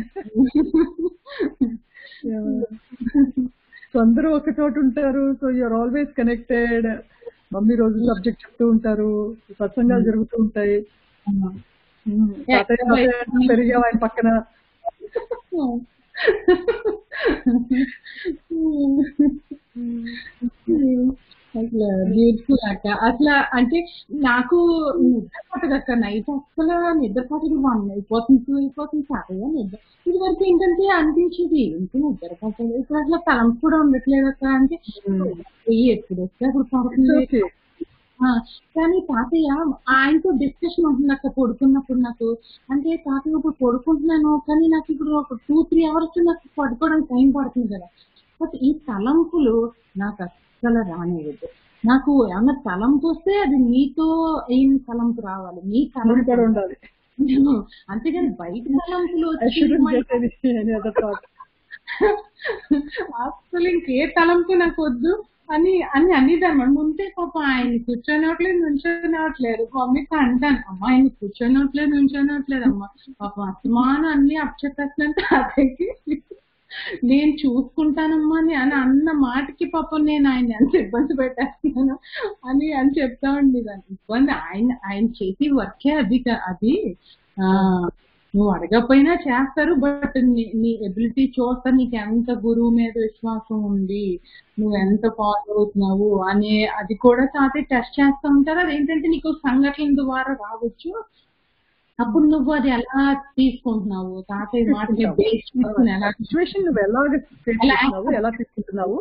సో అందరూ ఒక చోట ఉంటారు. So you're always connected. Mummy రోజు సబ్జెక్ట్ చెప్తూ ఉంటారు, సత్సంగాలు జరుగుతూ ఉంటాయి. పెరిగావు ఆయన పక్కన. అట్లా బ్యూటిఫుల్ అక్క. అట్లా అంటే నాకు నిద్ర పట్టదక్క. నైట్ అసలు నిద్ర పట్టదు, 1 అయిపోతుంది, 2 అయిపోతుంది, చాలా నిద్ర. ఇది వరకు ఏంటంటే అనిపించేది ఇంటి నిద్ర పట్టదు, ఇప్పుడు అట్లా తలంపు కూడా ఉండట్లేదు అక్క. అంటే ఎప్పుడు వస్తే అప్పుడు పడుతుంది. కానీ తాతయ్య ఆయనతో డిస్కషన్ ఉంటుంది అక్క పడుకున్నప్పుడు నాకు. అంటే తాతయ్య ఇప్పుడు పడుకుంటున్నాను, కానీ నాకు ఇప్పుడు ఒక 2-3 అవర్స్ నాకు పడుకోవడానికి టైం పడుతుంది కదా. బట్ ఈ తలంపులు నాకు అస్సలు రానివ్వదు. నాకు ఏమన్నా తలంపు వస్తే అది మీతో ఏం తలంపు రావాలి, మీ తలంపు ఉండాలి, అంతేగాని బయట తలంపులు అసలు ఇంకే తలంపు నాకు వద్దు అని అనేదాన్ని. ముందే పాప ఆయన్ని కూర్చొనివ్వట్లేదు, నుంచోనివ్వట్లేదు. మమ్మీతో అంటాను, అమ్మ ఆయన్ని కూర్చొనివ్వట్లేదు, నుంచోనివ్వట్లేదు అమ్మ, పాప అసమానం అన్ని అప్పచెప్పేస్తున్నాను తాతయ్యకి, నేను చూసుకుంటానమ్మా అని అన్న మాటకి పాపం నేను ఆయన ఎంత ఇబ్బంది పెట్టేస్తున్నాను అని చెప్తా ఉండేదాన్ని. ఇబ్బంది ఆయన చేసి వర్కే అది నువ్వు అడగపోయినా చేస్తారు. బట్ నీ ఎబిలిటీ చూస్తా, నీకు ఎంత గురువు మీద విశ్వాసం ఉంది, నువ్వు ఎంత ఫాలో అవుతున్నావు అనే అది కూడా తాతయ్య టెస్ట్ చేస్తూ ఉంటారు. అదేంటంటే నీకు సంఘటనల ద్వారా రావచ్చు, అప్పుడు నువ్వు అది ఎలా తీసుకుంటున్నావు, తాతయ్య మాటని బేస్ చేసుకుని ఎలా సిచ్యువేషన్ నువ్వు ఎలా తీసుకుంటున్నావు,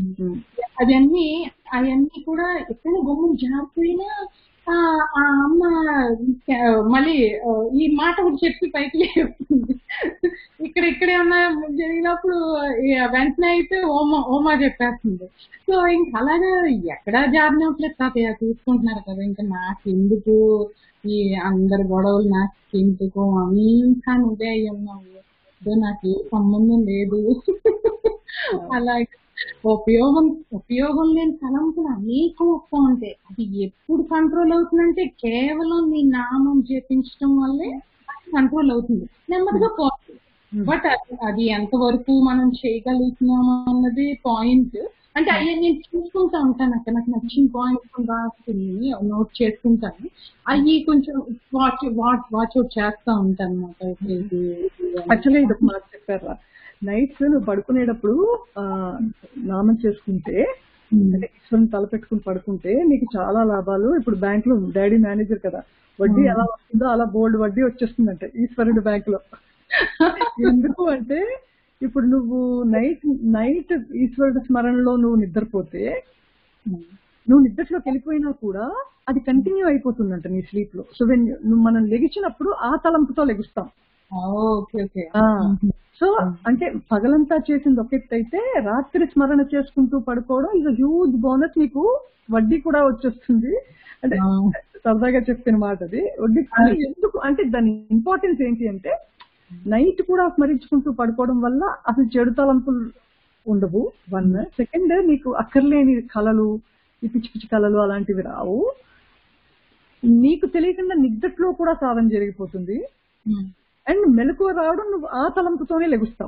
అవన్నీ కూడా ఎక్కడైనా గమ్మున జారిపోయినా ఆ అమ్మ మళ్ళీ ఈ మాట కూడా చెప్పి పైకి లేపుతుంది. ఇక్కడే ఉన్న జరిగినప్పుడు వెంటనే అయితే ఓమా చెప్పేస్తుంది. సో ఇంక అలాగా ఎక్కడా జారినట్లేదు తాతయ్య చూసుకుంటున్నారు కదా, ఇంకా నాకు ఎందుకు ఈ అందరి గొడవలు, నాకు ఎందుకు అంతా నువ్వే అయ్యి ఉన్నావు, నాకు ఏ సంబంధం లేదు. అలాగే ఉపయోగం లేని తలంపులు అనేకం వస్తూ ఉంటాయి. అది ఎప్పుడు కంట్రోల్ అవుతుందంటే కేవలం నీ నామం జపించడం వల్లే కంట్రోల్ అవుతుంది, నెమ్మదిగా పోతుంది. బట్ అది ఎంతవరకు మనం చేయగలుగుతున్నాం అన్నది పాయింట్. అంటే అయ్యా నేను చూసుకుంటా ఉంటాను అక్కడ, నాకు నచ్చిన పాయింట్స్ రాసుకుని నోట్ చేసుకుంటాను, అవి కొంచెం వాచ్ అవుట్ చేస్తా ఉంటాను అన్నమాట. యాక్చువల్లీ ఇది మాకు చెప్పారా, నైట్స్ నువ్వు పడుకునేటప్పుడు నామం చేసుకుంటే, అంటే ఈశ్వరుని తలపెట్టుకుని పడుకుంటే నీకు చాలా లాభాలు. ఇప్పుడు బ్యాంక్ లో డాడీ మేనేజర్ కదా, వడ్డీ ఎలా వస్తుందో అలా బోల్డ్ వడ్డీ వచ్చేస్తుందంటే ఈశ్వరుడు బ్యాంక్ లో. ఎందుకు అంటే ఇప్పుడు నువ్వు నైట్ ఈశ్వరుడు స్మరణలో నువ్వు నిద్రపోతే నువ్వు నిద్రలోకి వెళ్ళిపోయినా కూడా అది కంటిన్యూ అయిపోతుందంట నీ స్లీప్ లో. సో నువ్వు మనం లెగిచినప్పుడు ఆ తలంపుతో లెగుస్తాం. సో అంటే పగలంతా చేసింది ఒక ఎత్తు అయితే రాత్రి స్మరణ చేసుకుంటూ పడుకోవడం ఇస్ హ్యూజ్ బోనస్. నీకు వడ్డీ కూడా వచ్చేస్తుంది. అంటే సరదాగా చెప్పిన మాట అది. వడ్డీ ఎందుకు అంటే దాని ఇంపార్టెన్స్ ఏంటి అంటే నైట్ కూడా స్మరించుకుంటూ పడుకోవడం వల్ల అసలు చెడు తలంపులు ఉండవు. 1. సెకండ్, నీకు అక్కర్లేని కళలు, ఈ పిచ్చి పిచ్చి కళలు అలాంటివి రావు. నీకు తెలియకుండా నిద్రలో కూడా సాధన జరిగిపోతుంది. అండ్ మెలకువ రావడం నువ్వు ఆ తలంపుతోనే లెగుస్తావు.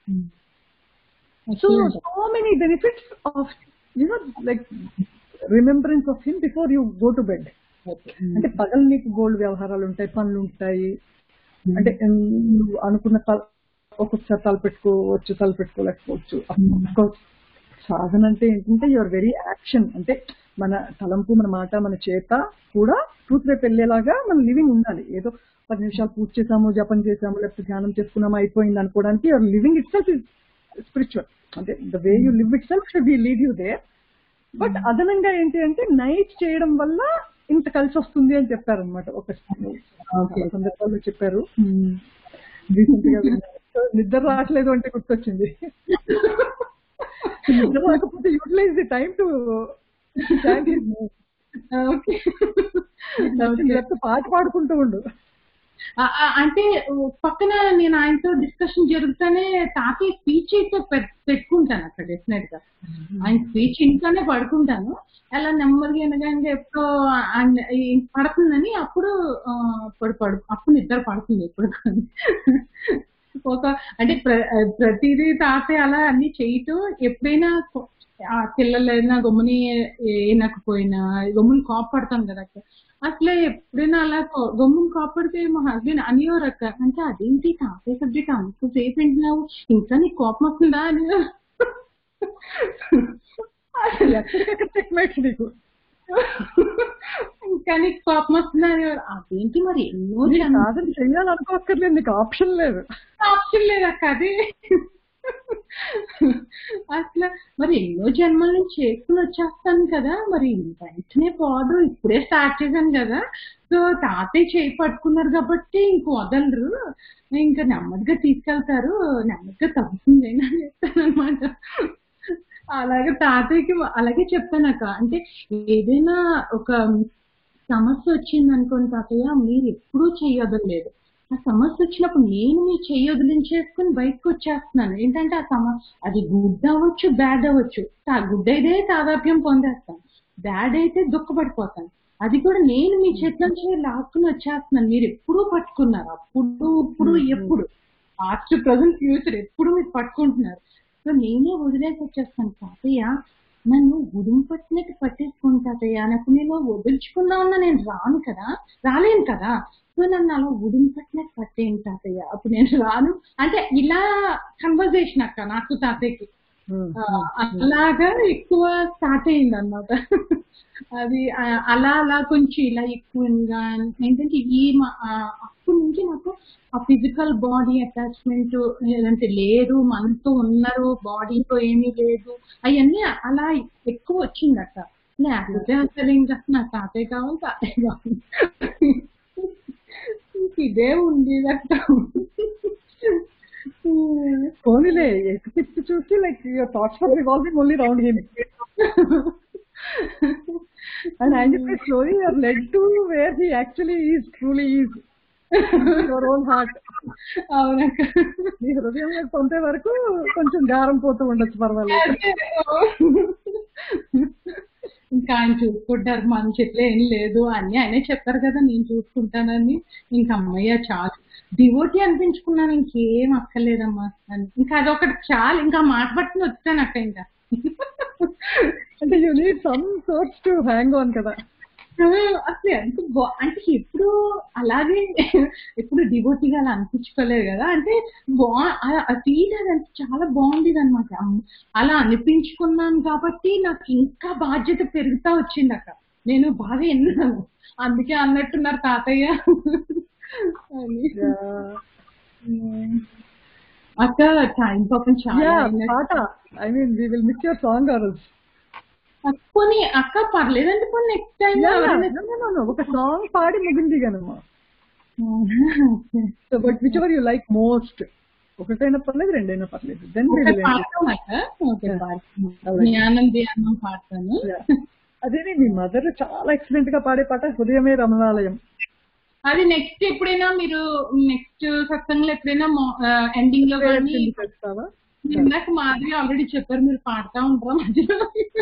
So many benefits of like remembrance of him before you go to bed. అంటే పగలు నీకు గోల్డ్ వ్యవహారాలు ఉంటాయి, పనులు ఉంటాయి. అంటే నువ్వు అనుకున్న ఒక్కొక్కసారి తలపెట్టుకోవచ్చు, తలపెట్టుకోలేకపోవచ్చు. సాధన అంటే ఏంటంటే యువర్ వెరీ యాక్షన్. అంటే మన తలంపు, మన మాట, మన చేత కూడా ట్రూత్ వైపు వెళ్ళేలాగా మన లివింగ్ ఉండాలి. ఏదో 10 నిమిషాలు పూజ చేసాము, జపం చేసాము, లేకపోతే ధ్యానం చేసుకున్నాము అయిపోయింది అనుకోవడానికి your living itself is spiritual. అంటే the way you live itself should lead you there. But అదనంగా ఏంటి అంటే నైట్ చేయడం వల్ల ఇంత కలిసి వస్తుంది అని చెప్పారనమాట. ఒక సందర్భాల్లో చెప్పారు. నిద్ర రావట్లేదు అంటే గుర్తొచ్చింది. నిద్ర రాకపోతే యూటిలైజ్ ది టైం టు పాట పాడుకుంటూ ఉండు. అంటే పక్కన నేను ఆయనతో డిస్కషన్ జరుగుతానే తాతయ్య స్పీచ్ అయితే పెట్టుకుంటాను అక్కడ. డెఫినెట్ గా ఆయన స్పీచ్ ఇంట్లోనే పడుకుంటాను. అలా నెమ్మదిగా ఎనగానే ఎప్పుడో పడుతుందని అప్పుడు అప్పుడు నిద్ర పడుతుంది ఎప్పుడు. అంటే ప్రతిదీ తాతయ్య అలా అన్ని చేయటం. ఎప్పుడైనా పిల్లలైనా గమ్ముని వినకపోయినా గమ్ముని కోపడతాం కదా అక్క. అసలు ఎప్పుడైనా అలా గమ్ముని కోపడితే మా హస్బెండ్ అనేవారక్క, అంటే అదేంటి తాతయ్య సబ్జెక్ట్ అంత సేపు వింటున్నావు, ఇంకా నీకు కోపం వస్తుందా అని. ఇంకా నీకు కోపం వస్తుందా అనేవారు. అదేంటి మరి ఎన్నో సాధన చెయ్యాలనుకోక్కర్లేదు, నీకు ఆప్షన్ లేదు. అక్క అది. అసలు మరి ఎన్నో జన్మల నుంచి చేసుకుని వచ్చేస్తాను కదా, మరి వెంటనే పోదు, ఇప్పుడే స్టార్ట్ చేశాను కదా. సో తాతయ్య చేయి పట్టుకున్నారు కాబట్టి ఇంక వదలరు, ఇంకా నెమ్మదిగా తీసుకెళ్తారు, నెమ్మదిగా తగ్గుతుంది అని చెప్తాను అనమాట. అలాగే తాతయ్యకి అలాగే చెప్పానక్క. అంటే ఏదైనా ఒక సమస్య వచ్చింది అనుకోండి తాతయ్య, మీరు ఎప్పుడూ చెయ్యొదలేదు. ఆ సమస్య వచ్చినప్పుడు నేను మీ చెయ్యి వదిలించేసుకుని బయటకు వచ్చేస్తున్నాను. ఏంటంటే అది గుడ్ అవ్వచ్చు, బ్యాడ్ అవ్వచ్చు. గుడ్ అయితే తాదాప్యం పొందేస్తాను, బ్యాడ్ అయితే దుఃఖపడిపోతాను. అది కూడా నేను మీ చేతి నుంచి లాక్కుని వచ్చేస్తున్నాను. మీరు ఎప్పుడూ పట్టుకున్నారు, అప్పుడు ఇప్పుడు ఎప్పుడు, పాస్ట్ ప్రజెంట్ ఫ్యూచర్ ఎప్పుడు మీరు పట్టుకుంటున్నారు. సో నేనే వదిలేసి వచ్చేస్తాను. తాతయ్య నన్ను గుడుము పట్టినట్టు పట్టేసుకుని తాతయ్య, నాకు నేను వదిలించుకున్నా ఉన్నా నేను రాలేను కదా. సో నన్ను అలా గుడుము పట్టినట్టు పట్టేయండి తాతయ్య, అప్పుడు నేను రాను. అంటే ఇలా కన్వర్జేషన్ అక్క నాకు తాతయ్యకి అలాగా ఎక్కువ స్టార్ట్ అయింది అన్నమాట. అది అలా అలా కొంచెం ఇలా ఎక్కువగా ఏంటంటే అప్పటి నుంచి నాకు ఆ ఫిజికల్ బాడీ అటాచ్మెంట్ ఏదంటే లేదు, మనతో ఉన్నారు, బాడీతో ఏమీ లేదు, అవన్నీ అలా ఎక్కువ వచ్చింది అక్క. లేకపోతే అసలు ఇంకా నా తాతయ్య కావాలి ఇదే ఉంది అక్క. పోనీలే ఎటు చూసి like your thoughts are revolving only round him. And slowly you are led to where he actually is, truly is, your own heart. అవునక్క, నీ హృదయంలో పంపే వరకు కొంచెం గారం పోతూ ఉండొచ్చు, పర్వాలేదు. ఇంకా ఆయన చూసుకుంటారు, మన చెట్లు ఏం లేదు అన్ని ఆయనే చెప్పారు కదా నేను చూసుకుంటానని. ఇంకా అమ్మయ్య చాలు, డివోటీ అనిపించుకున్నాను, ఇంకేం అక్కర్లేదమ్మా అని. ఇంకా అదొకటి చాలు, ఇంకా మాట పట్టుకుని వచ్చాను అక్క. ఇంకా అంటే you need some source to hang on కదా. అసలు ఎంత అంటే ఎప్పుడు అలాగే ఎప్పుడు డివోటీగా అలా అనిపించుకోలేదు కదా. అంటే ఫీల్ అదంటే చాలా బాగుండేది అనమాట. అలా అనిపించుకున్నాను కాబట్టి నాకు ఇంకా బాధ్యత పెరుగుతా వచ్చింది అక్క. నేను బాగా ఎన్నాను, అందుకే అన్నట్టున్నారు తాతయ్య అని. అక్క టైం పాపం చాలా పాట I mean we will miss your song ours పోనీ అక్క పర్లేదండి పోనీ నెక్స్ట్ టైం ఒక సాంగ్ పాడి ముగిందిగానమ్మా. So but whichever you like most, ఒకటైనా పర్లేదు రెండైనా పర్లేదు. జ్ఞానం ధ్యానం పాడతాను. అదే మీ మదర్ చాలా ఎక్సలెంట్ గా పాడే పాట హృదయమే రమణాలయం. అది నెక్స్ట్ ఎప్పుడైనా మీరు నెక్స్ట్ సత్సంగంలో ఎప్పుడైనా ఎండింగ్ లో కానీ ఇందాక మాదిరి ఆల్రెడీ చెప్పారు మీరు పాడుతా ఉంటారా మధ్యలో.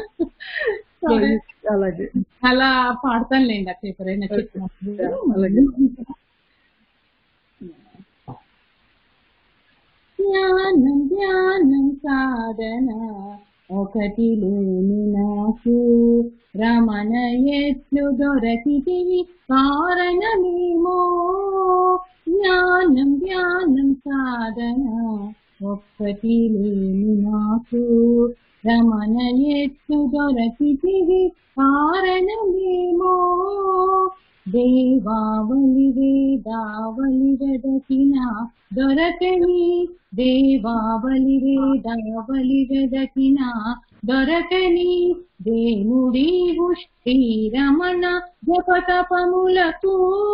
అలాగే అలా పాడతానులేండి అక్క ఎప్పుడైనా చెప్పినప్పుడు. జ్ఞానం ధ్యానం సాధన ఒకటి లేని నాకు రమణ ఎట్లు దొరకితివి కారణమేమో. జ్ఞానం ధ్యానం సాధన ఒక్కటి లేని నాకు రమణ ఎట్లు దొరకితివి కారణమేమో. దేవావళి వేదావళి వెదకిన దొరకని, దేవావళి వేదావళి వెదకిన దొరకని దేముడి ఉష్టి రమణ జపతపములకు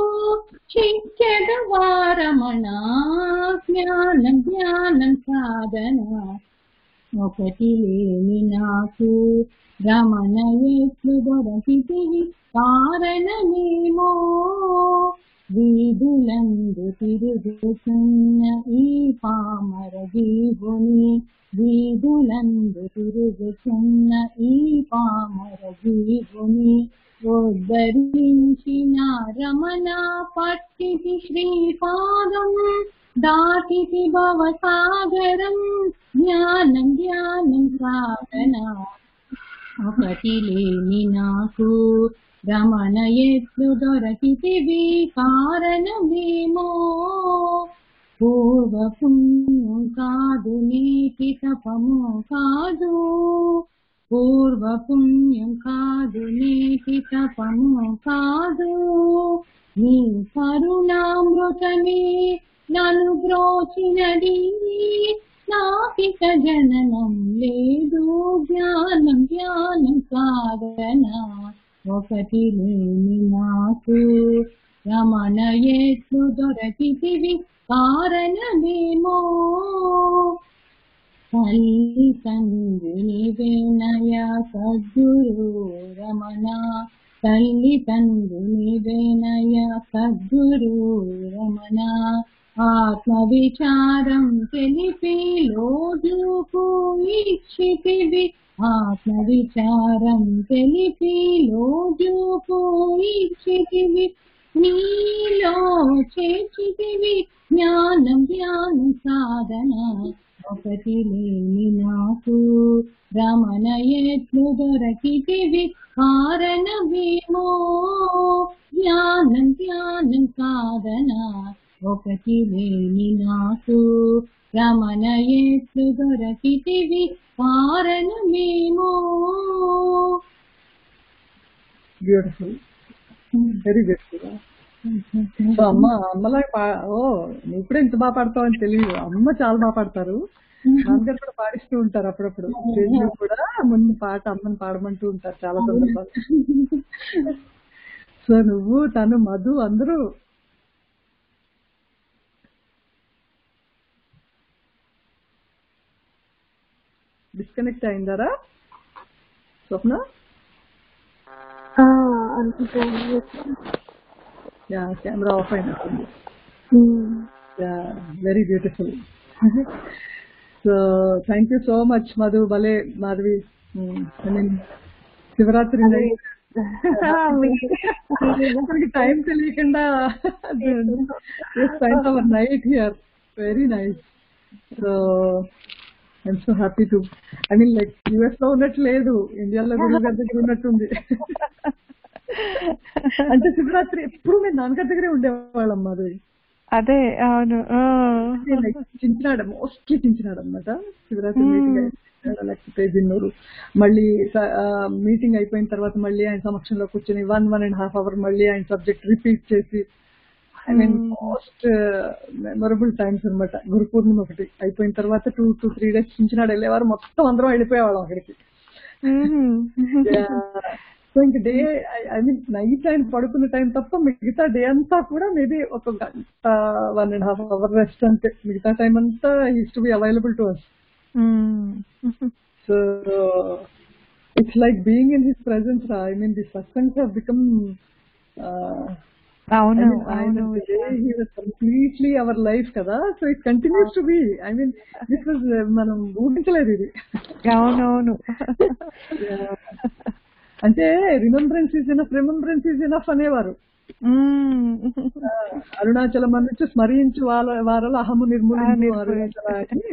చిక్కెదవారమణ. జ్ఞానం ధ్యానం సాధన ఒకటి లేని నాకు రమణ ఎట్లు దొరకితివి కారణమేమో. వీధులందు తిరుగుతున్న ఈ పామర జీవుని, వీధులందు తిరుగుతున్న ఈ పామర జీవుని ఉద్ధరించిన రమణ పట్టితి శ్రీపాదం దాటితి భవసాగరం. జ్ఞానం ధ్యానం సాధన ఒకటి లేని నాకు రమణ ఎట్లు దొరకితివి కారణమేమో. పూర్వ పుణ్యం కాదు నేటి తపము కాదు, పూర్వ పుణ్యం కాదు నేటి తపము కాదు. నీ కరుణామృతమే నన్ను బ్రోచినది, నాకిక జననం లేదు. జ్ఞానం ధ్యానం సాధన ఒకటి లేని నాకు రమణ ఎట్లు దొరకితివి కారణమేమో. తల్లి తండ్రి వేనయ సద్గురు రమణ, తల్లి తండ్రి వేనయ సద్గురు రమణ. ఆత్మ విచారం తెలిపి లోజుకు ఇచ్చితివి, ఆత్మ విచారం తెలిపి లోజుకు ఇచ్చితివి. నీలో చేర్చితివి జ్ఞానం ధ్యానం సాధన ఒకటి లేని నాకు రమణ ఎట్లు దొరకితివి కారణమేమో. జ్ఞానం ధ్యానం సాధన ఒకటి లేని నాకు రమణ ఎట్లు దొరకితివి కారణమేమో. Beautiful, very beautiful. సో అమ్మలా నువ్వు కూడా ఇంత బాగా పాడతావు అని తెలియదు. అమ్మ చాలా బాగా పాడతారు. నాన్నగారు కూడా పాడిస్తూ ఉంటారు అప్పుడప్పుడు. స్టేజ్ లో కూడా ముందు పాట అమ్మని పాడమంటూ ఉంటారు చాలా సందర్భాలు. సో నువ్వు తను మధు అందరూ డిస్కనెక్ట్ అయిందారా స్వప్న? కెమెరా ఆఫ్ అయినట్టుంది. Very beautiful. So thank you so much Madhu. భలే మాధవి. శివరాత్రి టైం తెలియకుండా our night here. Very nice. So I'm so happy to, I mean like US లో ఉన్నట్టు లేదు, ఇండియాలో గురువు గారి దగ్గర ఉన్నట్టుంది. అంటే శివరాత్రి ఎప్పుడు మేము నాన్నగారి దగ్గరే ఉండేవాళ్ళం మాధవి. అదే అవును. చించినాడు, మోస్ట్లీ చించినాడు అనమాట. శివరాత్రి మీటింగ్ లేకపోతే జిన్నూరు. మళ్ళీ మీటింగ్ అయిపోయిన తర్వాత మళ్ళీ ఆయన సమక్షంలో కూర్చొని 1.5 hours మళ్ళీ ఆయన సబ్జెక్ట్ రిపీట్ చేసి I mean most memorable times అనమాట. గురు పూర్ణిమ ఒకటి అయిపోయిన తర్వాత 2 to 3 days చించినాడు వెళ్ళేవారు, మొత్తం అందరం వెళ్ళిపోయేవాళ్ళం అక్కడికి. సో ఇంక డే ఐ మీన్ నైట్ ఆయన పడుకున్న టైం తప్ప మిగతా డే అంతా కూడా మేబీ ఒక గంట 1.5 hour రెస్ట్ అంతే. మిగతా టైం అంతా is to be available to us. So it's like being in his presence. I mean the satsangs have become completely our life కదా. So it continues to be. I mean this was మనం ఊహించలేదు ఇది. అవునవును. అంటే రిమెంబరెన్స్ ఈజ్ ఎనఫ్ అనేవారు. అరుణాచలం నుంచి స్మరించు వారల అహము నిర్మూలించు అరుణాచల అని.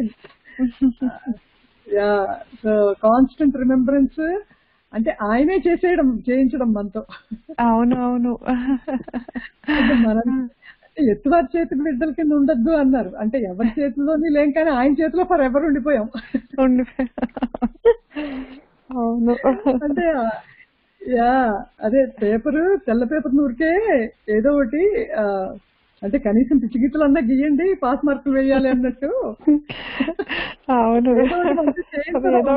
సో కాన్స్టెంట్ రిమెంబరెన్స్ అంటే ఆయనే చేయించడం మనతో. అవునవును. మనం ఎత్తువారి చేతి బిడ్డల కింద ఉండద్దు అన్నారు. అంటే ఎవరి చేతిలోని లేం, కానీ ఆయన చేతిలో ఫర్ ఎవర్ ఉండిపోయాం. అవును. అంటే అదే తెల్ల పేపర్ నూరికే ఏదో ఒకటి అంటే కనీసం పిచ్చి గీతలు అన్నా గీయండి, పాస్ మార్కులు వేయాలి అన్నట్టు. అవును. ఏదో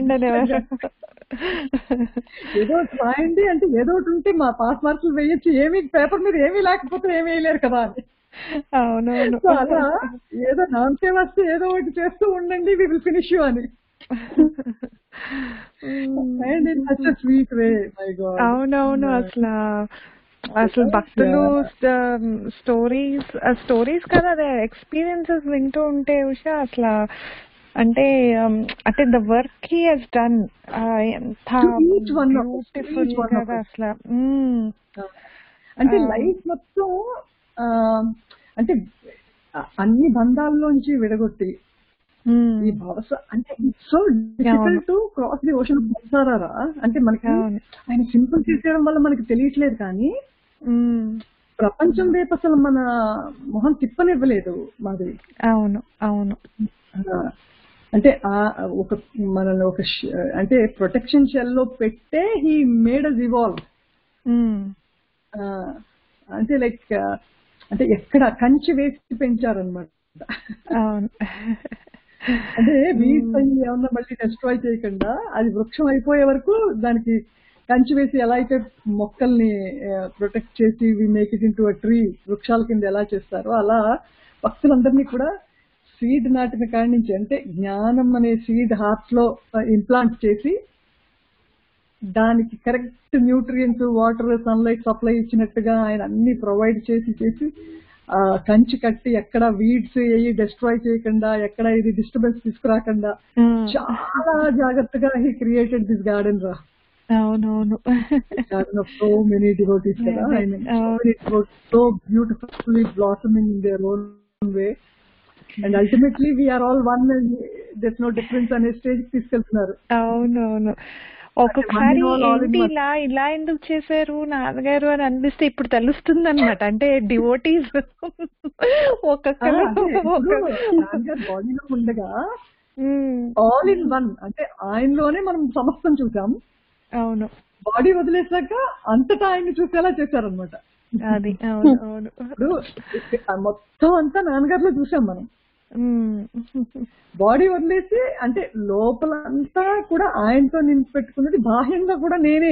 రాయండి అంటే ఏదో ఒకటి ఉంటే మా పాస్ మార్కులు వేయచ్చు, ఏమి పేపర్ మీద ఏమీ లేకపోతే ఏమి వేయలేరు కదా అని. అవునవును. అలా ఏదో నామకే వస్తే ఏదో ఒకటి చేస్తూ ఉండండి, వి విల్ ఫినిష్ యూ అని. అవునవును. అసలు భక్తులు స్టోరీస్ కదా, అదే ఎక్స్పీరియన్సెస్ వింటూ ఉంటే ఉషా అసలు అంటే the work he has done ఎంత బ్యూటిఫుల్ కదా అసలు. అంటే లైఫ్ మొత్తం అంటే అన్ని బంధాల్లోంచి విడగొట్టి ఈ భవస అంటే it's so difficult to cross the ocean of samsara. అంటే మనకి ఆయన సింపుల్ చేసేయడం వల్ల మనకి తెలియట్లేదు, కానీ ప్రపంచం వైపు అసలు మన మొహం తిప్పనివ్వలేదు మాది. అవును అవును. అంటే ఒక మనల్ని ఒక అంటే ప్రొటెక్షన్ షెల్ లో పెట్టే హీ మేడ్ అస్ ఇవాల్వ్. అంటే లైక్ అంటే ఎక్కడ కంచి వేసి పెంచారనమాట. అవును. అంటే వీడ్స్ అయ్యి ఏమన్నా మళ్ళీ డెస్ట్రాయ్ చేయకుండా అది వృక్షం అయిపోయే వరకు దానికి కంచి వేసి ఎలా అయితే మొక్కల్ని ప్రొటెక్ట్ చేసి we make it into a tree, వృక్షాల కింద ఎలా చేస్తారో అలా భక్తులందరినీ కూడా సీడ్ నాటిన కాడి నుంచి అంటే జ్ఞానం అనే సీడ్ హార్ట్ లో ఇంప్లాంట్ చేసి దానికి correct nutrients, water, sunlight supply ఇచ్చినట్టుగా ఆయన అన్ని ప్రొవైడ్ చేసి కంచి కట్టి ఎక్కడ వీడ్స్ అయ్యి డెస్ట్రాయ్ చేయకుండా, ఎక్కడ ఇది డిస్టర్బెన్స్ తీసుకురాకుండా చాలా జాగ్రత్తగా హీ క్రియేటెడ్ దిస్ గార్డెన్ రా. అవునవును. Garden of so many devotees కదా. I mean so beautifully blossoming in their own way and ultimately we're all one and there's no difference అనే స్టేజ్ తీసుకెళ్తున్నారు. అవునవును. ఒక్కొక్కసారి ఏంటి ఇలా ఎందుకు చేశారు నాన్నగారు అని అనిపిస్తే ఇప్పుడు తెలుస్తుంది అనమాట. అంటే డివోటీస్ ఒక్కొక్కరు బాడీలో ఉండగా ఆల్ ఇన్ వన్ అంటే ఆయనలోనే మనం సమస్తం చూసాం. అవును. బాడీ వదిలేసాక అంతటా ఆయన్ని చూసేలా చేశారనమాట. అది అవును అవును. ఇప్పుడు మొత్తం అంతా నాన్నగారిలో చూసాం మనం. బాడీ వదిలేసి అంటే లోపలంతా కూడా ఆయనతో నింపి పెట్టుకున్నది, బాహ్యంగా కూడా నేనే.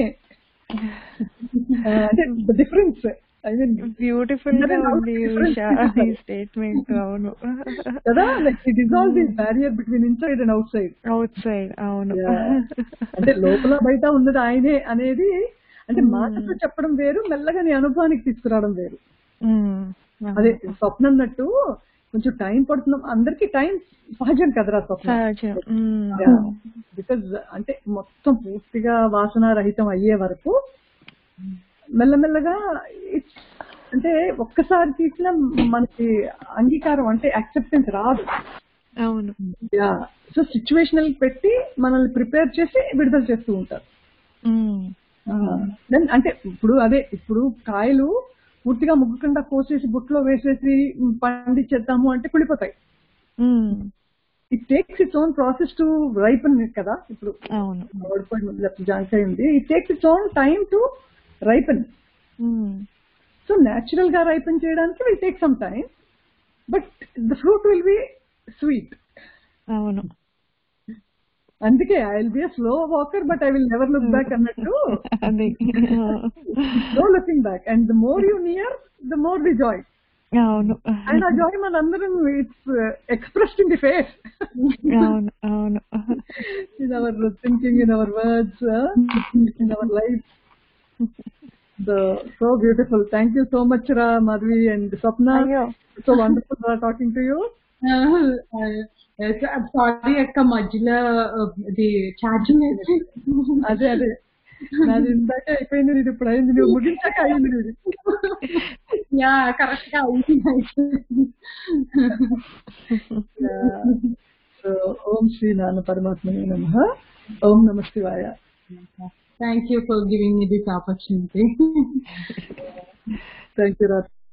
అంటే డిఫరెన్స్ ఐ మీన్ బ్యూటిఫుల్ గా ఉంది స్టేట్మెంట్. అవును కదా. Like it dissolve this barrier between inside and outside. అవును. అంటే లోపల బయట ఉన్నది ఆయనే అనేది అంటే మాటతో చెప్పడం వేరు, మెల్లగా నీ అనుభవానికి తీసుకురావడం వేరు. అదే స్వప్నం అన్నట్టు కొంచెం టైం పడుతున్నాం. అందరికి టైం సహజం కదరా స్వప్నం. బికాజ్ అంటే మొత్తం పూర్తిగా వాసన రహితం అయ్యే వరకు మెల్లమెల్లగా అంటే ఒక్కసారి తీసిన మనకి అంగీకారం అంటే యాక్సెప్టెన్స్ రాదు. అవును. సో సిచ్యువేషనల్ పెట్టి మనల్ని ప్రిపేర్ చేసి విడుదల చేస్తూ ఉంటారు. దెన్ అంటే ఇప్పుడు కాయలు పూర్తిగా ముగ్గకుండా కోసేసి బుట్టలో వేసేసి పండించేద్దాము అంటే కుళ్ళిపోతాయి. It takes its own process to ripen కదా. ఇప్పుడు జాంకాయ ఉంది, it takes its own time to ripen. So natural గా రైపన్ చేయడానికి will take some time, but the fruit will be sweet. అవును, అందుకే I will be a slow walker but I will never look back అన్నట్టు. అది no looking back, and the more you near the more the joy. అవును, అండ్ ఆ జాయ్ మనందరం it's expressed in the face, అవును, అవును. in our thinking, in our words, in our lives. So beautiful. Thank you so much, Madhvi and Swapna. అయ్యో, So wonderful talking to you. Sorry అక్క, మధ్యలో ఇది ఛార్జింగ్ అదే నాది ఇందాక అయిపోయింది, ఇది ఇప్పుడు అయింది, నువ్వు ముగించాక అయింది ఇది. యా కరెక్ట్ గా అయింది. సో ఓం శ్రీ నాన్న పరమాత్మనే నమః. ఓం నమః శివాయ. Thank you for giving me this opportunity. Thank you, Rat.